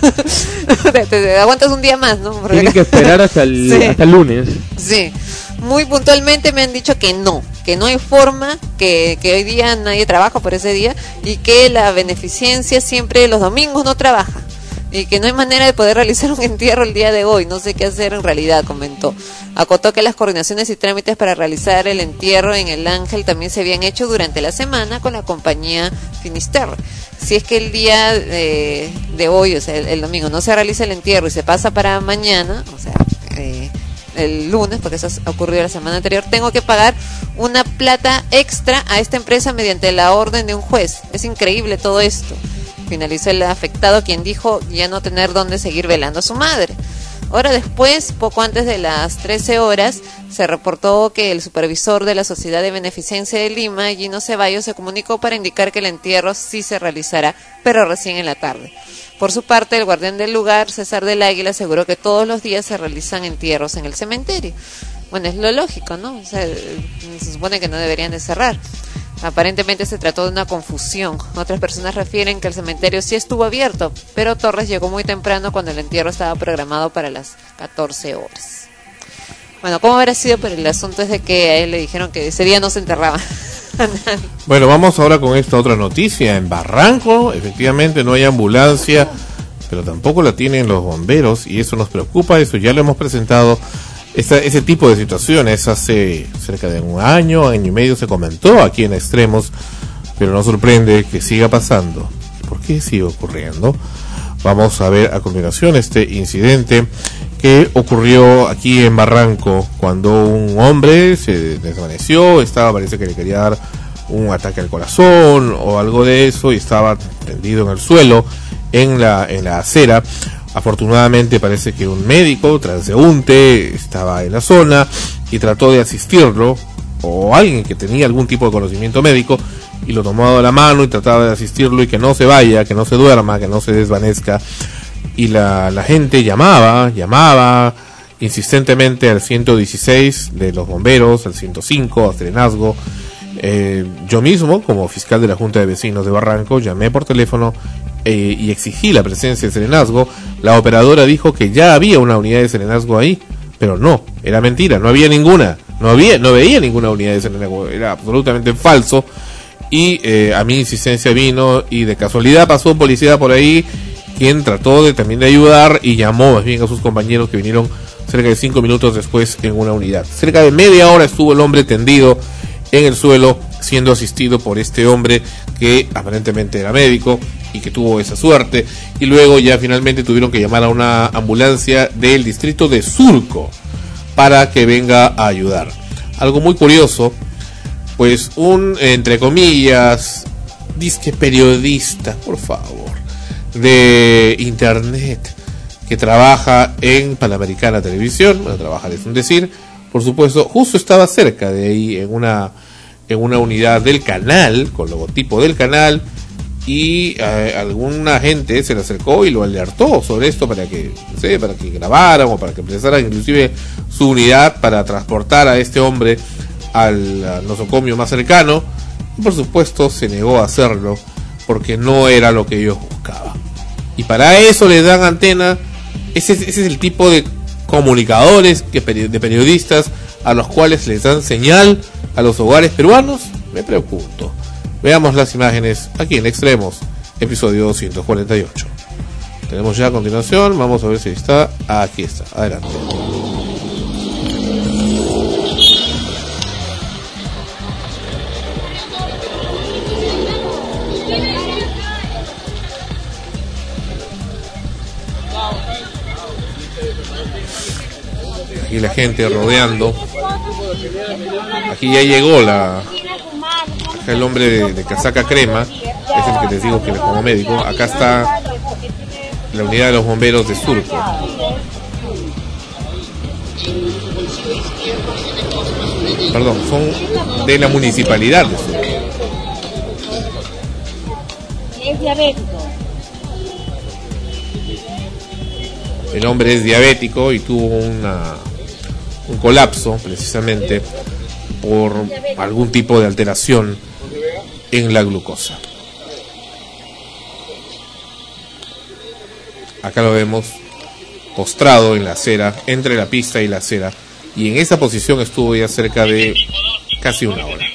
te aguantas un día más, ¿no? Porque tienen que esperar hasta el lunes. Sí, muy puntualmente me han dicho que no hay forma, que hoy día nadie trabaja por ese día y que la beneficencia siempre los domingos no trabaja y que no hay manera de poder realizar un entierro el día de hoy, no sé qué hacer en realidad, comentó. Acotó que las coordinaciones y trámites para realizar el entierro en El Ángel también se habían hecho durante la semana con la compañía Finisterre. Si es que el día de hoy, o sea, el domingo, no se realiza el entierro y se pasa para mañana, o sea, el lunes, porque eso ocurrió la semana anterior, tengo que pagar una plata extra a esta empresa mediante la orden de un juez. Es increíble todo esto. Finalizó el afectado, quien dijo ya no tener dónde seguir velando a su madre. Hora después, poco antes de las 13 horas, se reportó que el supervisor de la Sociedad de Beneficencia de Lima, Gino Ceballos, se comunicó para indicar que el entierro sí se realizará, pero recién en la tarde. Por su parte, el guardián del lugar, César del Águila, aseguró que todos los días se realizan entierros en el cementerio. Bueno, es lo lógico, ¿no? O sea, se supone que no deberían de cerrar. Aparentemente se trató de una confusión. Otras personas refieren que el cementerio sí estuvo abierto, pero Torres llegó muy temprano cuando el entierro estaba programado para las 14 horas. Bueno, ¿cómo habrá sido? Pero el asunto es de que a él le dijeron que ese día no se enterraba. Bueno, vamos ahora con esta otra noticia. En Barranco, efectivamente, no hay ambulancia, pero tampoco la tienen los bomberos, y eso nos preocupa. Eso ya lo hemos presentado. Ese tipo de situaciones hace cerca de un año y medio se comentó aquí en Extremos, pero nos sorprende que siga pasando. ¿Por qué sigue ocurriendo? Vamos a ver a continuación este incidente que ocurrió aquí en Barranco, cuando un hombre se desvaneció, parece que le quería dar un ataque al corazón o algo de eso, y estaba tendido en el suelo, en la acera. Afortunadamente parece que un médico transeúnte estaba en la zona y trató de asistirlo, o alguien que tenía algún tipo de conocimiento médico, y lo tomó de la mano y trataba de asistirlo y que no se vaya, que no se duerma, que no se desvanezca. Y la gente llamaba insistentemente al 116 de los bomberos, al 105, a Serenazgo. Yo mismo, como fiscal de la Junta de Vecinos de Barranco, llamé por teléfono y exigí la presencia de Serenazgo. La operadora dijo que ya había una unidad de Serenazgo ahí, pero no, era mentira, no había ninguna, no veía ninguna unidad de Serenazgo, era absolutamente falso. Y a mi insistencia vino, y de casualidad pasó un policía por ahí, quien trató también de ayudar, y llamó más bien a sus compañeros, que vinieron cerca de 5 minutos después en una unidad. Cerca de media hora estuvo el hombre tendido en el suelo, siendo asistido por este hombre que aparentemente era médico y que tuvo esa suerte, y luego ya finalmente tuvieron que llamar a una ambulancia del distrito de Surco para que venga a ayudar. Algo muy curioso, pues un, entre comillas, disque periodista, por favor, de internet, que trabaja en Panamericana Televisión, bueno, trabajar es un decir, por supuesto, justo estaba cerca de ahí en una unidad del canal, con logotipo del canal, y alguna gente se le acercó y lo alertó sobre esto para que, no sé, para que grabaran o para que empezaran inclusive su unidad para transportar a este hombre al nosocomio más cercano, y por supuesto se negó a hacerlo porque no era lo que ellos buscaban. Y para eso les dan antena. Ese es el tipo de comunicadores, de periodistas a los cuales les dan señal a los hogares peruanos. Me pregunto. Veamos las imágenes aquí en Extremos, episodio 248. Tenemos ya a continuación, vamos a ver si está. Aquí está, adelante. Aquí la gente rodeando. Aquí ya llegó el hombre de casaca crema, es el que les digo que como médico. Acá está la unidad de los bomberos de Surco. Perdón, son de la municipalidad de Surco. Es diabético. El hombre es diabético y tuvo un colapso precisamente por algún tipo de alteración en la glucosa. Acá lo vemos postrado en la acera, entre la pista y la acera, y en esa posición estuvo ya cerca de casi una hora,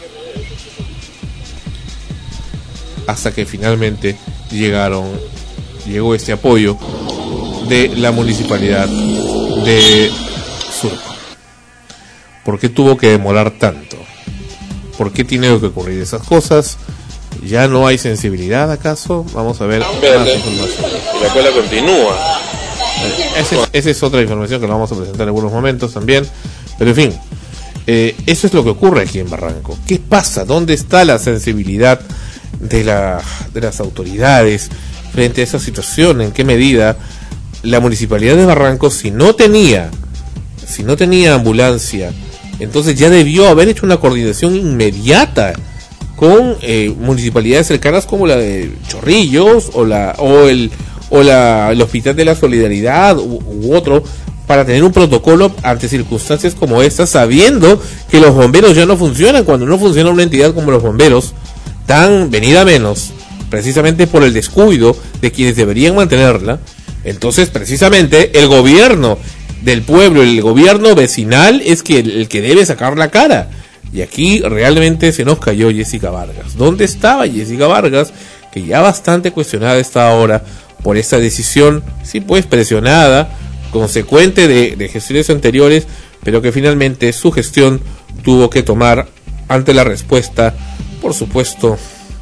hasta que finalmente llegó este apoyo de la municipalidad de Surco. ¿Por qué tuvo que demorar tanto? ¿Por qué tiene que ocurrir esas cosas? ¿Ya no hay sensibilidad acaso? Vamos a ver más información. La cola continúa. Esa es otra información que la vamos a presentar en algunos momentos también. Pero en fin, eso es lo que ocurre aquí en Barranco. ¿Qué pasa? ¿Dónde está la sensibilidad de las autoridades frente a esa situación? ¿En qué medida la municipalidad de Barranco, si no tenía ambulancia, entonces ya debió haber hecho una coordinación inmediata con municipalidades cercanas como la de Chorrillos o el Hospital de la Solidaridad u otro, para tener un protocolo ante circunstancias como estas, sabiendo que los bomberos ya no funcionan? Cuando no funciona una entidad como los bomberos, tan venida menos, precisamente por el descuido de quienes deberían mantenerla. Entonces, precisamente, el gobierno del pueblo, el gobierno vecinal, es el que debe sacar la cara. Y aquí realmente se nos cayó Jessica Vargas. ¿Dónde estaba Jessica Vargas? Que ya bastante cuestionada está ahora por esta decisión, sí, pues presionada, consecuente de gestiones anteriores, pero que finalmente su gestión tuvo que tomar ante la respuesta, por supuesto,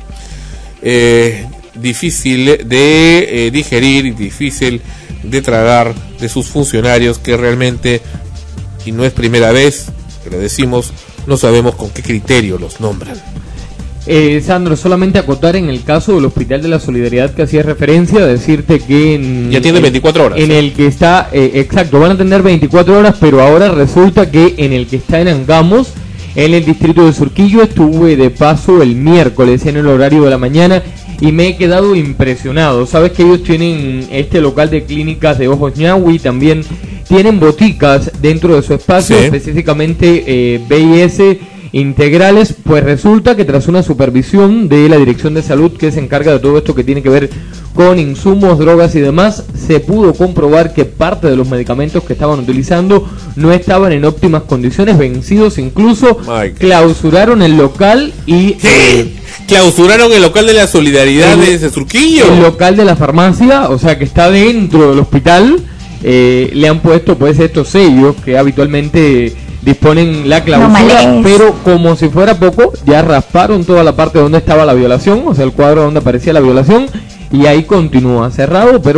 difícil de digerir y difícil de tragar de sus funcionarios, que realmente, y no es primera vez que lo decimos, no sabemos con qué criterio los nombran. Sandro, solamente acotar en el caso del Hospital de la Solidaridad que hacía referencia, decirte que ya tiene 24 horas. En el que está, exacto, van a tener 24 horas, pero ahora resulta que en el que está en Angamos, en el distrito de Surquillo, estuve de paso el miércoles en el horario de la mañana y me he quedado impresionado. Sabes que ellos tienen este local de clínicas de Ojos Ñahui, también tienen boticas dentro de su espacio, sí, específicamente BIS integrales. Pues resulta que tras una supervisión de la Dirección de Salud, que se encarga de todo esto que tiene que ver con insumos, drogas y demás, se pudo comprobar que parte de los medicamentos que estaban utilizando no estaban en óptimas condiciones, vencidos incluso. Clausuraron el local y... Clausuraron el local de la Solidaridad de Surquillo. El local de la farmacia, o sea que está dentro del hospital. Le han puesto pues estos sellos que habitualmente disponen la clausura, pero como si fuera poco, ya rasparon toda la parte donde estaba la violación, o sea el cuadro donde aparecía la violación, y ahí continúa cerrado, pero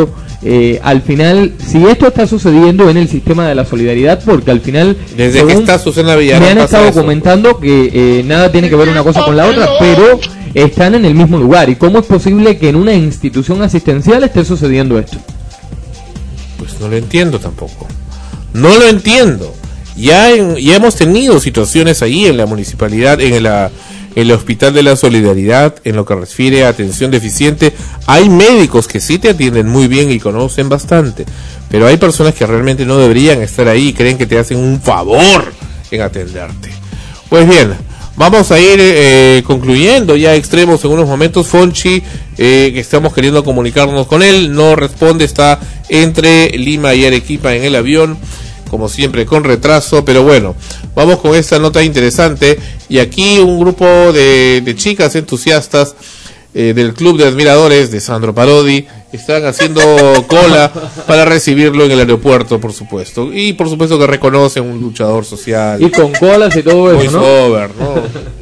al final, si esto está sucediendo en el sistema de la solidaridad, porque al final desde que está Susana Villarán me han estado eso. comentando que nada tiene que ver una cosa con la otra, pero están en el mismo lugar. ¿Y cómo es posible que en una institución asistencial esté sucediendo esto? Pues no lo entiendo tampoco. No lo entiendo. Ya hemos tenido situaciones ahí en la municipalidad, en el Hospital de la Solidaridad, en lo que refiere a atención deficiente. Hay médicos que sí te atienden muy bien y conocen bastante, pero hay personas que realmente no deberían estar ahí y creen que te hacen un favor en atenderte. Pues bien, vamos a ir concluyendo ya Extremos en unos momentos. Fonchi, que estamos queriendo comunicarnos con él, no responde, está entre Lima y Arequipa en el avión, como siempre con retraso, pero bueno, vamos con esta nota interesante. Y aquí un grupo de chicas entusiastas del Club de Admiradores de Sandro Parodi están haciendo cola para recibirlo en el aeropuerto, por supuesto, y por supuesto que reconocen un luchador social y con colas y todo eso, ¿no? Over, ¿no?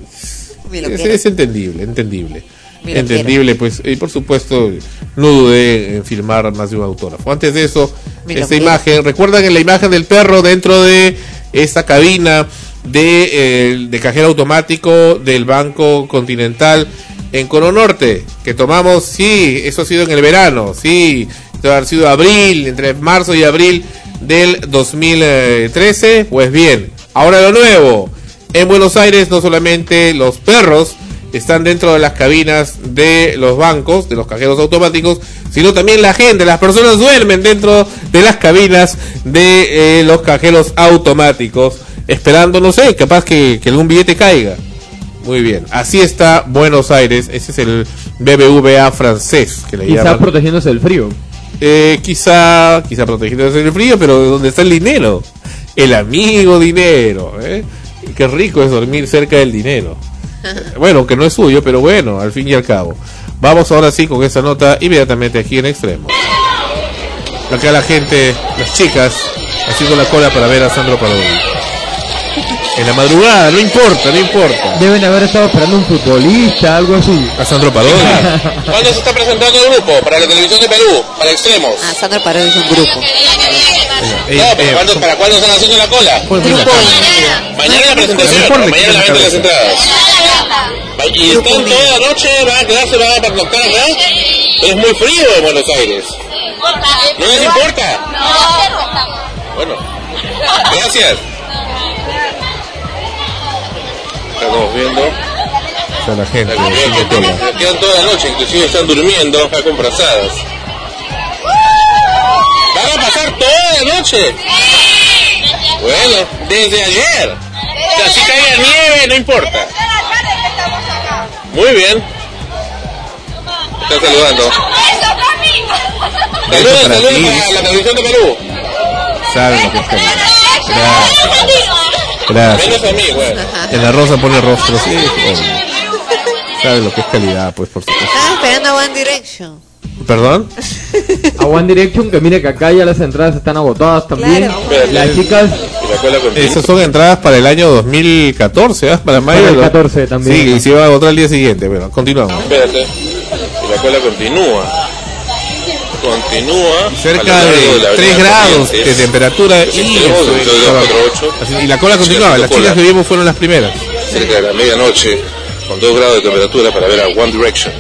es entendible, pues, y por supuesto no dudé en filmar más de un autógrafo. Antes de eso, esta imagen, recuerdan en la imagen del perro dentro de esta cabina de cajero automático del Banco Continental en Cono Norte, que tomamos, sí, eso ha sido en el verano, sí, esto ha sido abril, entre marzo y abril del 2013, pues bien, ahora lo nuevo, en Buenos Aires no solamente los perros están dentro de las cabinas de los bancos, de los cajeros automáticos, sino también la gente, las personas duermen dentro de las cabinas de los cajeros automáticos, esperando, no sé, capaz que algún billete caiga. Muy bien, así está Buenos Aires, ese es el BBVA francés, que le llaman. Quizá protegiéndose del frío. Quizá protegiéndose del frío, pero ¿dónde está el dinero? El amigo dinero, Qué rico es dormir cerca del dinero. Bueno, que no es suyo, pero bueno, al fin y al cabo. Vamos ahora sí con esta nota inmediatamente aquí en Extremo. Acá la gente, las chicas, haciendo la cola para ver a Sandro Parodi. En la madrugada, no importa. Deben haber estado esperando un futbolista, algo así. A Sandro Parodi. ¿Cuándo se está presentando el grupo? Para la televisión de Perú, para Extremos. Sandro Parodi es un grupo. ¿Para cuándo están haciendo la cola? Mañana la presentación, mañana la venta de las entradas. Y están toda la noche, van a quedarse, van a pernoctar acá. Es muy frío en Buenos Aires. ¿No les importa? Bueno, gracias. Estamos viendo. O sea, la gente quedan toda la noche, inclusive están durmiendo acá con brazadas. ¿Van a pasar toda la noche? Bueno, desde ayer. O sea, si cae nieve, no importa. Muy bien. Está saludando. Saludos a la televisión de Perú. Saben lo que es calidad. Gracias. Menos a mí, bueno. En la rosa pone rostro, sí. Saben lo que es calidad, pues, por supuesto. Estaba esperando a One Direction. ¿Perdón? A One Direction, que mire que acá ya las entradas están agotadas también. Claro. Las chicas... Esas son entradas para el año 2014, para mayo del 14 también. Sí, y se va a agotar el día siguiente. Bueno, continuamos. Espérate. Y la cola continúa. Cerca de 3 grados de temperatura y la cola continuaba. Las chicas que vimos fueron las primeras. Cerca de la medianoche, con 2 grados de temperatura para ver a One Direction.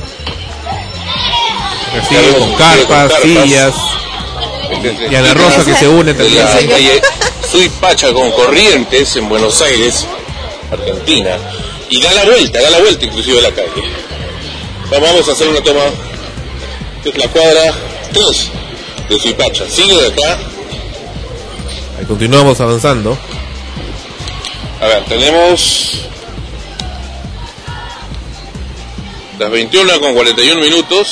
Con carpas, sillas. Y a la rosa que se une también. La calle Suipacha con Corrientes en Buenos Aires, Argentina. Y da la vuelta inclusive a la calle. Vamos a hacer una toma. Es la cuadra 3 de Suipacha. Sigue de acá. Ahí continuamos avanzando. A ver, tenemos las 21:41.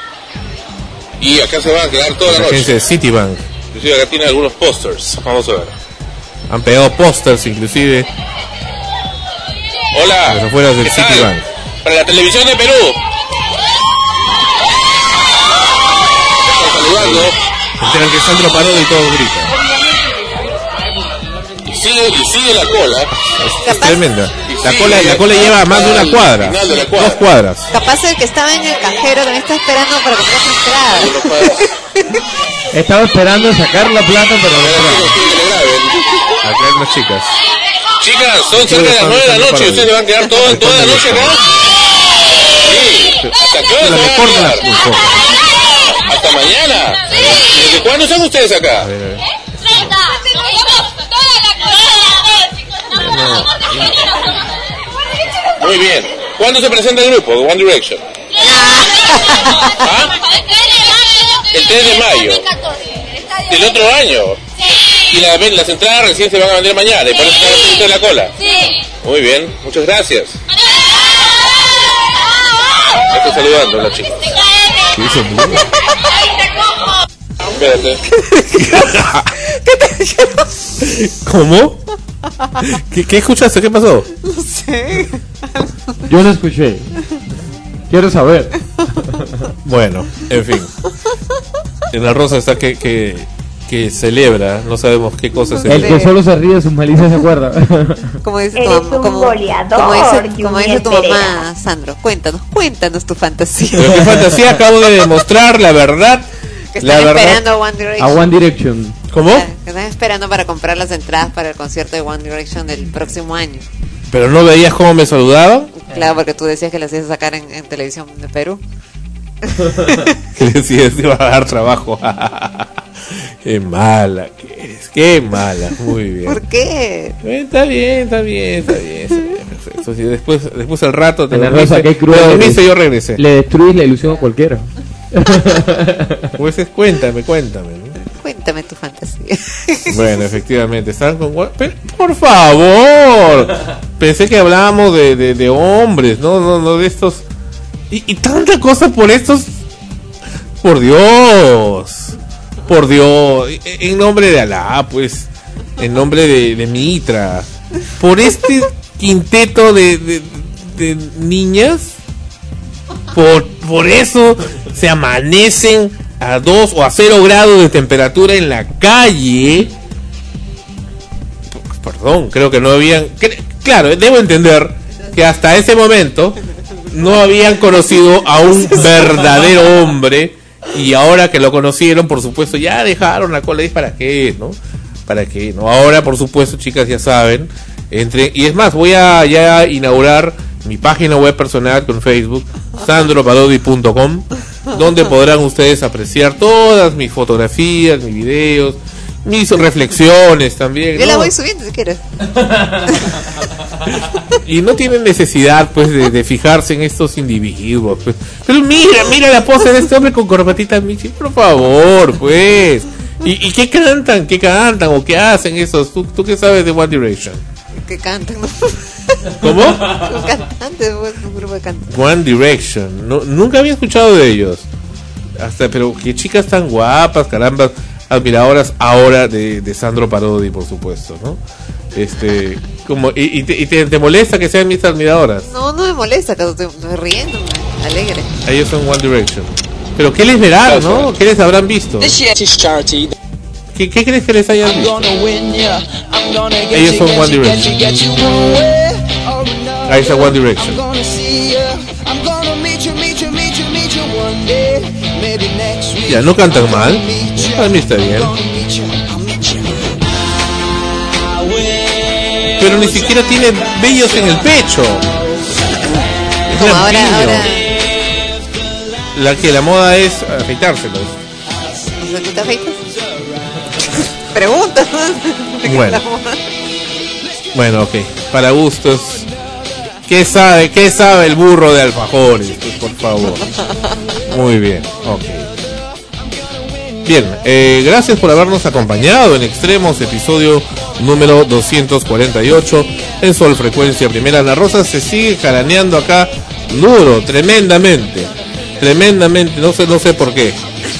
Y acá se van a quedar toda la noche. Agencia de Citibank. Inclusive acá tiene algunos pósters. Vamos a ver. Han pegado pósters inclusive. Hola. A las afueras del Citibank. Para la televisión de Perú. Saludando. Enteran que Sandro Parodi y todos gritan. Y sigue la cola. Es tremenda. Y La cola lleva más de una cuadra. 2 cuadras. Capaz el que estaba en el cajero también está esperando para comprar su entrada. Estaba esperando sacar la plata, pero acá hay unas chicas. Chicas, son cerca de las 9 de la noche. ¿Ustedes se van a quedar toda la noche acá? Sí. ¿Hasta qué hora se van a quedar? ¿Hasta mañana? ¿Desde cuándo están ustedes acá? Muy bien. ¿Cuándo se presenta el grupo, One Direction? ¿Ah? El 3 de mayo. ¿Del otro año? Y las entradas recién se van a vender mañana, y por eso están haciendo la cola. Muy bien, muchas gracias. Estoy saludando a la chica. ¿Qué hizo? Espérate. ¿Cómo? ¿Qué escuchaste? ¿Qué pasó? No sé. Yo no escuché. Quiero saber. Bueno, en fin. En la Rosa está que celebra, no sabemos qué cosa es. El que solo se ríe de sus malicias se acuerda. Como dice Eres tu mamá, un como goleador, como dice tu mamá, Sandro, cuéntanos tu fantasía. Pero qué fantasía, acabo de demostrar la verdad. Que están esperando a One Direction. A One Direction. ¿Cómo? Que están esperando para comprar las entradas para el concierto de One Direction del próximo año. ¿Pero no veías cómo me saludaban? Claro, porque tú decías que las ibas a sacar en televisión de Perú. Que decías que iba a dar trabajo. Qué mala que eres, qué mala. Muy bien. ¿Por qué? Está bien. Perfecto. Si después al rato te Rosa, qué cruel. Yo regresé. Le destruyes la ilusión a cualquiera. Pues cuéntame, ¿no? Cuéntame tu fantasía. Bueno, efectivamente, están con... Por favor. Pensé que hablábamos de hombres, no de estos... Y tanta cosa por estos... Por Dios, en nombre de Alá, pues, en nombre de Mitra, por este quinteto de niñas, por eso se amanecen a 2 o a 0 grados de temperatura en la calle. Perdón, creo que no habían... Claro, debo entender que hasta ese momento no habían conocido a un verdadero hombre. Y ahora que lo conocieron, por supuesto, ya dejaron la cola. ¿Y para qué, no? ¿Para qué, no? Ahora, por supuesto, chicas, ya saben. Y es más, voy a ya inaugurar mi página web personal con Facebook, sandropadodi.com, donde podrán ustedes apreciar todas mis fotografías, mis videos, mis reflexiones también. Yo la voy subiendo si quieres. Y no tienen necesidad, pues, de fijarse en estos individuos, pues. Pero mira la pose de este hombre con corbatita Michi, por favor, pues. ¿Y qué cantan? ¿O qué hacen esos? ¿Tú qué sabes de One Direction? Que cantan, ¿no? ¿Cómo? Un cantante, un grupo de cantantes. One Direction, nunca había escuchado de ellos. Pero qué chicas tan guapas, caramba, admiradoras ahora de Sandro Parodi, por supuesto, ¿no? ¿Te molesta que sean mis admiradoras? No me molesta, que estoy riéndome, alegre. Ellos son One Direction. Pero ¿qué les verán, no? ¿Qué les habrán visto? ¿Qué crees que les hayan visto? Ellos son One Direction. Ahí está One Direction. Ya, no cantan mal. A mí está bien. Pero ni siquiera tiene vellos en el pecho. Como ahora. La moda es afeitárselos. ¿No te afeitas? Pregunta. Bueno, ok. Para gustos. ¿Qué sabe el burro de alfajores? Pues, por favor. Muy bien, ok. Bien, gracias por habernos acompañado en Extremos, episodio número 248 en Sol Frecuencia Primera. La Rosa se sigue jaraneando acá duro, tremendamente, no sé por qué.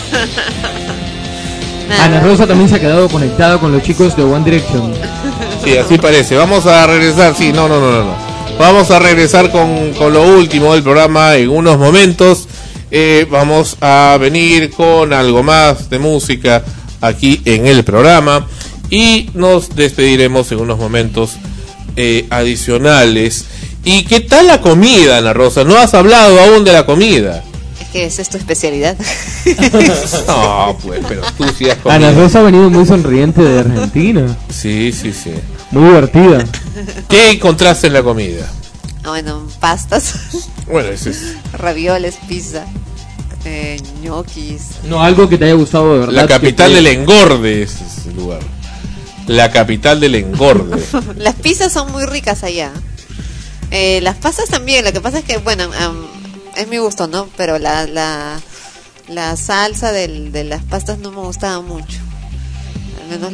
Ana Rosa también se ha quedado conectada con los chicos de One Direction. Sí, así parece. Vamos a regresar, sí, no. Vamos a regresar con lo último del programa en unos momentos. Vamos a venir con algo más de música aquí en el programa y nos despediremos en unos momentos adicionales. ¿Y qué tal la comida, Ana Rosa? No has hablado aún de la comida. Es que esa es tu especialidad. No, pues, pero tú sí has comido. Ana Rosa ha venido muy sonriente de Argentina. Sí. Muy divertida. ¿Qué encontraste en la comida? Bueno, pastas. Bueno, ese es... ravioles, pizza, ñoquis. No, algo que te haya gustado de verdad. La capital del engorde es ese lugar. La capital del engorde. Las pizzas son muy ricas allá. Las pastas también. Lo que pasa es que, bueno, es mi gusto, ¿no? Pero la salsa de las pastas no me gustaba mucho. Al menos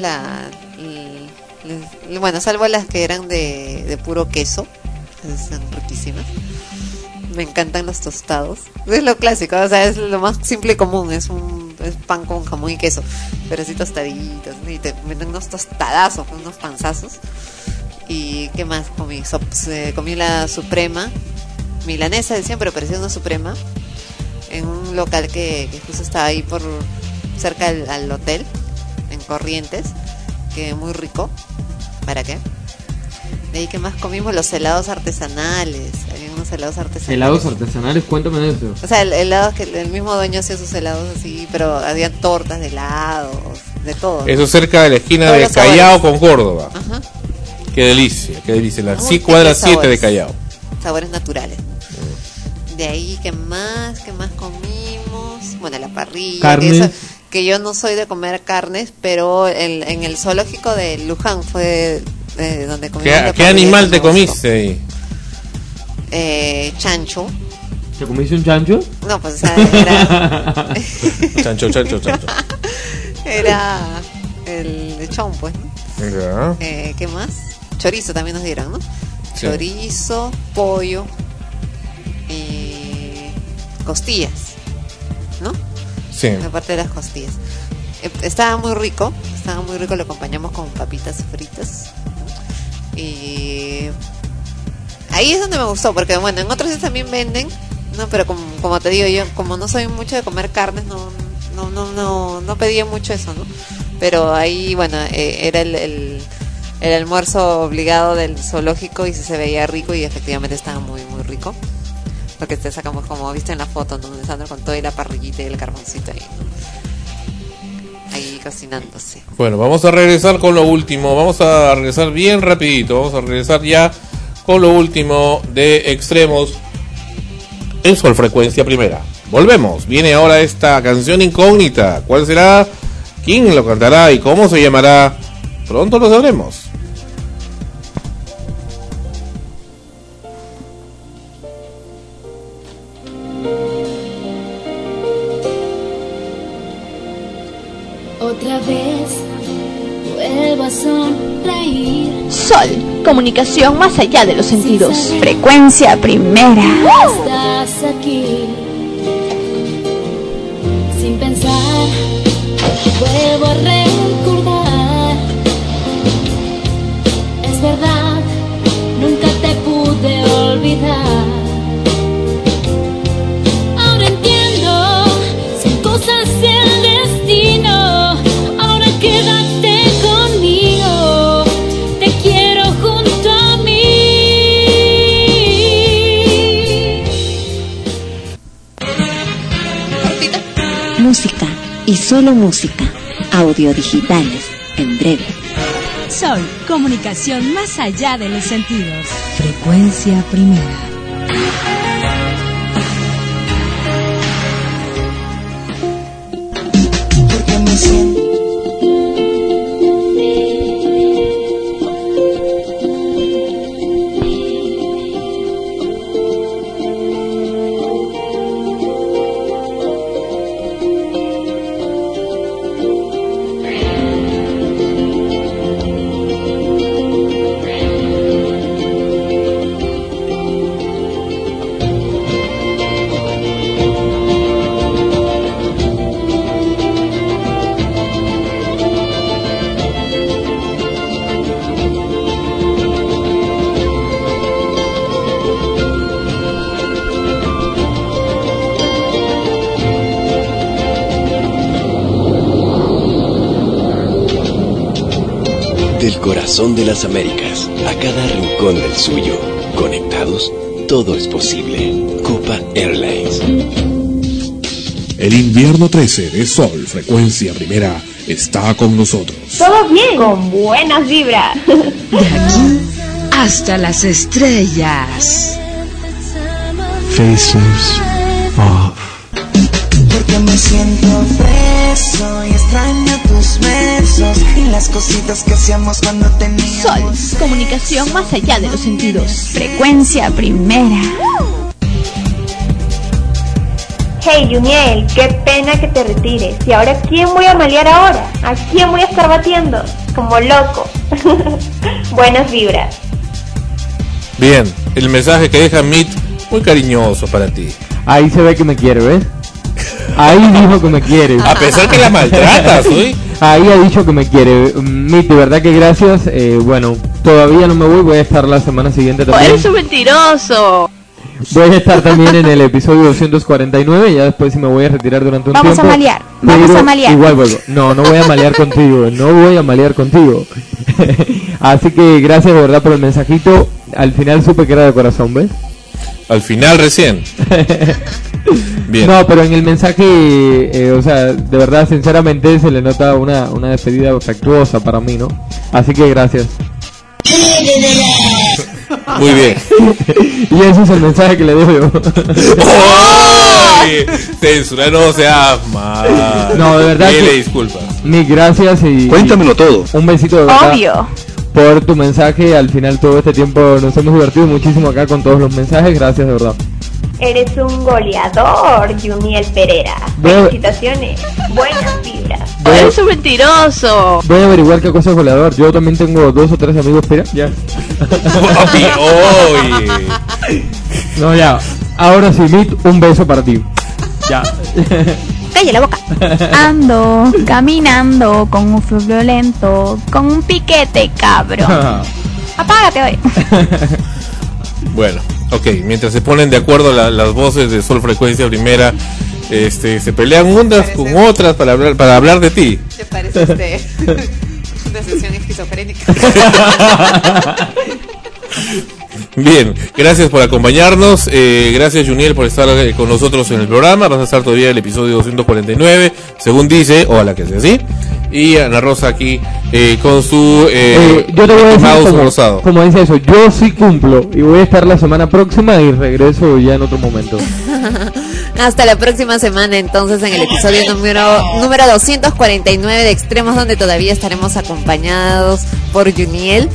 bueno, salvo las que eran de puro queso. Son riquísimas. Me encantan los tostados. Es lo clásico, o sea, es lo más simple y común. Es pan con jamón y queso, pero así tostaditos, ¿no? Y te meten unos tostadazos, unos panzazos. ¿Y qué más comí? Comí la suprema milanesa, decían, pero parecía una suprema, en un local que justo estaba ahí por cerca al hotel, en Corrientes, que muy rico. ¿Para qué? De ahí, ¿qué más comimos? Los helados artesanales. Había unos helados artesanales. ¿Helados artesanales? Cuéntame de eso. O sea, helados que el mismo dueño hacía sus helados así, pero había tortas de helados, de todo. Eso cerca de la esquina de Callao con Córdoba. Ajá. Qué delicia. La cuadra 7 de Callao. Sabores naturales. De ahí, ¿qué más comimos? Bueno, la parrilla. Que yo no soy de comer carnes, pero en el zoológico de Luján fue donde comí. ¿Qué animal te comiste ahí? Chancho. ¿Te comiste un chancho? No, pues era... chancho. Era el lechón, pues, ¿no? ¿Qué más? Chorizo también nos dieron, ¿no? Sí. Chorizo, pollo y costillas, ¿no? Sí. Aparte de las costillas. Estaba muy rico, lo acompañamos con papitas fritas, ¿no? Y ahí es donde me gustó, porque bueno, en otros también venden, no, pero como te digo, yo como no soy mucho de comer carnes, no pedía mucho eso, ¿no? Pero ahí, bueno, era el almuerzo obligado del zoológico y se veía rico y efectivamente estaba muy, muy rico. Porque te sacamos, como viste en la foto, ¿no? Donde Sandra con toda la parrillita y el carboncito ahí, ¿no? Ahí cocinándose. Bueno, vamos a regresar con lo último. Vamos a regresar bien rapidito. Vamos a regresar ya con lo último de Extremos en Sol Frecuencia Primera. Volvemos. Viene ahora esta canción incógnita. ¿Cuál será? ¿Quién lo cantará? ¿Y cómo se llamará? Pronto lo sabremos. Otra vez vuelvo a sonreír. Sol, comunicación más allá de los sentidos. Frecuencia Primera. Estás aquí sin pensar, vuelvo a recordar. Es verdad, nunca te pude olvidar. Ahora entiendo, son cosas del destino. Ahora quédate conmigo, te quiero junto a mí. Música y solo música. Audio digitales en breve. Sol, comunicación más allá de los sentidos. Frecuencia Primera. Porque me siento corazón de las Américas, a cada rincón del suyo. Conectados, todo es posible. Copa Airlines. El invierno 13 de Sol, frecuencia primera, está con nosotros. Todo bien, con buenas vibras. De aquí hasta las estrellas. Faces off. Porque me siento preso y extraño tus besos y las cositas que hacíamos cuando teníamos. Sol, comunicación más allá de los sentidos. Frecuencia primera. Hey, Juniel, qué pena que te retires. ¿Y ahora quién voy a malear ahora? ¿A quién voy a estar batiendo? Como loco. Buenas vibras. Bien, el mensaje que deja Meet, muy cariñoso para ti. Ahí se ve que me quiere, ¿ves? Ahí dijo que me quiere. A pesar que la maltratas, ¿sí? Ahí ha dicho que me quiere. Meet, de verdad que gracias. Bueno, todavía no me voy a estar la semana siguiente también. ¡Eres un mentiroso! Voy a estar también en el episodio 249. Ya después sí me voy a retirar durante un tiempo. Vamos a malear. Igual vuelvo. No voy a malear contigo. No voy a malear contigo. Así que gracias de verdad por el mensajito. Al final supe que era de corazón, ¿ves? Al final recién. Bien. No, pero en el mensaje, o sea, de verdad, sinceramente, se le nota una despedida afectuosa para mí, ¿no? Así que gracias. Muy bien. Y ese es el mensaje que le dejo yo. Censura, no seas mal. No, de verdad. Dile disculpas. Mil gracias y... Cuéntamelo todo. Un besito de verdad. Obvio. Por tu mensaje, al final todo este tiempo nos hemos divertido muchísimo acá con todos los mensajes, gracias de verdad. Eres un goleador, Juniel Pereira. Felicitaciones. Buenas vibras. ¡Eres un mentiroso! Voy a averiguar qué cosa es goleador. Yo también tengo 2 o 3 amigos, Pera. Ya. No, ya. Ahora sí, Meet, un beso para ti. Ya. Calle la boca. Ando, caminando con un flow violento, con un piquete, cabrón. Apágate hoy. Bueno, ok, mientras se ponen de acuerdo las voces de Sol Frecuencia Primera, se pelean unas con otras para hablar de ti. ¿Te parece una sesión esquizofrénica? Bien, gracias por acompañarnos, gracias Juniel por estar con nosotros en el programa. Vas a estar todavía en el episodio 249, según dice, o a la que sea así. Y Ana Rosa aquí con su yo te voy a decir como dice eso, yo sí cumplo y voy a estar la semana próxima y regreso ya en otro momento. Hasta la próxima semana entonces en el episodio número 249 de Extremos, donde todavía estaremos acompañados por Juniel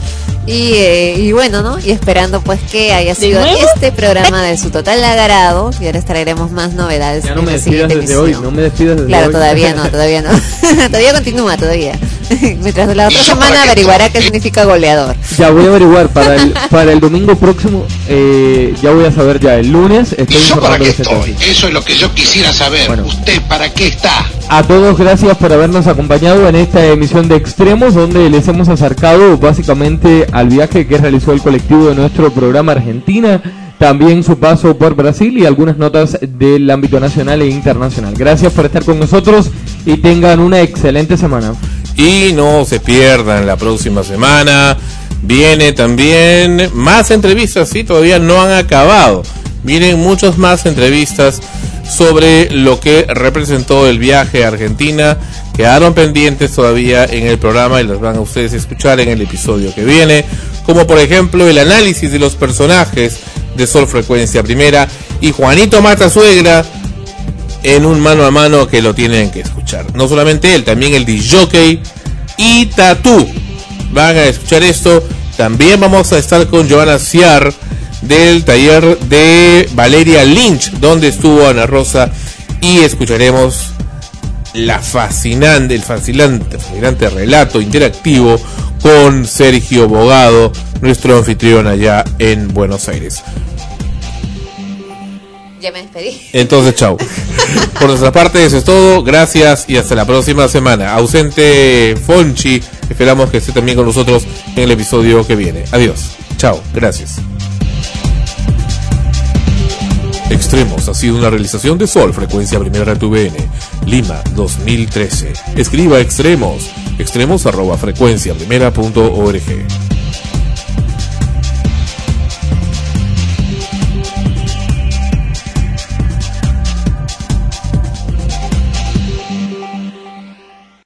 y bueno, ¿no? Y esperando pues que haya sido este programa de su total agrado, y ahora traeremos más novedades. Ya no me despidas desde hoy, no me despidas desde hoy. Claro, todavía no. Todavía continúa, todavía. Mientras la otra semana averiguará qué significa goleador. Ya voy a averiguar para el domingo próximo, ya voy a saber ya el lunes. ¿Y yo para qué estoy? Eso es lo que yo quisiera saber. Bueno, ¿usted para qué está? A todos gracias por habernos acompañado en esta emisión de Extremos, donde les hemos acercado básicamente al viaje que realizó el colectivo de nuestro programa Argentina, también su paso por Brasil y algunas notas del ámbito nacional e internacional. Gracias por estar con nosotros y tengan una excelente semana. Y no se pierdan la próxima semana. Viene también más entrevistas, sí, todavía no han acabado. Vienen muchas más entrevistas sobre lo que representó el viaje a Argentina. Quedaron pendientes todavía en el programa y las van a ustedes escuchar en el episodio que viene. Como por ejemplo el análisis de los personajes de Sol Frecuencia Primera y Juanito Matasuegra en un mano a mano que lo tienen que escuchar. No solamente él, también el disjockey y Tatú van a escuchar esto. También vamos a estar con Joana Ciar del taller de Valeria Lynch, donde estuvo Ana Rosa, y escucharemos el fascinante relato interactivo con Sergio Bogado, nuestro anfitrión allá en Buenos Aires. Ya me despedí. Entonces, chao. Por nuestra parte, eso es todo. Gracias y hasta la próxima semana. Ausente Fonchi, esperamos que esté también con nosotros en el episodio que viene. Adiós. Chao. Gracias. Extremos ha sido una realización de Sol Frecuencia Primera TVN, Lima 2013. Escriba Extremos extremos@frecuenciaprimera.org.